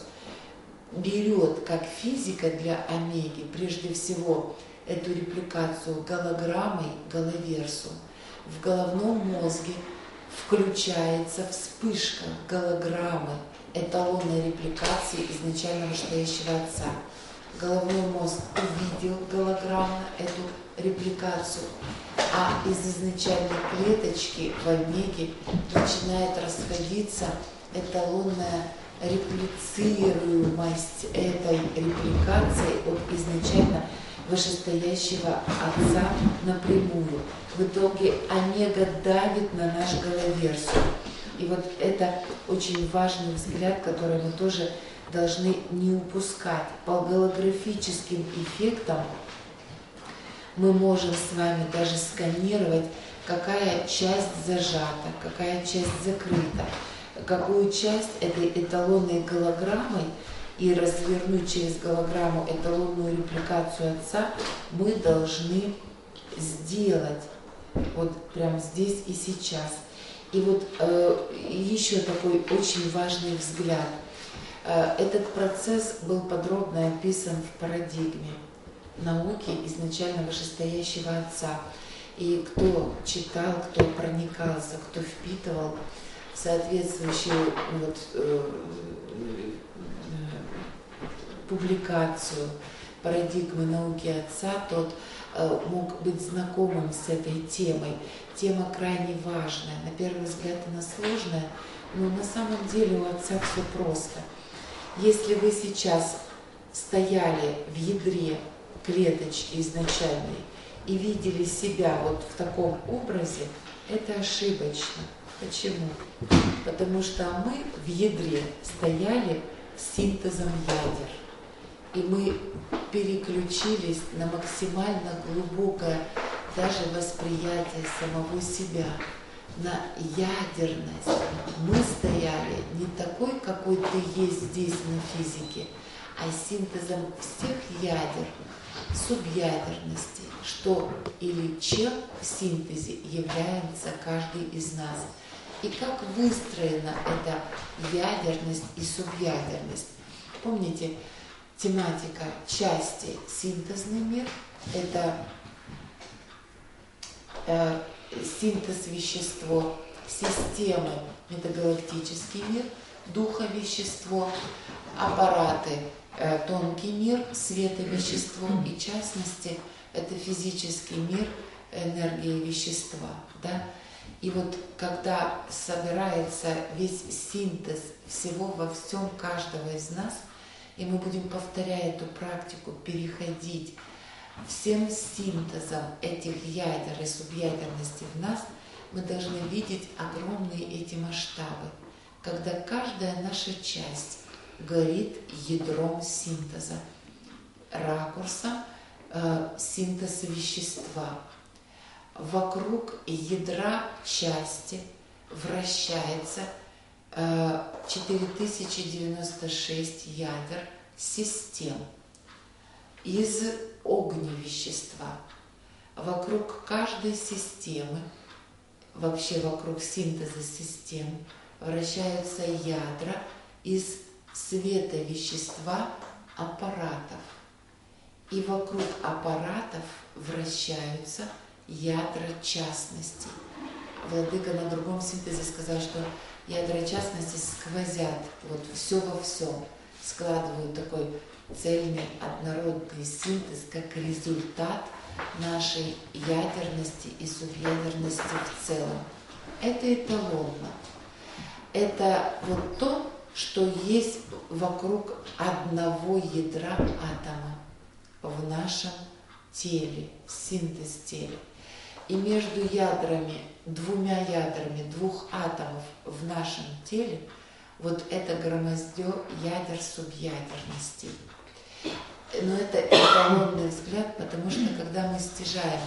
Берет как физика для омеги, прежде всего, эту репликацию голограммой головерсум. В головном мозге включается вспышка голограммы эталонной репликации изначально вышестоящего отца. Головной мозг увидел голограммно эту репликацию, а из изначальной клеточки в омеге начинает расходиться эталонная реплицируемость этой репликации от изначально вышестоящего отца напрямую. В итоге омега давит на наш головерсум. И вот это очень важный взгляд, который мы тоже должны не упускать. По голографическим эффектам мы можем с вами даже сканировать, какая часть зажата, какая часть закрыта, какую часть этой эталонной голограммой и развернуть через голограмму эталонную репликацию отца мы должны сделать вот прямо здесь и сейчас. И вот еще такой очень важный взгляд. Этот процесс был подробно описан в парадигме науки изначально вышестоящего отца. И кто читал, кто проникался, кто впитывал соответствующую вот, публикацию парадигмы науки отца, тот мог быть знакомым с этой темой. Тема крайне важная. На первый взгляд она сложная, но на самом деле у отца все просто. Если вы сейчас стояли в ядре клеточки изначальной и видели себя вот в таком образе, это ошибочно. Почему? Потому что мы в ядре стояли с синтезом ядер. И мы переключились на максимально глубокое даже восприятие самого себя, на ядерность. Мы стояли не такой, какой ты есть здесь на физике, а синтезом всех ядер, субъядерности, что или чем в синтезе является каждый из нас. И как выстроена эта ядерность и субъядерность. Помните, тематика части синтезный мир – это синтез вещество, системы метагалактический мир, духа вещество, аппараты тонкий мир, света вещество и в частности это физический мир, энергии вещества. Да? И вот когда собирается весь синтез всего во всем каждого из нас, и мы будем, повторяя эту практику, переходить всем синтезом этих ядер и субъядерности в нас, мы должны видеть огромные эти масштабы, когда каждая наша часть горит ядром синтеза, ракурсом синтеза вещества. Вокруг ядра части вращается 4096 ядер систем из огневещества. Вокруг каждой системы, вообще вокруг синтеза систем, вращаются ядра из света вещества аппаратов. И вокруг аппаратов вращаются ядра частности. Владыка на другом синтезе сказал, что ядра частности сквозят, вот все во всем, складывают такой цельный однородный синтез как результат нашей ядерности и субъядерности в целом. Это эталонно. Это вот то, что есть вокруг одного ядра атома в нашем теле, синтез тела. И между ядрами, двумя ядрами двух атомов в нашем теле, вот это громоздье ядер субъядерности. Но это эталонный взгляд, потому что когда мы стяжаем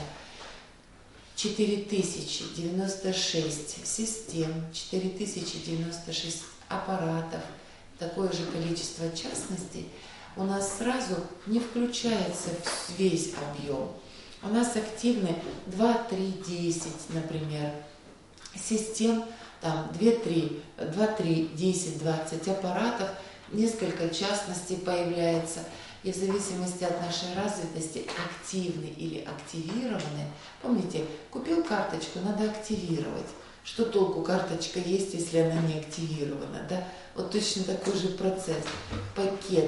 4096 систем, 4096 аппаратов, такое же количество частностей, у нас сразу не включается весь объем. У нас активны 2, 3, 10, например, систем, там 2, 3, 10, 20 аппаратов, несколько частностей появляется. И в зависимости от нашей развитости, активны или активированы, помните, купил карточку, надо активировать. Что толку карточка есть, если она не активирована, да? Вот точно такой же процесс. Пакет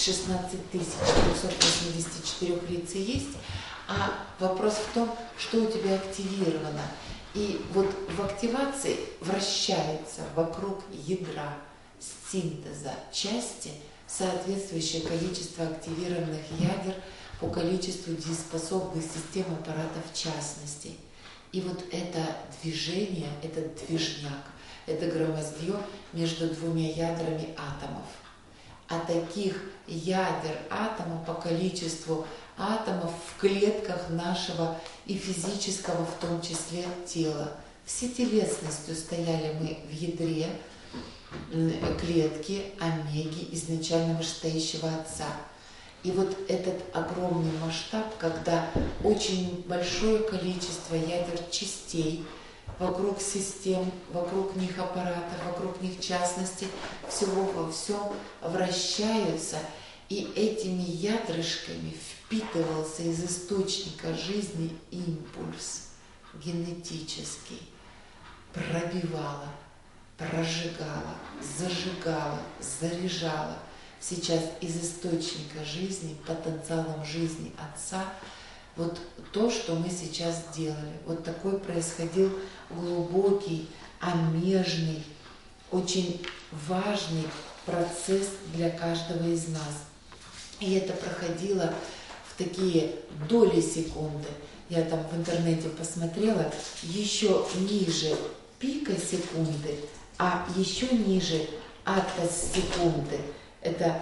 16384 лиц есть, а вопрос в том, что у тебя активировано. И вот в активации вращается вокруг ядра синтеза части соответствующее количество активированных ядер по количеству дееспособных систем аппаратов в частности. И вот это движение, этот движняк, это громоздье между двумя ядрами атомов. А таких ядер атома по количеству атомов в клетках нашего и физического, в том числе, тела. Всетелесностью стояли мы в ядре клетки омеги изначально вышестоящего Отца. И вот этот огромный масштаб, когда очень большое количество ядер частей вокруг систем, вокруг них аппаратов, вокруг них частностей, всего во всем вращаются, и этими ядрышками впитывался из источника жизни импульс генетический, пробивало, прожигало, зажигало, заряжало сейчас из источника жизни, потенциалом жизни Отца, вот то, что мы сейчас делали. Вот такой происходил глубокий, омежный, очень важный процесс для каждого из нас. И это проходило в такие доли секунды. Я там в интернете посмотрела, еще ниже пика секунды, а еще ниже атос секунды. Это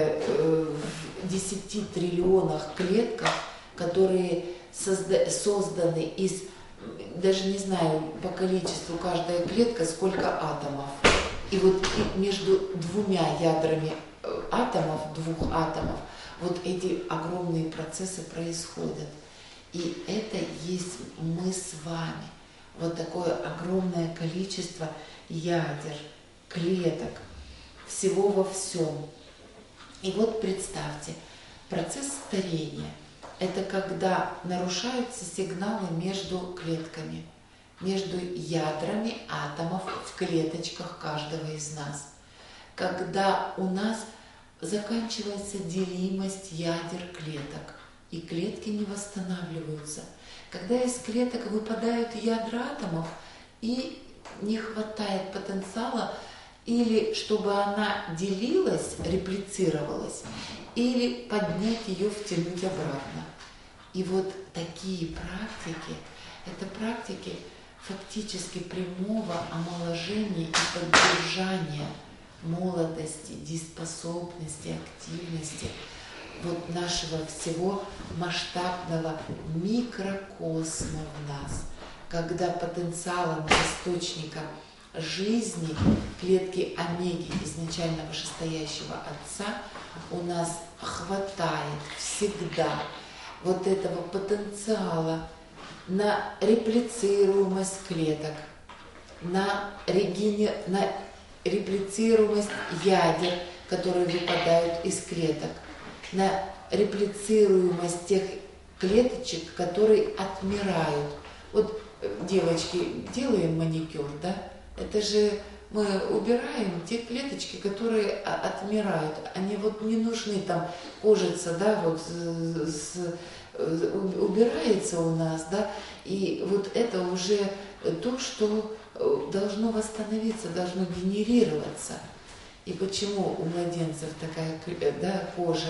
в 10 триллионах клетках, которые созданы из, даже не знаю по количеству каждая клетка, сколько атомов. И вот между двумя ядрами атомов, двух атомов, вот эти огромные процессы происходят. И это есть мы с вами. Вот такое огромное количество ядер, клеток, всего во всем. И вот представьте, процесс старения – это когда нарушаются сигналы между клетками, между ядрами атомов в клеточках каждого из нас. Когда у нас заканчивается делимость ядер клеток, и клетки не восстанавливаются. Когда из клеток выпадают ядра атомов, и не хватает потенциала, или чтобы она делилась, реплицировалась, или поднять ее, втянуть обратно. И вот такие практики, это практики фактически прямого омоложения и поддержания молодости, дееспособности, активности вот нашего всего масштабного микрокосма в нас, когда потенциалом, источником жизни клетки омеги изначально вышестоящего Отца у нас хватает всегда вот этого потенциала на реплицируемость клеток, на реплицируемость ядер, которые выпадают из клеток, на реплицируемость тех клеточек, которые отмирают. Вот, девочки, делаем маникюр, да? Это же мы убираем те клеточки, которые отмирают. Они вот не нужны, там кожица, да, вот убирается у нас, да, и вот это уже то, что должно восстановиться, должно генерироваться. И почему у младенцев такая, да, кожа?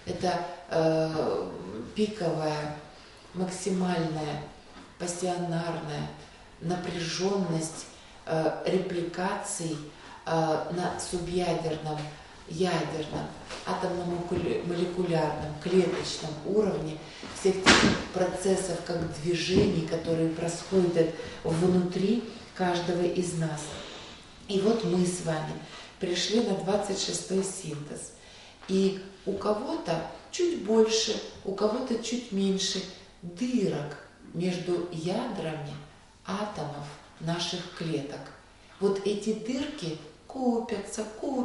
Это пиковая, максимальная, пассионарная напряженность репликаций на субъядерном, ядерном, атомно-молекулярном, клеточном уровне всех тех процессов, как движений, которые происходят внутри каждого из нас. И вот мы с вами пришли на 26-й синтез. И у кого-то чуть больше, у кого-то чуть меньше дырок между ядрами атомов наших клеток. Вот эти дырки копятся,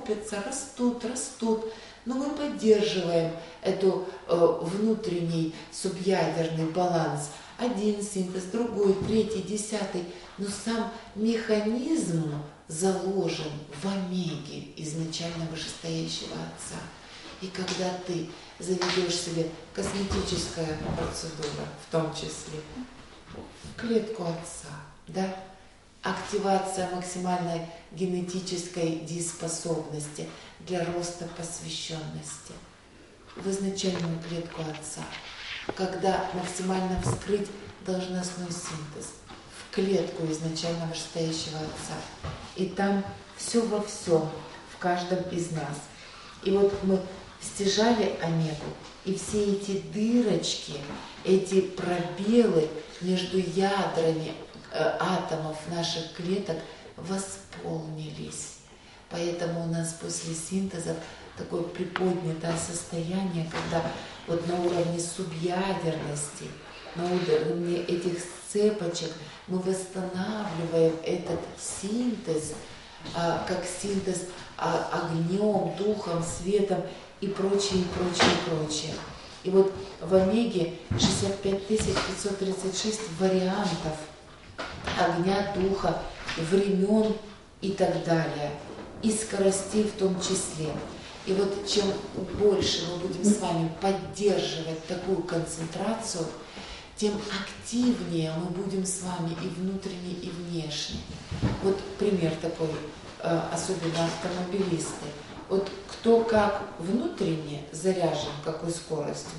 растут, но мы поддерживаем эту внутренний субъядерный баланс. Один синтез, другой, третий, 10-й, но сам механизм заложен в омеге изначально вышестоящего Отца. И когда ты заведешь себе косметическая процедура, в том числе, в клетку Отца, да, активация максимальной генетической дееспособности для роста посвященности в изначальную клетку Отца, когда максимально вскрыть должностной синтез в клетку изначально вышестоящего Отца. И там все во всем, в каждом из нас. И вот мы стяжали омегу, и все эти дырочки, эти пробелы между ядрами атомов наших клеток восполнились. Поэтому у нас после синтезов такое приподнятое состояние, когда вот на уровне субъядерности, на уровне этих цепочек мы восстанавливаем этот синтез, как синтез огнем, духом, светом и прочее, прочее, прочее. И вот в омеге 65 536 вариантов огня, духа, времен и так далее, и скоростей в том числе. И вот чем больше мы будем с вами поддерживать такую концентрацию, тем активнее мы будем с вами и внутренне, и внешне. Вот пример такой, особенно автомобилисты. Вот кто как внутренне заряжен, какой скоростью,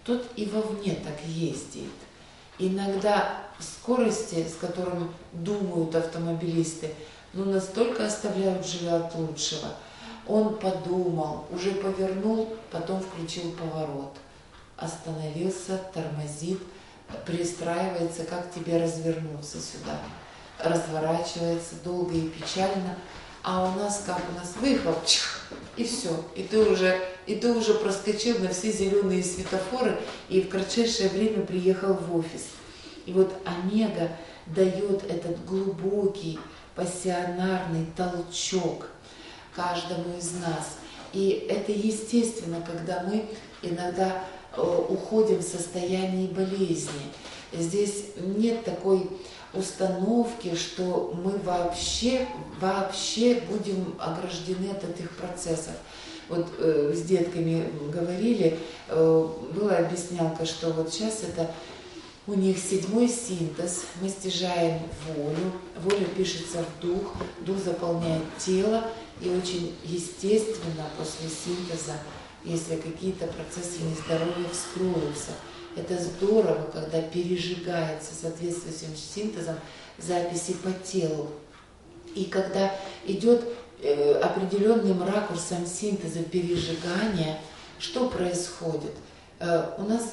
тот и вовне так ездит. Иногда скорости, с которыми думают автомобилисты, настолько оставляют живя от лучшего. Он подумал, уже повернул, потом включил поворот. Остановился, тормозит, пристраивается, как тебе развернуться сюда. Разворачивается долго и печально. А у нас выехал, и все. И ты уже проскочил на все зеленые светофоры и в кратчайшее время приехал в офис. И вот омега дает этот глубокий, пассионарный толчок каждому из нас. И это естественно, когда мы иногда уходим в состояние болезни. Здесь нет такой установки, что мы вообще будем ограждены от этих процессов. Вот с детками говорили, была объяснялка, что вот сейчас это у них 7-й синтез, мы стяжаем волю, воля пишется в дух, дух заполняет тело, и очень естественно после синтеза, если какие-то процессы нездоровья вскроются. Это здорово, когда пережигается соответствующим синтезом записи по телу. И когда идет определенным ракурсом синтеза пережигания, что происходит? У нас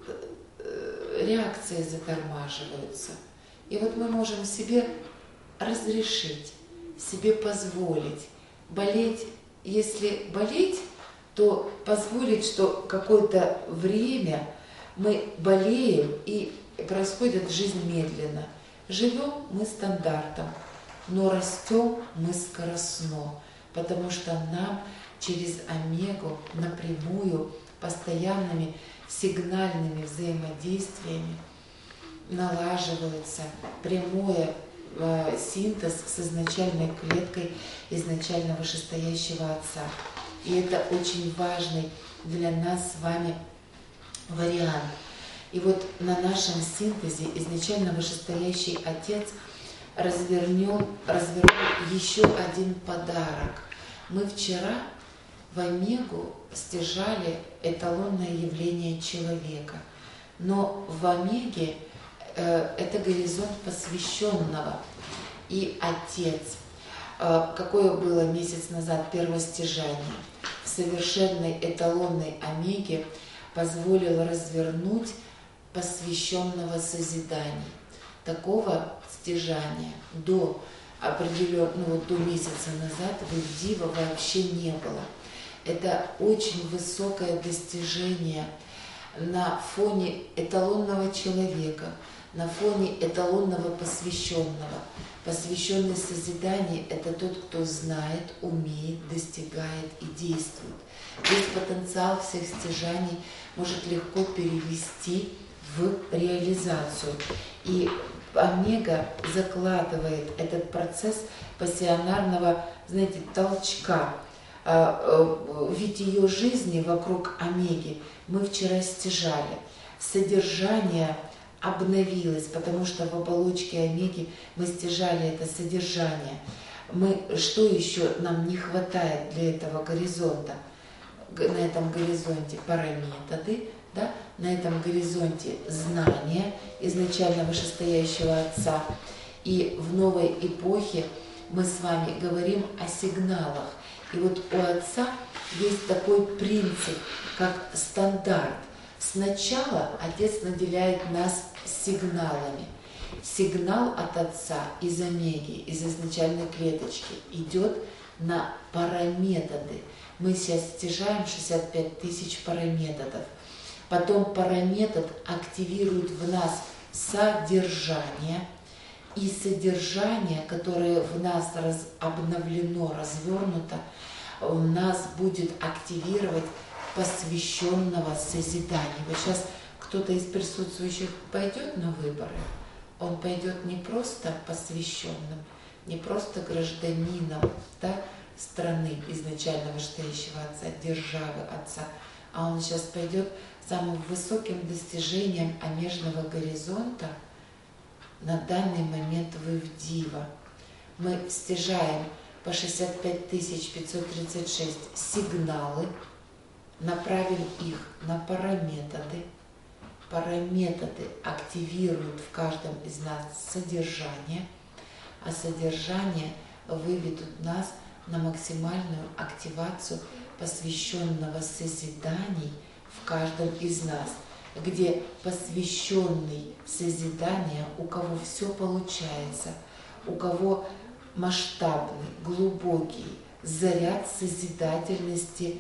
реакции затормаживаются. И вот мы можем себе разрешить, себе позволить болеть. Если болеть, то позволить, что какое-то время мы болеем, и происходит жизнь медленно. Живем мы стандартом, но растем мы скоростно, потому что нам через омегу напрямую, постоянными сигнальными взаимодействиями налаживается прямой синтез с изначальной клеткой изначально вышестоящего Отца. И это очень важный для нас с вами вариант. И вот на нашем синтезе изначально вышестоящий Отец развернул еще один подарок. Мы вчера в омегу стяжали эталонное явление человека. Но в омеге это горизонт посвященного. И Отец, какое было месяц назад первостяжание, в совершенной эталонной омеге позволил развернуть посвященного созиданию. Такого стяжания до месяца назад в Ивдива вообще не было. Это очень высокое достижение на фоне эталонного человека, на фоне эталонного посвященного. Посвященный созиданию – это тот, кто знает, умеет, достигает и действует. Весь потенциал всех стяжаний может легко перевести в реализацию. И омега закладывает этот процесс пассионарного, толчка. Ведь ее жизни вокруг омеги мы вчера стяжали. Содержание обновилось, потому что в оболочке омеги мы стяжали это содержание. Что еще нам не хватает для этого горизонта? На этом горизонте параметоды, да? На этом горизонте знания изначально вышестоящего Отца. И в новой эпохе мы с вами говорим о сигналах. И вот у Отца есть такой принцип, как стандарт. Сначала Отец наделяет нас сигналами. Сигнал от Отца из омеги, из изначальной клеточки идет на параметоды. Мы сейчас стяжаем 65 тысяч параметодов. Потом параметод активирует в нас содержание. И содержание, которое в нас обновлено, развернуто, у нас будет активировать посвященного созидания. Вот сейчас кто-то из присутствующих пойдет на выборы, он пойдет не просто посвященным, не просто гражданином, да, страны изначально вышестоящего Отца, державы Отца, а он сейчас пойдет самым высоким достижением омежного горизонта на данный момент в Ивдива. Мы стяжаем по 65 536 сигналы, направим их на параметоды, параметоды активируют в каждом из нас содержание, а содержание выведут нас на максимальную активацию посвященного созиданий в каждом из нас, где посвященный созидания, у кого все получается, у кого масштабный, глубокий заряд созидательности,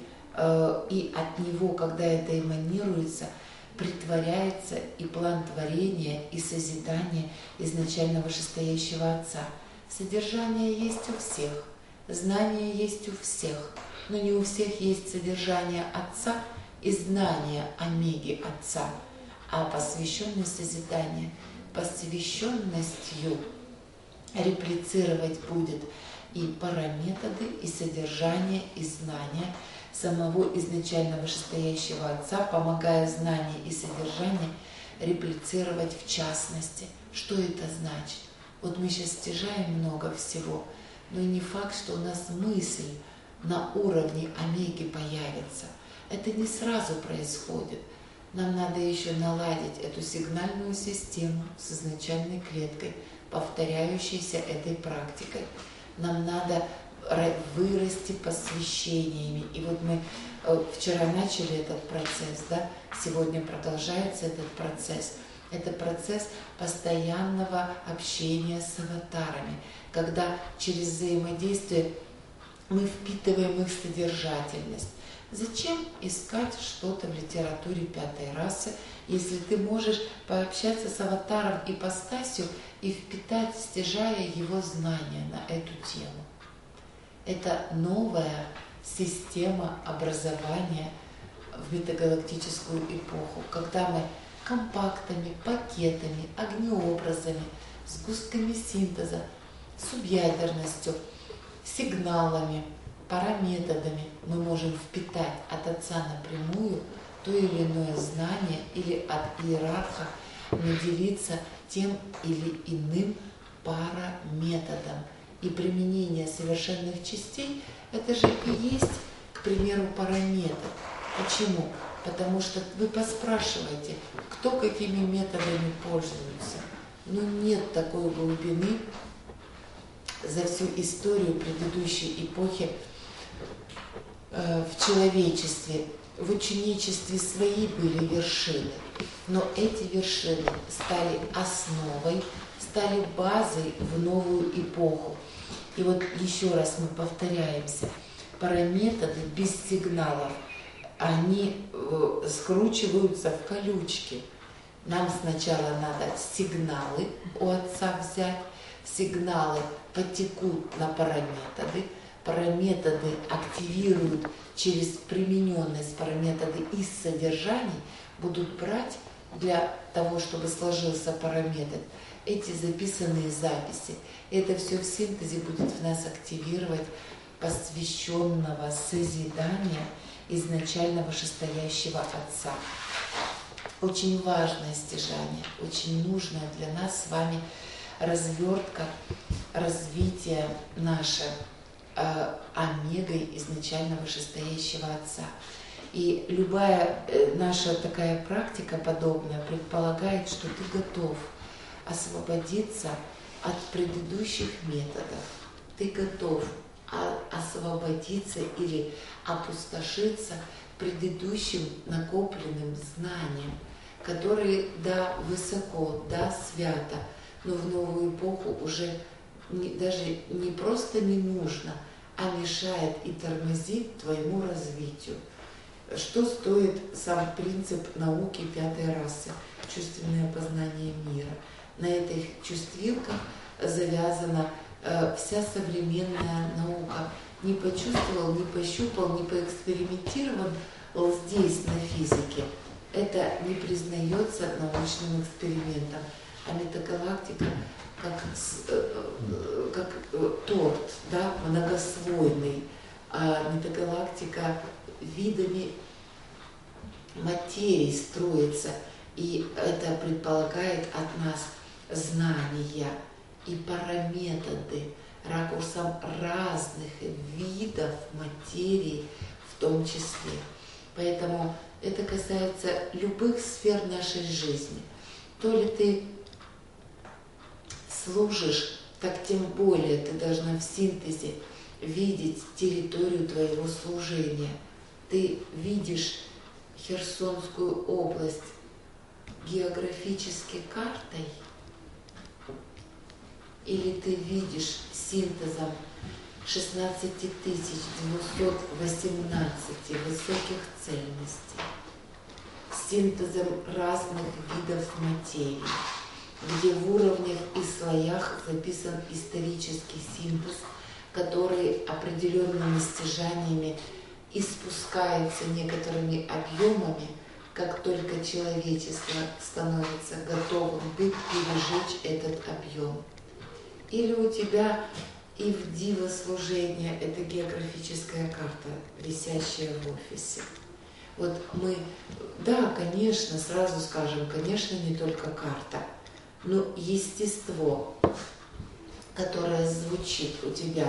и от него, когда это эманируется, притворяется и план творения, и созидания изначально вышестоящего Отца. Содержание есть у всех, знание есть у всех, но не у всех есть содержание Отца и знание Омеги Отца, а посвященность созидания, посвященностью реплицировать будет и параметоды, и содержание, и знания самого изначально вышестоящего Отца, помогая знание и содержание реплицировать в частности. Что это значит? Вот мы сейчас стяжаем много всего, но не факт, что у нас мысль на уровне омеги появится. Это не сразу происходит. Нам надо еще наладить эту сигнальную систему с изначальной клеткой, повторяющейся этой практикой. Нам надо вырасти посвящениями. И вот мы вчера начали этот процесс, да? Сегодня продолжается этот процесс. Это процесс постоянного общения с аватарами, когда через взаимодействие мы впитываем их содержательность. Зачем искать что-то в литературе пятой расы, если ты можешь пообщаться с аватаром ипостасью и впитать, стяжая его знания на эту тему? Это новая система образования в метагалактическую эпоху, когда мы компактами, пакетами, огнеобразами, сгустками синтеза, субъядерностью, сигналами, параметодами мы можем впитать от Отца напрямую то или иное знание или от иерарха наделиться тем или иным параметодом. И применение совершенных частей – это же и есть, к примеру, параметр. Почему? Потому что вы поспрашиваете, кто какими методами пользуется. Но нет такой глубины за всю историю предыдущей эпохи в человечестве. В ученичестве свои были вершины, но эти вершины стали основой, стали базой в новую эпоху. И вот еще раз мы повторяемся, параметоды без сигналов, они скручиваются в колючки. Нам сначала надо сигналы у Отца взять, сигналы потекут на параметоды, параметоды активируют через примененность параметоды из содержаний, будут брать для того, чтобы сложился параметр, эти записанные записи. Это все в синтезе будет в нас активировать посвященного созидания изначально вышестоящего Отца. Очень важное стяжание, очень нужная для нас с вами развертка, развитие наше омегой изначально вышестоящего Отца. И любая наша такая практика подобная предполагает, что ты готов освободиться от предыдущих методов. Ты готов освободиться или опустошиться предыдущим накопленным знанием, которые, да, высоко, да, свято, но в новую эпоху уже даже не просто не нужно, а мешает и тормозит твоему развитию. Что стоит сам принцип науки пятой расы, чувственное познание мира? На этих чувствилках завязана вся современная наука. Не почувствовал, не пощупал, не поэкспериментировал здесь, на физике. Это не признается научным экспериментом. А метагалактика как торт, да, многослойный. А метагалактика видами материи строится. И это предполагает от нас знания и параметоды ракурсом разных видов материи в том числе. Поэтому это касается любых сфер нашей жизни. То ли ты служишь, так тем более ты должна в синтезе видеть территорию твоего служения. Ты видишь Херсонскую область географической картой, или ты видишь синтезом 16 218 высоких цельностей, синтезом разных видов материи, где в уровнях и слоях записан исторический синтез, который определенными стяжаниями испускается некоторыми объемами, как только человечество становится готовым пережечь этот объем. Или у тебя и в диво служение — это географическая карта, висящая в офисе. Вот мы, да, конечно, сразу скажем, конечно, не только карта, но естество, которое звучит у тебя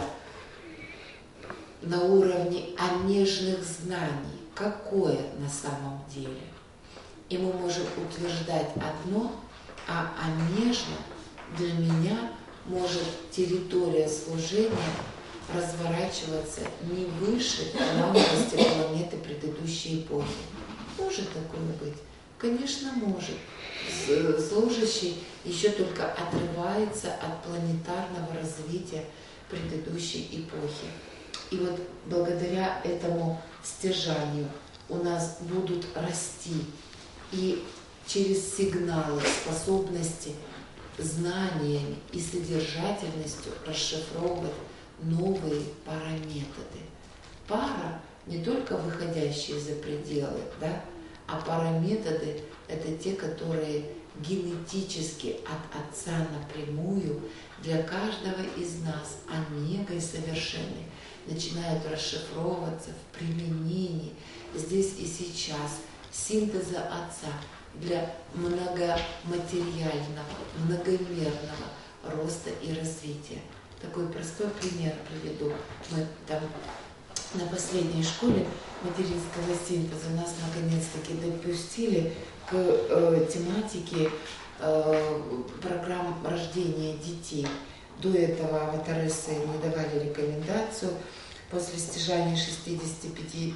на уровне онежных знаний, какое на самом деле. И мы можем утверждать одно, а онежно для меня может территория служения разворачиваться не выше плавности планеты предыдущей эпохи. Может такое быть? Конечно, может. Служащий еще только отрывается от планетарного развития предыдущей эпохи. И вот благодаря этому стяжанию у нас будут расти и через сигналы, способности, знаниями и содержательностью расшифровывать новые параметоды. Пара не только выходящие за пределы, да, а параметоды — это те, которые генетически от Отца напрямую для каждого из нас, омегой совершенной, начинают расшифровываться в применении здесь и сейчас синтеза Отца для многоматериального, многомерного роста и развития. Такой простой пример приведу. Мы там на последней школе материнского синтеза нас наконец-таки допустили к тематике программ рождения детей. До этого аватарессы не давали рекомендацию. После стяжания 65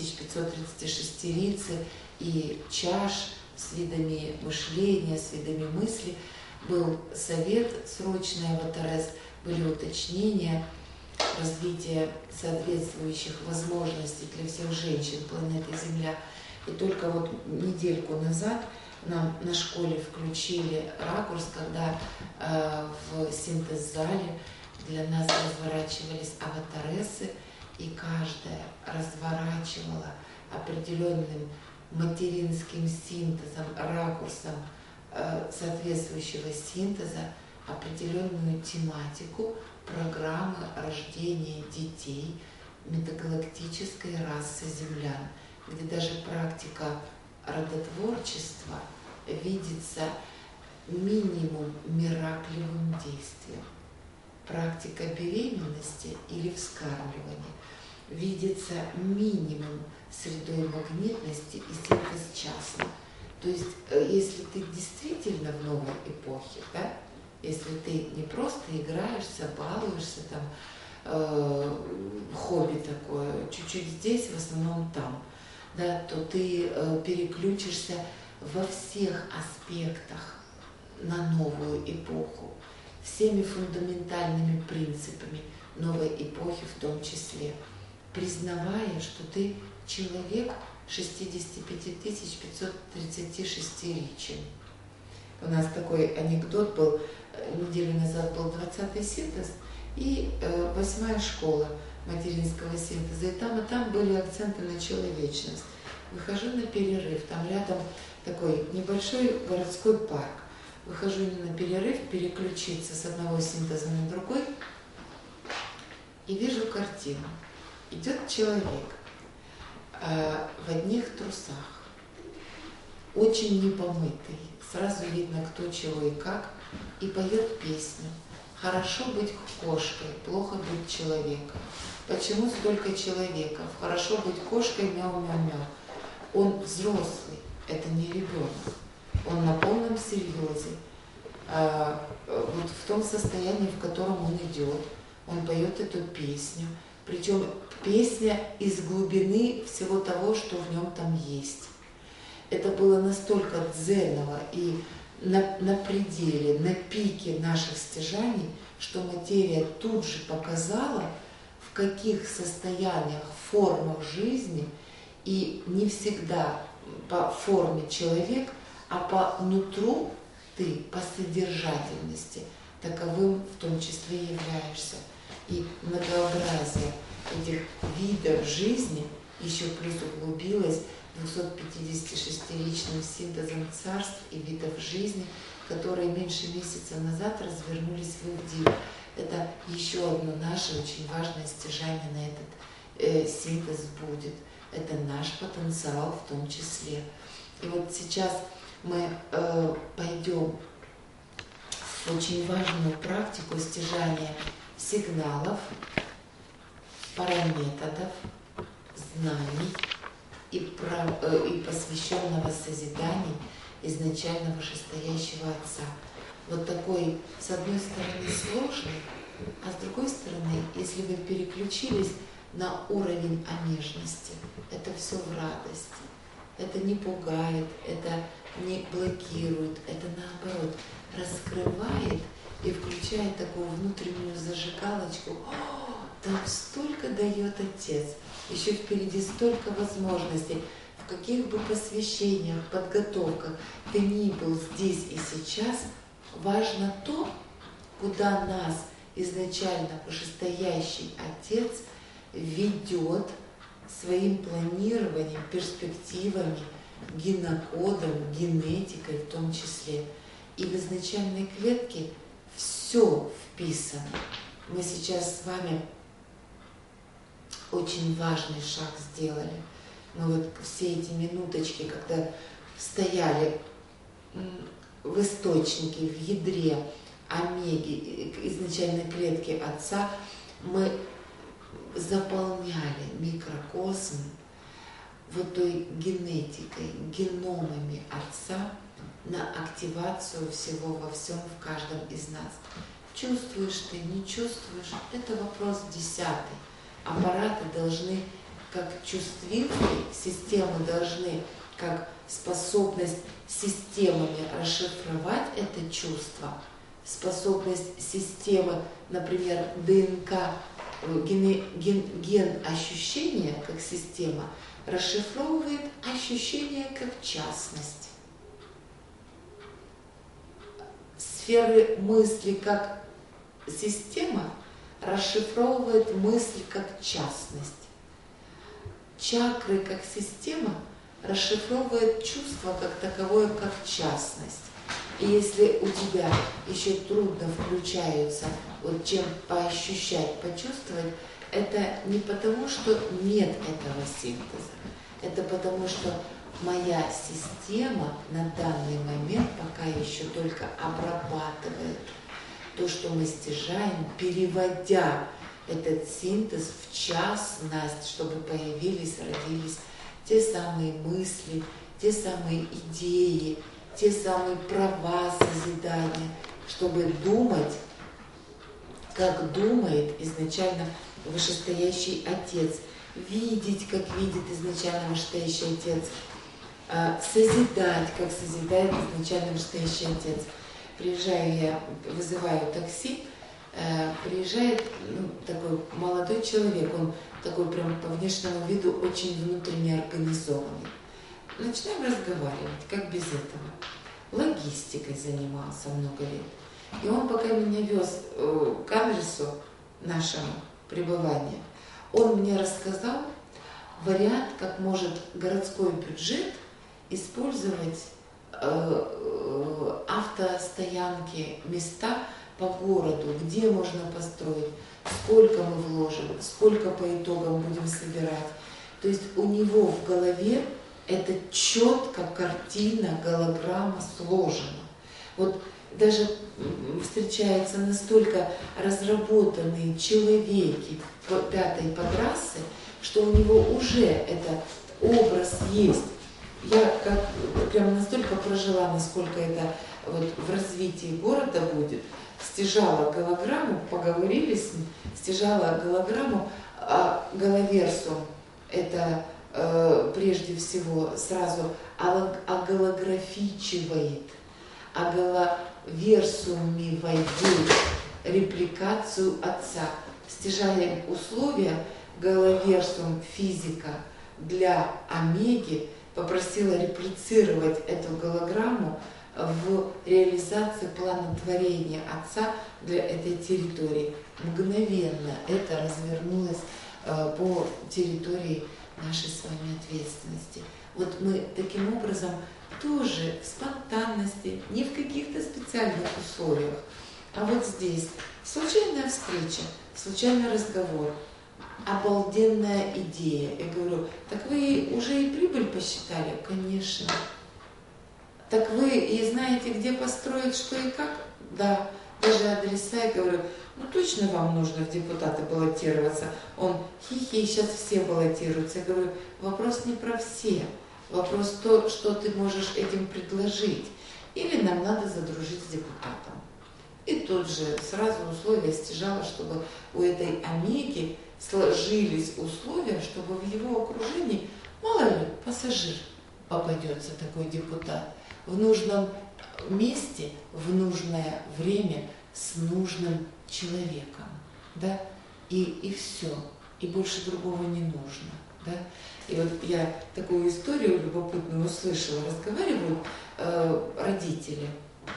536 лица и чаш с видами мышления, с видами мысли, был совет срочный аватаресс, были уточнения, развитие соответствующих возможностей для всех женщин планеты Земля. И только вот недельку назад нам на школе включили ракурс, когда в синтез-зале для нас разворачивались аватарессы, и каждая разворачивала определенным материнским синтезом, ракурсом соответствующего синтеза определенную тематику программы рождения детей метагалактической расы землян, где даже практика родотворчества видится минимум мираклевым действием. Практика беременности или вскармливания видится минимум средой магнитности и синтез частно. То есть, если ты действительно в новой эпохе, да, если ты не просто играешься, балуешься, там, хобби такое, чуть-чуть здесь, в основном там, да, то ты переключишься во всех аспектах на новую эпоху, всеми фундаментальными принципами новой эпохи в том числе, признавая, что ты человек 65 536 личин. У нас такой анекдот был, неделю назад был 20-й синтез и 8-я школа материнского синтеза. И там были акценты на человечность. Выхожу на перерыв, там рядом такой небольшой городской парк. Выхожу на перерыв, переключиться с одного синтеза на другой, и вижу картину. Идет человек в одних трусах, очень непомытый, сразу видно, кто, чего и как, и поет песню. Хорошо быть кошкой, плохо быть человеком. Почему столько человеков? Хорошо быть кошкой, мяу-мяу-мяу. он взрослый, это не ребенок. Он на полном серьезе, вот в том состоянии, в котором он идет, он поет эту песню. Причем песня из глубины всего того, что в нем там есть. Это было настолько дзеново и на пределе, на пике наших стяжаний, что материя тут же показала, в каких состояниях, формах жизни, и не всегда по форме человек, а по нутру ты, по содержательности, таковым в том числе являешься. И многообразие этих видов жизни еще плюс углубилось 256-личным синтезом царств и видов жизни, которые меньше месяца назад развернулись в Ивдиву. Это еще одно наше очень важное стяжание на этот синтез будет. Это наш потенциал в том числе. И вот сейчас мы пойдем в очень важную практику стяжания сигналов, параметодов, знаний и посвященного созиданию изначально вышестоящего Отца. Вот такой, с одной стороны, сложный, а с другой стороны, если вы переключились на уровень омежности, это все в радости. Это не пугает, это не блокирует, это наоборот раскрывает и включает такую внутреннюю зажигалочку. О, там столько дает Отец, еще впереди столько возможностей. В каких бы посвящениях, подготовках ты ни был здесь и сейчас, важно то, куда нас изначально вышестоящий Отец ведет своим планированием, перспективами, генокодом, генетикой в том числе. И в изначальной клетке все вписано. Мы сейчас с вами очень важный шаг сделали. Мы вот все эти минуточки, когда стояли в источнике, в ядре омеги, изначальной клетки Отца, мы заполняли микрокосм вот той генетикой, геномами Отца на активацию всего во всем в каждом из нас. Чувствуешь ты, не чувствуешь, это вопрос 10. Аппараты должны, как чувствительные, системы должны, как способность системами расшифровать это чувство, способность системы, например, ДНК, ген ощущения как система, расшифровывает ощущение как частность. Сферы мысли как система расшифровывает мысль как частность. Чакры как система расшифровывает чувство как таковое, как частность. И если у тебя еще трудно включаются, вот чем поощущать, почувствовать, это не потому, что нет этого синтеза, это потому, что моя система на данный момент пока еще только обрабатывает то, что мы стяжаем, переводя этот синтез в частность, чтобы появились, родились те самые мысли, те самые идеи, те самые права созидания, чтобы думать, как думает изначально вышестоящий Отец, видеть, как видит изначально вышестоящий Отец, созидать, как созидает изначально вышестоящий Отец. Приезжаю я, вызываю такси, приезжает такой молодой человек, он такой прям по внешнему виду очень внутренне организованный. Начинаем разговаривать, как без этого. Логистикой занимался много лет. И он, пока меня вез к адресу нашему пребывания, он мне рассказал вариант, как может городской бюджет использовать автостоянки, места по городу, где можно построить, сколько мы вложим, сколько по итогам будем собирать. То есть у него в голове это четко, картина, голограмма сложена. Вот даже встречаются настолько разработанные человеки пятой подрасы, что у него уже этот образ есть. я как прям настолько прожила, насколько это вот в развитии города будет, стяжала голограмму, поговорили с ним, стяжала голограмму, а головерсум это прежде всего сразу оголографичивает, оголоверсумивает репликацию Отца. Стяжаем условия, головерсум физика для омеги попросила реплицировать эту голограмму в реализации плана творения Отца для этой территории. Мгновенно это развернулось по территории нашей с вами ответственности. Вот мы таким образом тоже в спонтанности, не в каких-то специальных условиях, а вот здесь случайная встреча, случайный разговор, обалденная идея. Я говорю, так вы уже и прибыль посчитали? Конечно. Так вы и знаете, где построить, что и как? Да. Даже адреса, я говорю, ну точно вам нужно в депутаты баллотироваться. Он, хи-хи, сейчас все баллотируются. Я говорю, вопрос не про все. Вопрос то, что ты можешь этим предложить. Или нам надо задружить с депутатом. И тут же сразу условия стяжала, чтобы у этой омеги сложились условия, чтобы в его окружении, мало ли, пассажир попадется, такой депутат, в нужном месте, в нужное время, с нужным человеком, да, и все, и больше другого не нужно, да. И вот я такую историю любопытную услышала, разговаривают родители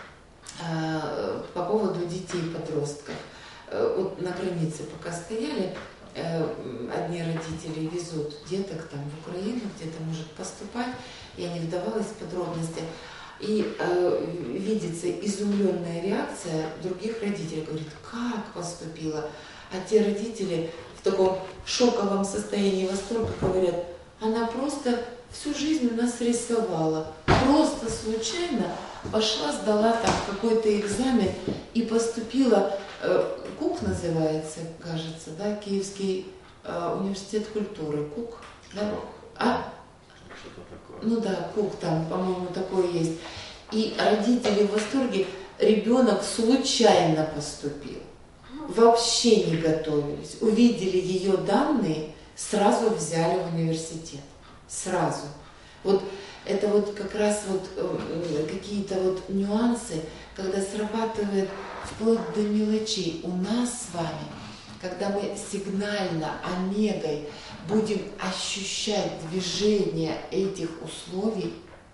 по поводу детей и подростков. Вот на границе пока стояли, одни родители везут деток там в Украину, где-то может поступать, я не вдавалась в подробности, и видится изумленная реакция других родителей, говорит, как поступила, а те родители в таком шоковом состоянии восторга говорят, она просто всю жизнь у нас рисовала, просто случайно пошла, сдала там какой-то экзамен и поступила, КУК называется, кажется, да, Киевский университет культуры, КУК, да? А? Что-то такое. Ну да, КУК там, по-моему, такое есть. И родители в восторге, ребенок случайно поступил, вообще не готовились, увидели ее данные, сразу взяли в университет, сразу. Вот это вот как раз вот какие-то вот нюансы, когда срабатывает вплоть до мелочей у нас с вами, когда мы сигнально омегой будем ощущать движение этих условий,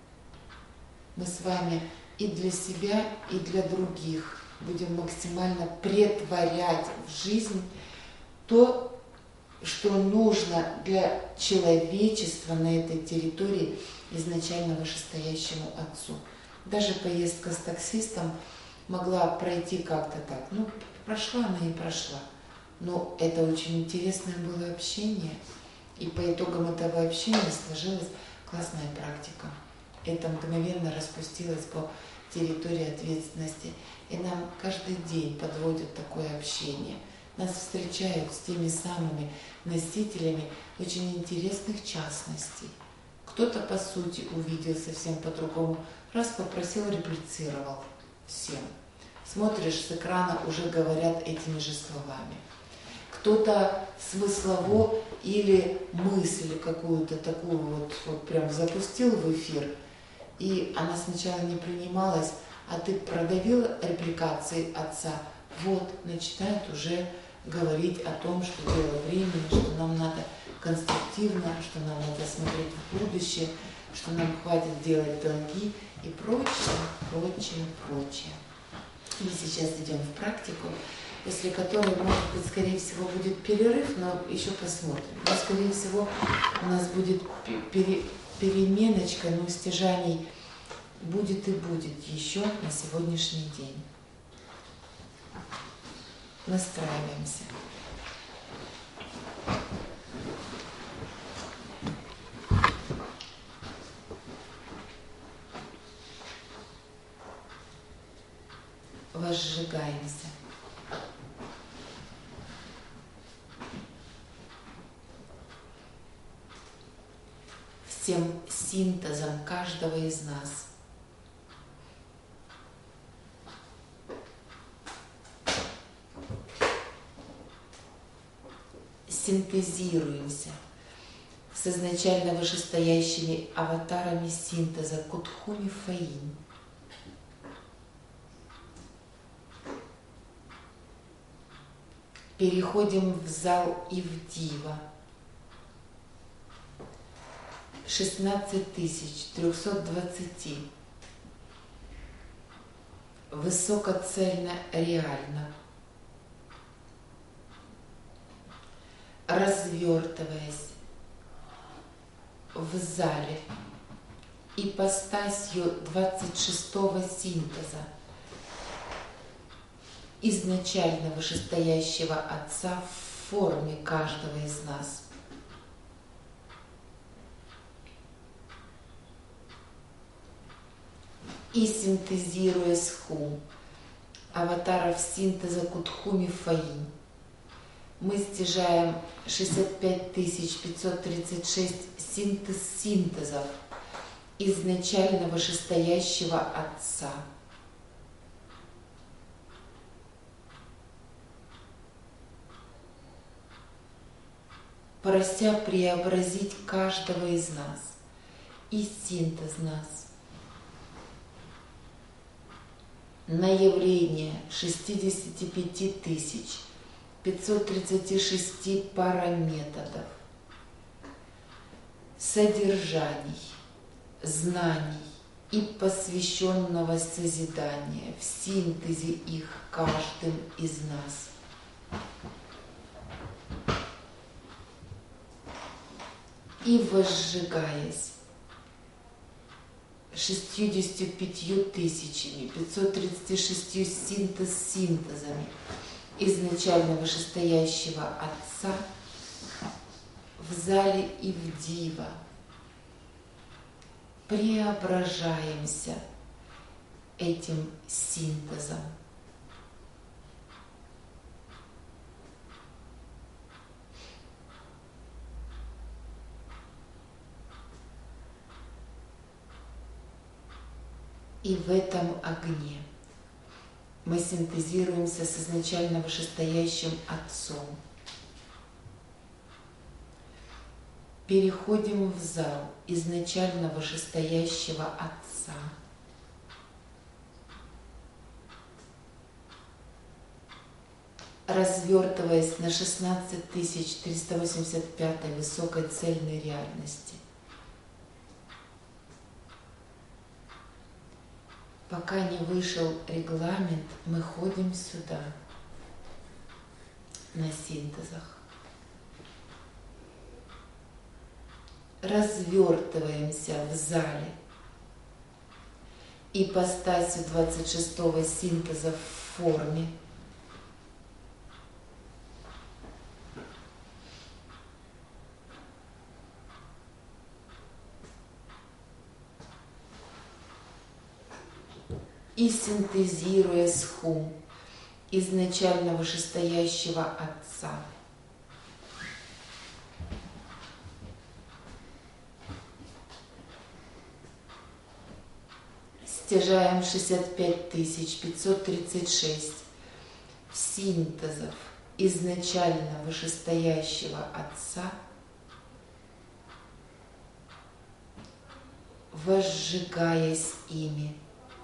мы с вами и для себя, и для других будем максимально претворять в жизнь то, что нужно для человечества на этой территории изначально вышестоящему Отцу. Даже поездка с таксистом могла пройти как-то так. Ну, прошла она и прошла. Но это очень интересное было общение. И по итогам этого общения сложилась классная практика. Это мгновенно распустилось по территории ответственности. И нам каждый день подводят такое общение. Нас встречают с теми самыми носителями очень интересных частностей. Кто-то, по сути, увидел совсем по-другому. Раз попросил, реплицировал всем. Смотришь с экрана, уже говорят этими же словами. Кто-то смыслово или мысль какую-то такую вот прям запустил в эфир, и она сначала не принималась, а ты продавил репликации Отца, вот, начинает уже говорить о том, что дело времени, что нам надо конструктивно, что нам надо смотреть в будущее, что нам хватит делать долги и прочее, прочее, прочее. Мы сейчас идем в практику, после которой, может быть, скорее всего, будет перерыв, но еще посмотрим. Но, скорее всего, у нас будет переменочка, но стяжаний будет и будет еще на сегодняшний день. Настраиваемся. Возжигаемся. Всем синтезом каждого из нас. Синтезируемся с изначально вышестоящими аватарами синтеза Кутхуми Фаинь. Переходим в зал Ивдива. 16320. Высокоцельно реально. Развертываясь в зале ипостасью 26-го синтеза изначально вышестоящего Отца в форме каждого из нас. И синтезируя с Ху, аватаров синтеза Кутхуми Фаинь, мы стяжаем 65536 синтезов изначально вышестоящего Отца. Прося преобразить каждого из нас и синтез нас на явление 65536 параметодов, содержаний, знаний и посвященного созидания в синтезе их каждым из нас. И возжигаясь 65536 синтезами изначально вышестоящего Отца в зале Ивдива преображаемся этим синтезом. И в этом огне мы синтезируемся с изначально вышестоящим Отцом. Переходим в зал изначально вышестоящего Отца. Развертываясь на 16385 высокой цельной реальности. Пока не вышел регламент, мы ходим сюда, на синтезах. Развертываемся в зале ипостасью 26-го синтеза в форме. И синтезируя с Ху, изначально вышестоящего Отца. Стяжаем 65536 синтезов изначально вышестоящего Отца, возжигаясь ими.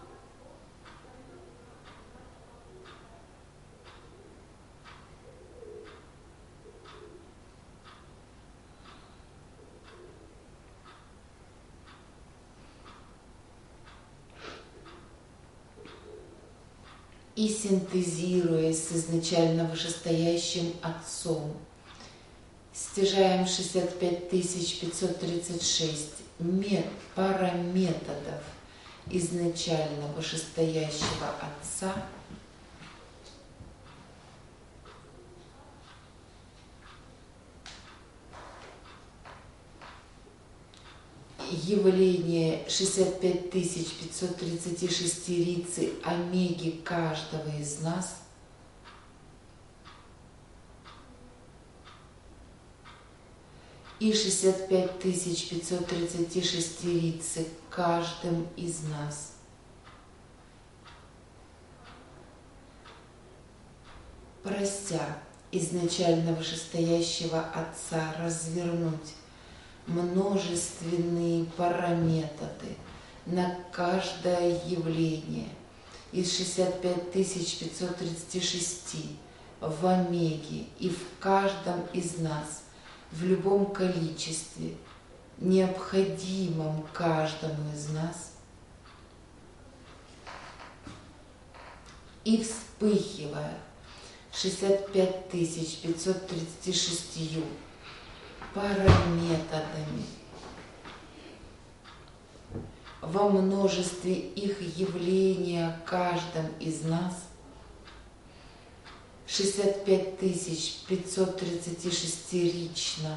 И синтезируясь с изначально вышестоящим Отцом, стяжаем 65536 параметодов изначально вышестоящего Отца, явление 65536 рицы омеги каждого из нас, и 65 536 рицы каждым из нас. Прося изначально вышестоящего Отца развернуть множественные параметоды на каждое явление из 65 536 в омеге и в каждом из нас в любом количестве, необходимом каждому из нас, и вспыхивая 65 536 параметодами во множестве их явления каждом из нас, 65 536 рично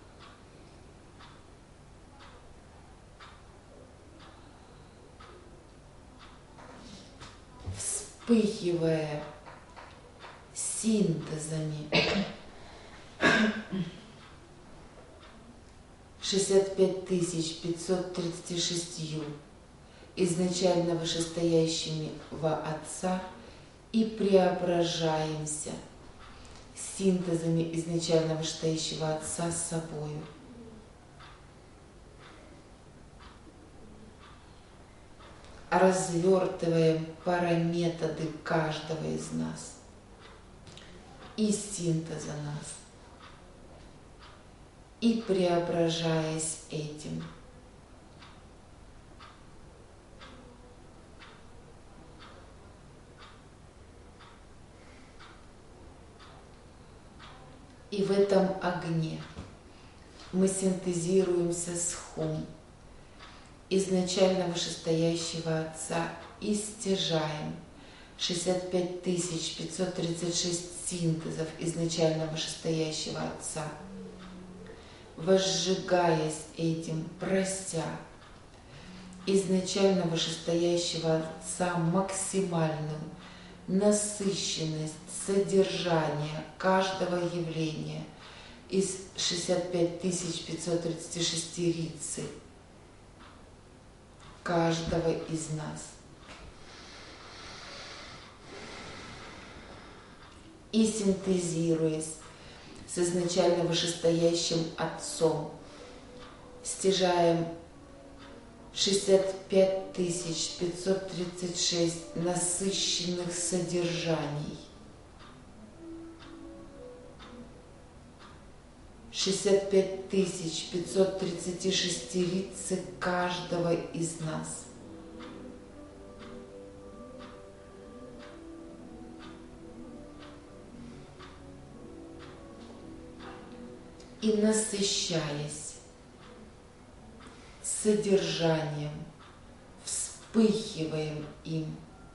вспыхивая синтезами 65 536 изначально вышестоящими во Отца и преображаемся синтезами изначально вышестоящего Отца с собою. Развертываем параметоды каждого из нас и синтеза нас, и преображаясь этим, и в этом огне мы синтезируемся с Хум, изначально вышестоящего Отца, и стяжаем 65 536 синтезов изначально вышестоящего Отца, возжигаясь этим, прося изначально вышестоящего Отца максимальную насыщенность содержания каждого явления из 65 536 рицы каждого из нас. И синтезируясь с изначально вышестоящим Отцом, стяжаем 65 536 насыщенных содержаний, 65 536 рицы каждого из нас. И насыщаясь содержанием, вспыхиваем им.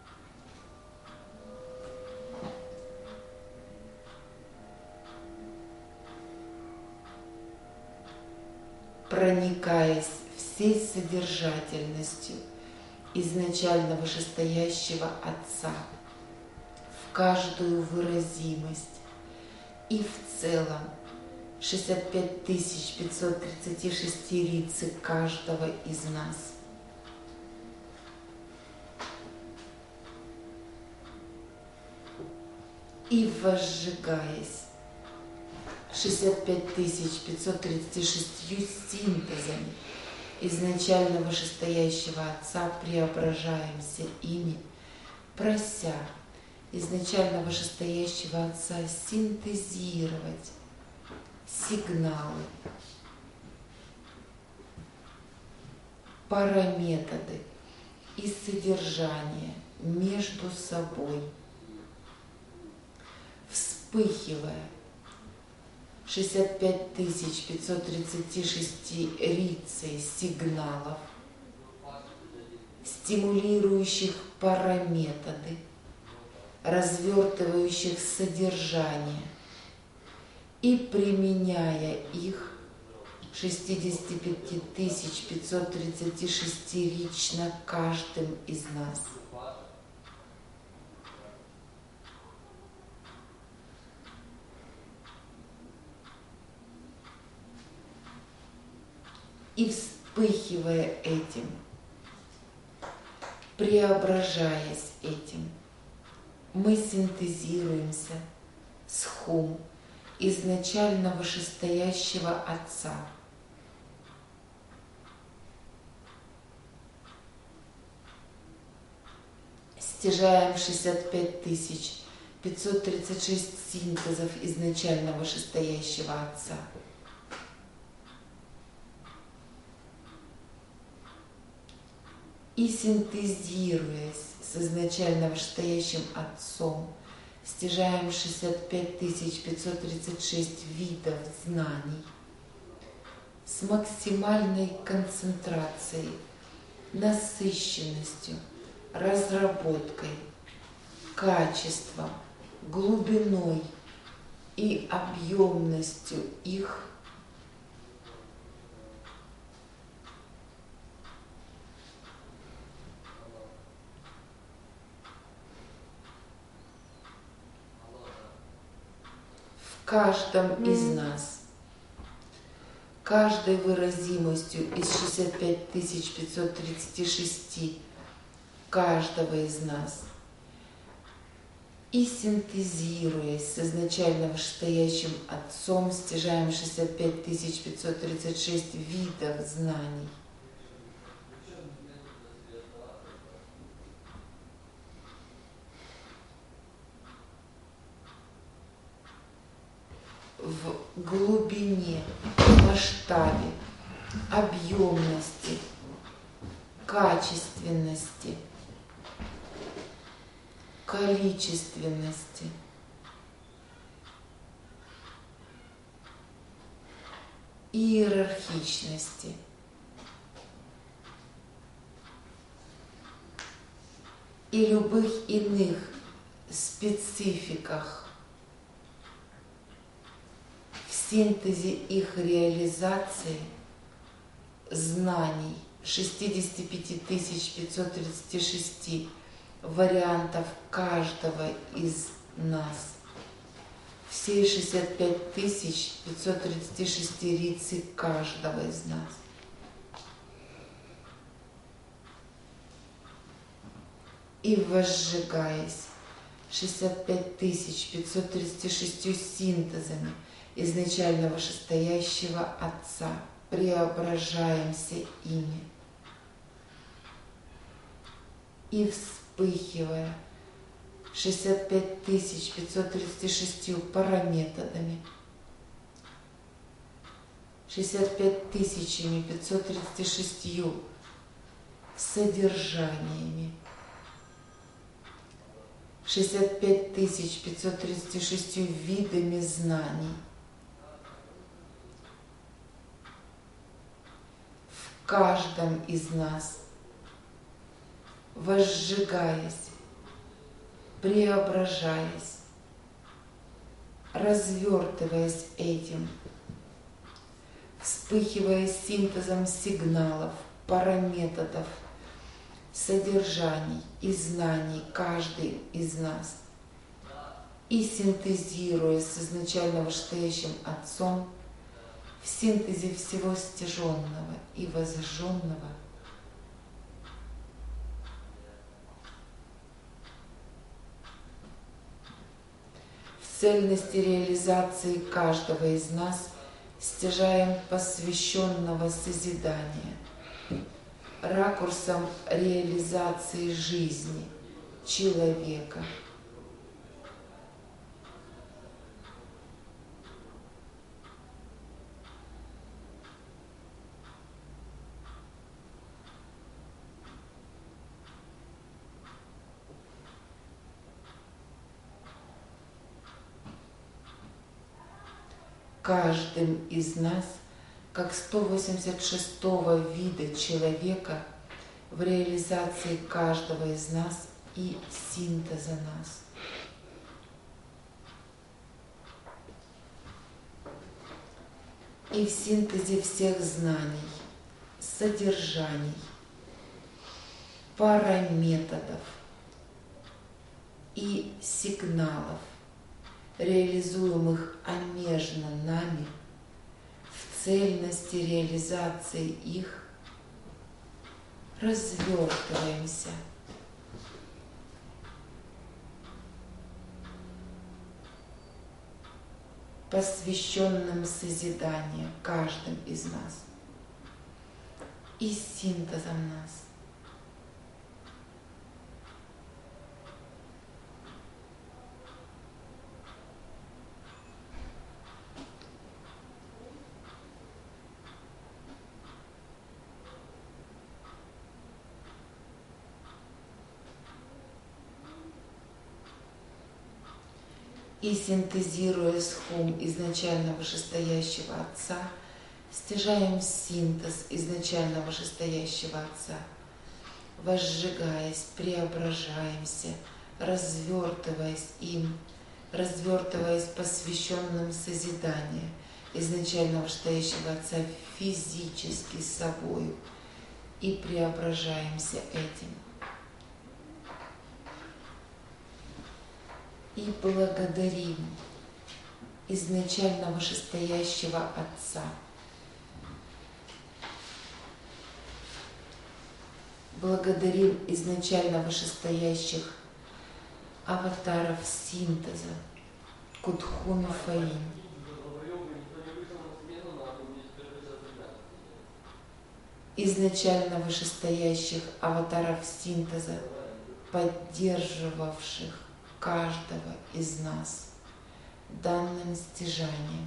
Проникаясь всей содержательностью изначально вышестоящего Отца в каждую выразимость и в целом 65 536 рицы каждого из нас. И возжигаясь 65 536 синтезами изначально вышестоящего Отца, преображаемся ими, прося изначально вышестоящего Отца синтезировать сигналы, параметоды и содержание между собой, вспыхивая 65 536 рицей сигналов, стимулирующих параметоды, развертывающих содержание, и применяя их 65 536 рично каждым из нас. И вспыхивая этим, преображаясь этим, мы синтезируемся с Хум, изначально вышестоящего Отца. Стяжаем 65 536 синтезов изначально вышестоящего Отца. И синтезируясь с изначально вышестоящим Отцом, стяжаем 65 536 видов знаний с максимальной концентрацией, насыщенностью, разработкой, качеством, глубиной и объемностью их в каждом из нас, каждой выразимостью из 65 536 каждого из нас, и синтезируясь с изначально вышестоящим Отцом, стяжаем 65 536 видов знаний. В глубине, масштабе, объемности, качественности, количественности, иерархичности, и любых иных спецификах в синтезе их реализации знаний 65 536 вариантов каждого из нас, все 65 536 рицы каждого из нас. И возжигаясь 65 536 синтезами изначально вышестоящего Отца, преображаемся ими. И вспыхивая 65 536 параметодами, 65 536 содержаниями, 65 536 видами знаний, в каждом из нас, возжигаясь, преображаясь, развертываясь этим, вспыхивая синтезом сигналов, параметодов, содержаний и знаний каждый из нас, и синтезируя с изначально вышестоящим Отцом в синтезе всего стяженного и возжженного, в цельности реализации каждого из нас стяжаем посвященного созидания, ракурсом реализации жизни человека. Каждым из нас, как 186-го вида человека, в реализации каждого из нас и синтеза нас. И в синтезе всех знаний, содержаний, параметодов и сигналов, реализуемых омежно нами в цельности реализации их развертываемся. Посвященным созиданию каждым из нас и синтезом нас. И синтезируя схум изначально вышестоящего Отца, стяжаем синтез изначально вышестоящего Отца, возжигаясь, преображаемся, развертываясь им, развертываясь посвященным созиданию изначально вышестоящего Отца физически собою и преображаемся этим. И благодарим изначально вышестоящего Отца. Благодарим изначально вышестоящих аватаров синтеза Кудхуми Фаинь. Изначально вышестоящих аватаров синтеза, поддерживавших каждого из нас данным стяжанием.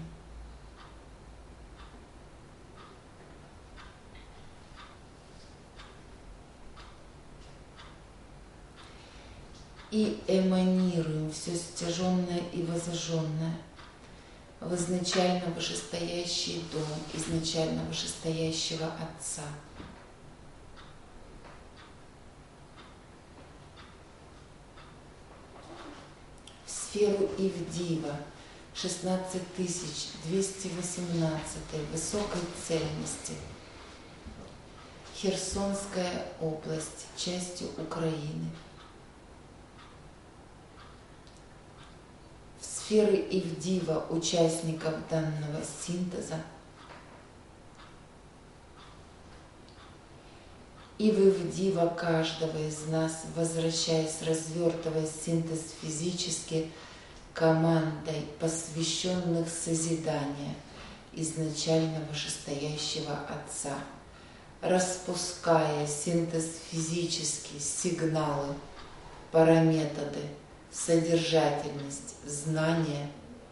И эманируем все стяженное и возожженное в изначально вышестоящий дом изначально вышестоящего Отца. Сферу Ивдива 16218 высокой цельности, Херсонская область, частью Украины. В сферы Ивдива участников данного синтеза и в Ивдива каждого из нас, возвращаясь, развертывая синтез физически, командой посвященных созидания изначально вышестоящего Отца, распуская синтез физический, сигналы, параметоды, содержательность, знания,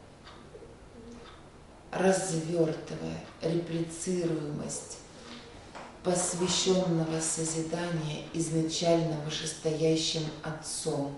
развертывая реплицируемость посвященного созидания изначально вышестоящим Отцом.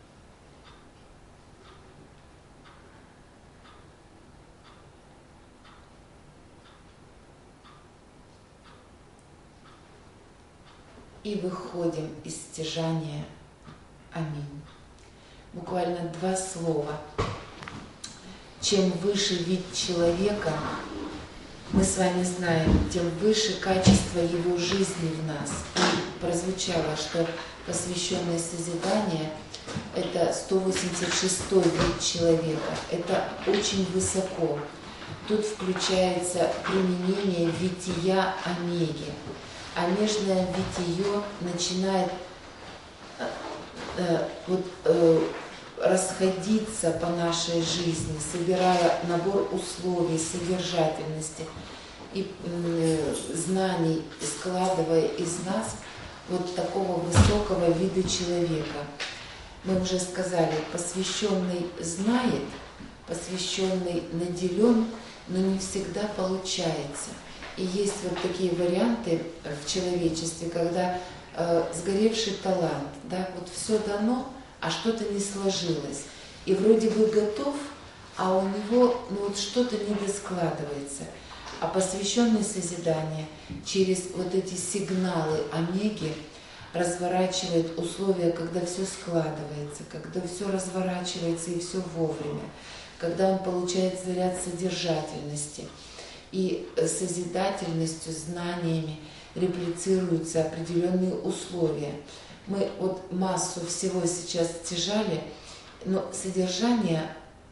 И выходим из стяжания. Аминь. Буквально 2 слова. Чем выше вид человека, мы с вами знаем, тем выше качество его жизни в нас. И прозвучало, что посвященное созидание – это 186-й вид человека. Это очень высоко. Тут включается применение вития омеги. А нежное витие начинает расходиться по нашей жизни, собирая набор условий, содержательности и знаний, складывая из нас вот такого высокого вида человека. Мы уже сказали, посвященный знает, посвященный наделен, но не всегда получается. И есть вот такие варианты в человечестве, когда сгоревший талант, да, вот все дано, а что-то не сложилось. И вроде бы готов, а у него вот что-то не доскладывается. А посвященное созидание через вот эти сигналы омеги разворачивает условия, когда все складывается, когда все разворачивается и все вовремя, когда он получает заряд содержательности. И созидательностью, знаниями реплицируются определенные условия. Мы вот массу всего сейчас стяжали, но содержание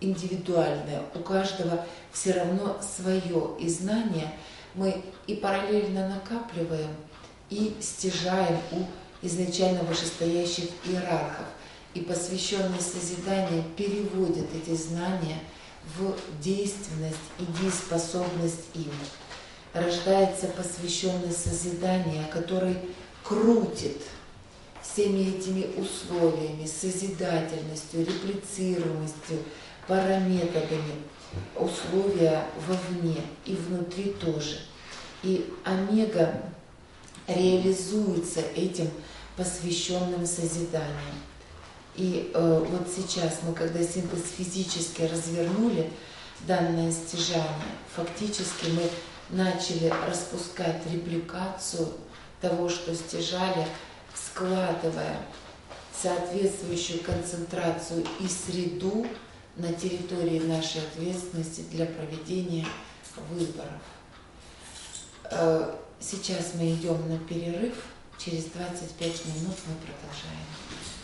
индивидуальное, у каждого все равно свое, и знания мы и параллельно накапливаем, и стяжаем у изначально вышестоящих иерархов. И посвященные созидания переводят эти знания в действенность и дееспособность им. Рождается посвященный созидания, который крутит всеми этими условиями, созидательностью, реплицируемостью, параметодами условия вовне и внутри тоже. И омега реализуется этим посвященным созиданием. И вот сейчас мы, когда синтез физически развернули данное стяжание, фактически мы начали распускать репликацию того, что стяжали, складывая соответствующую концентрацию и среду на территории нашей ответственности для проведения выборов. Сейчас мы идем на перерыв, через 25 минут мы продолжаем.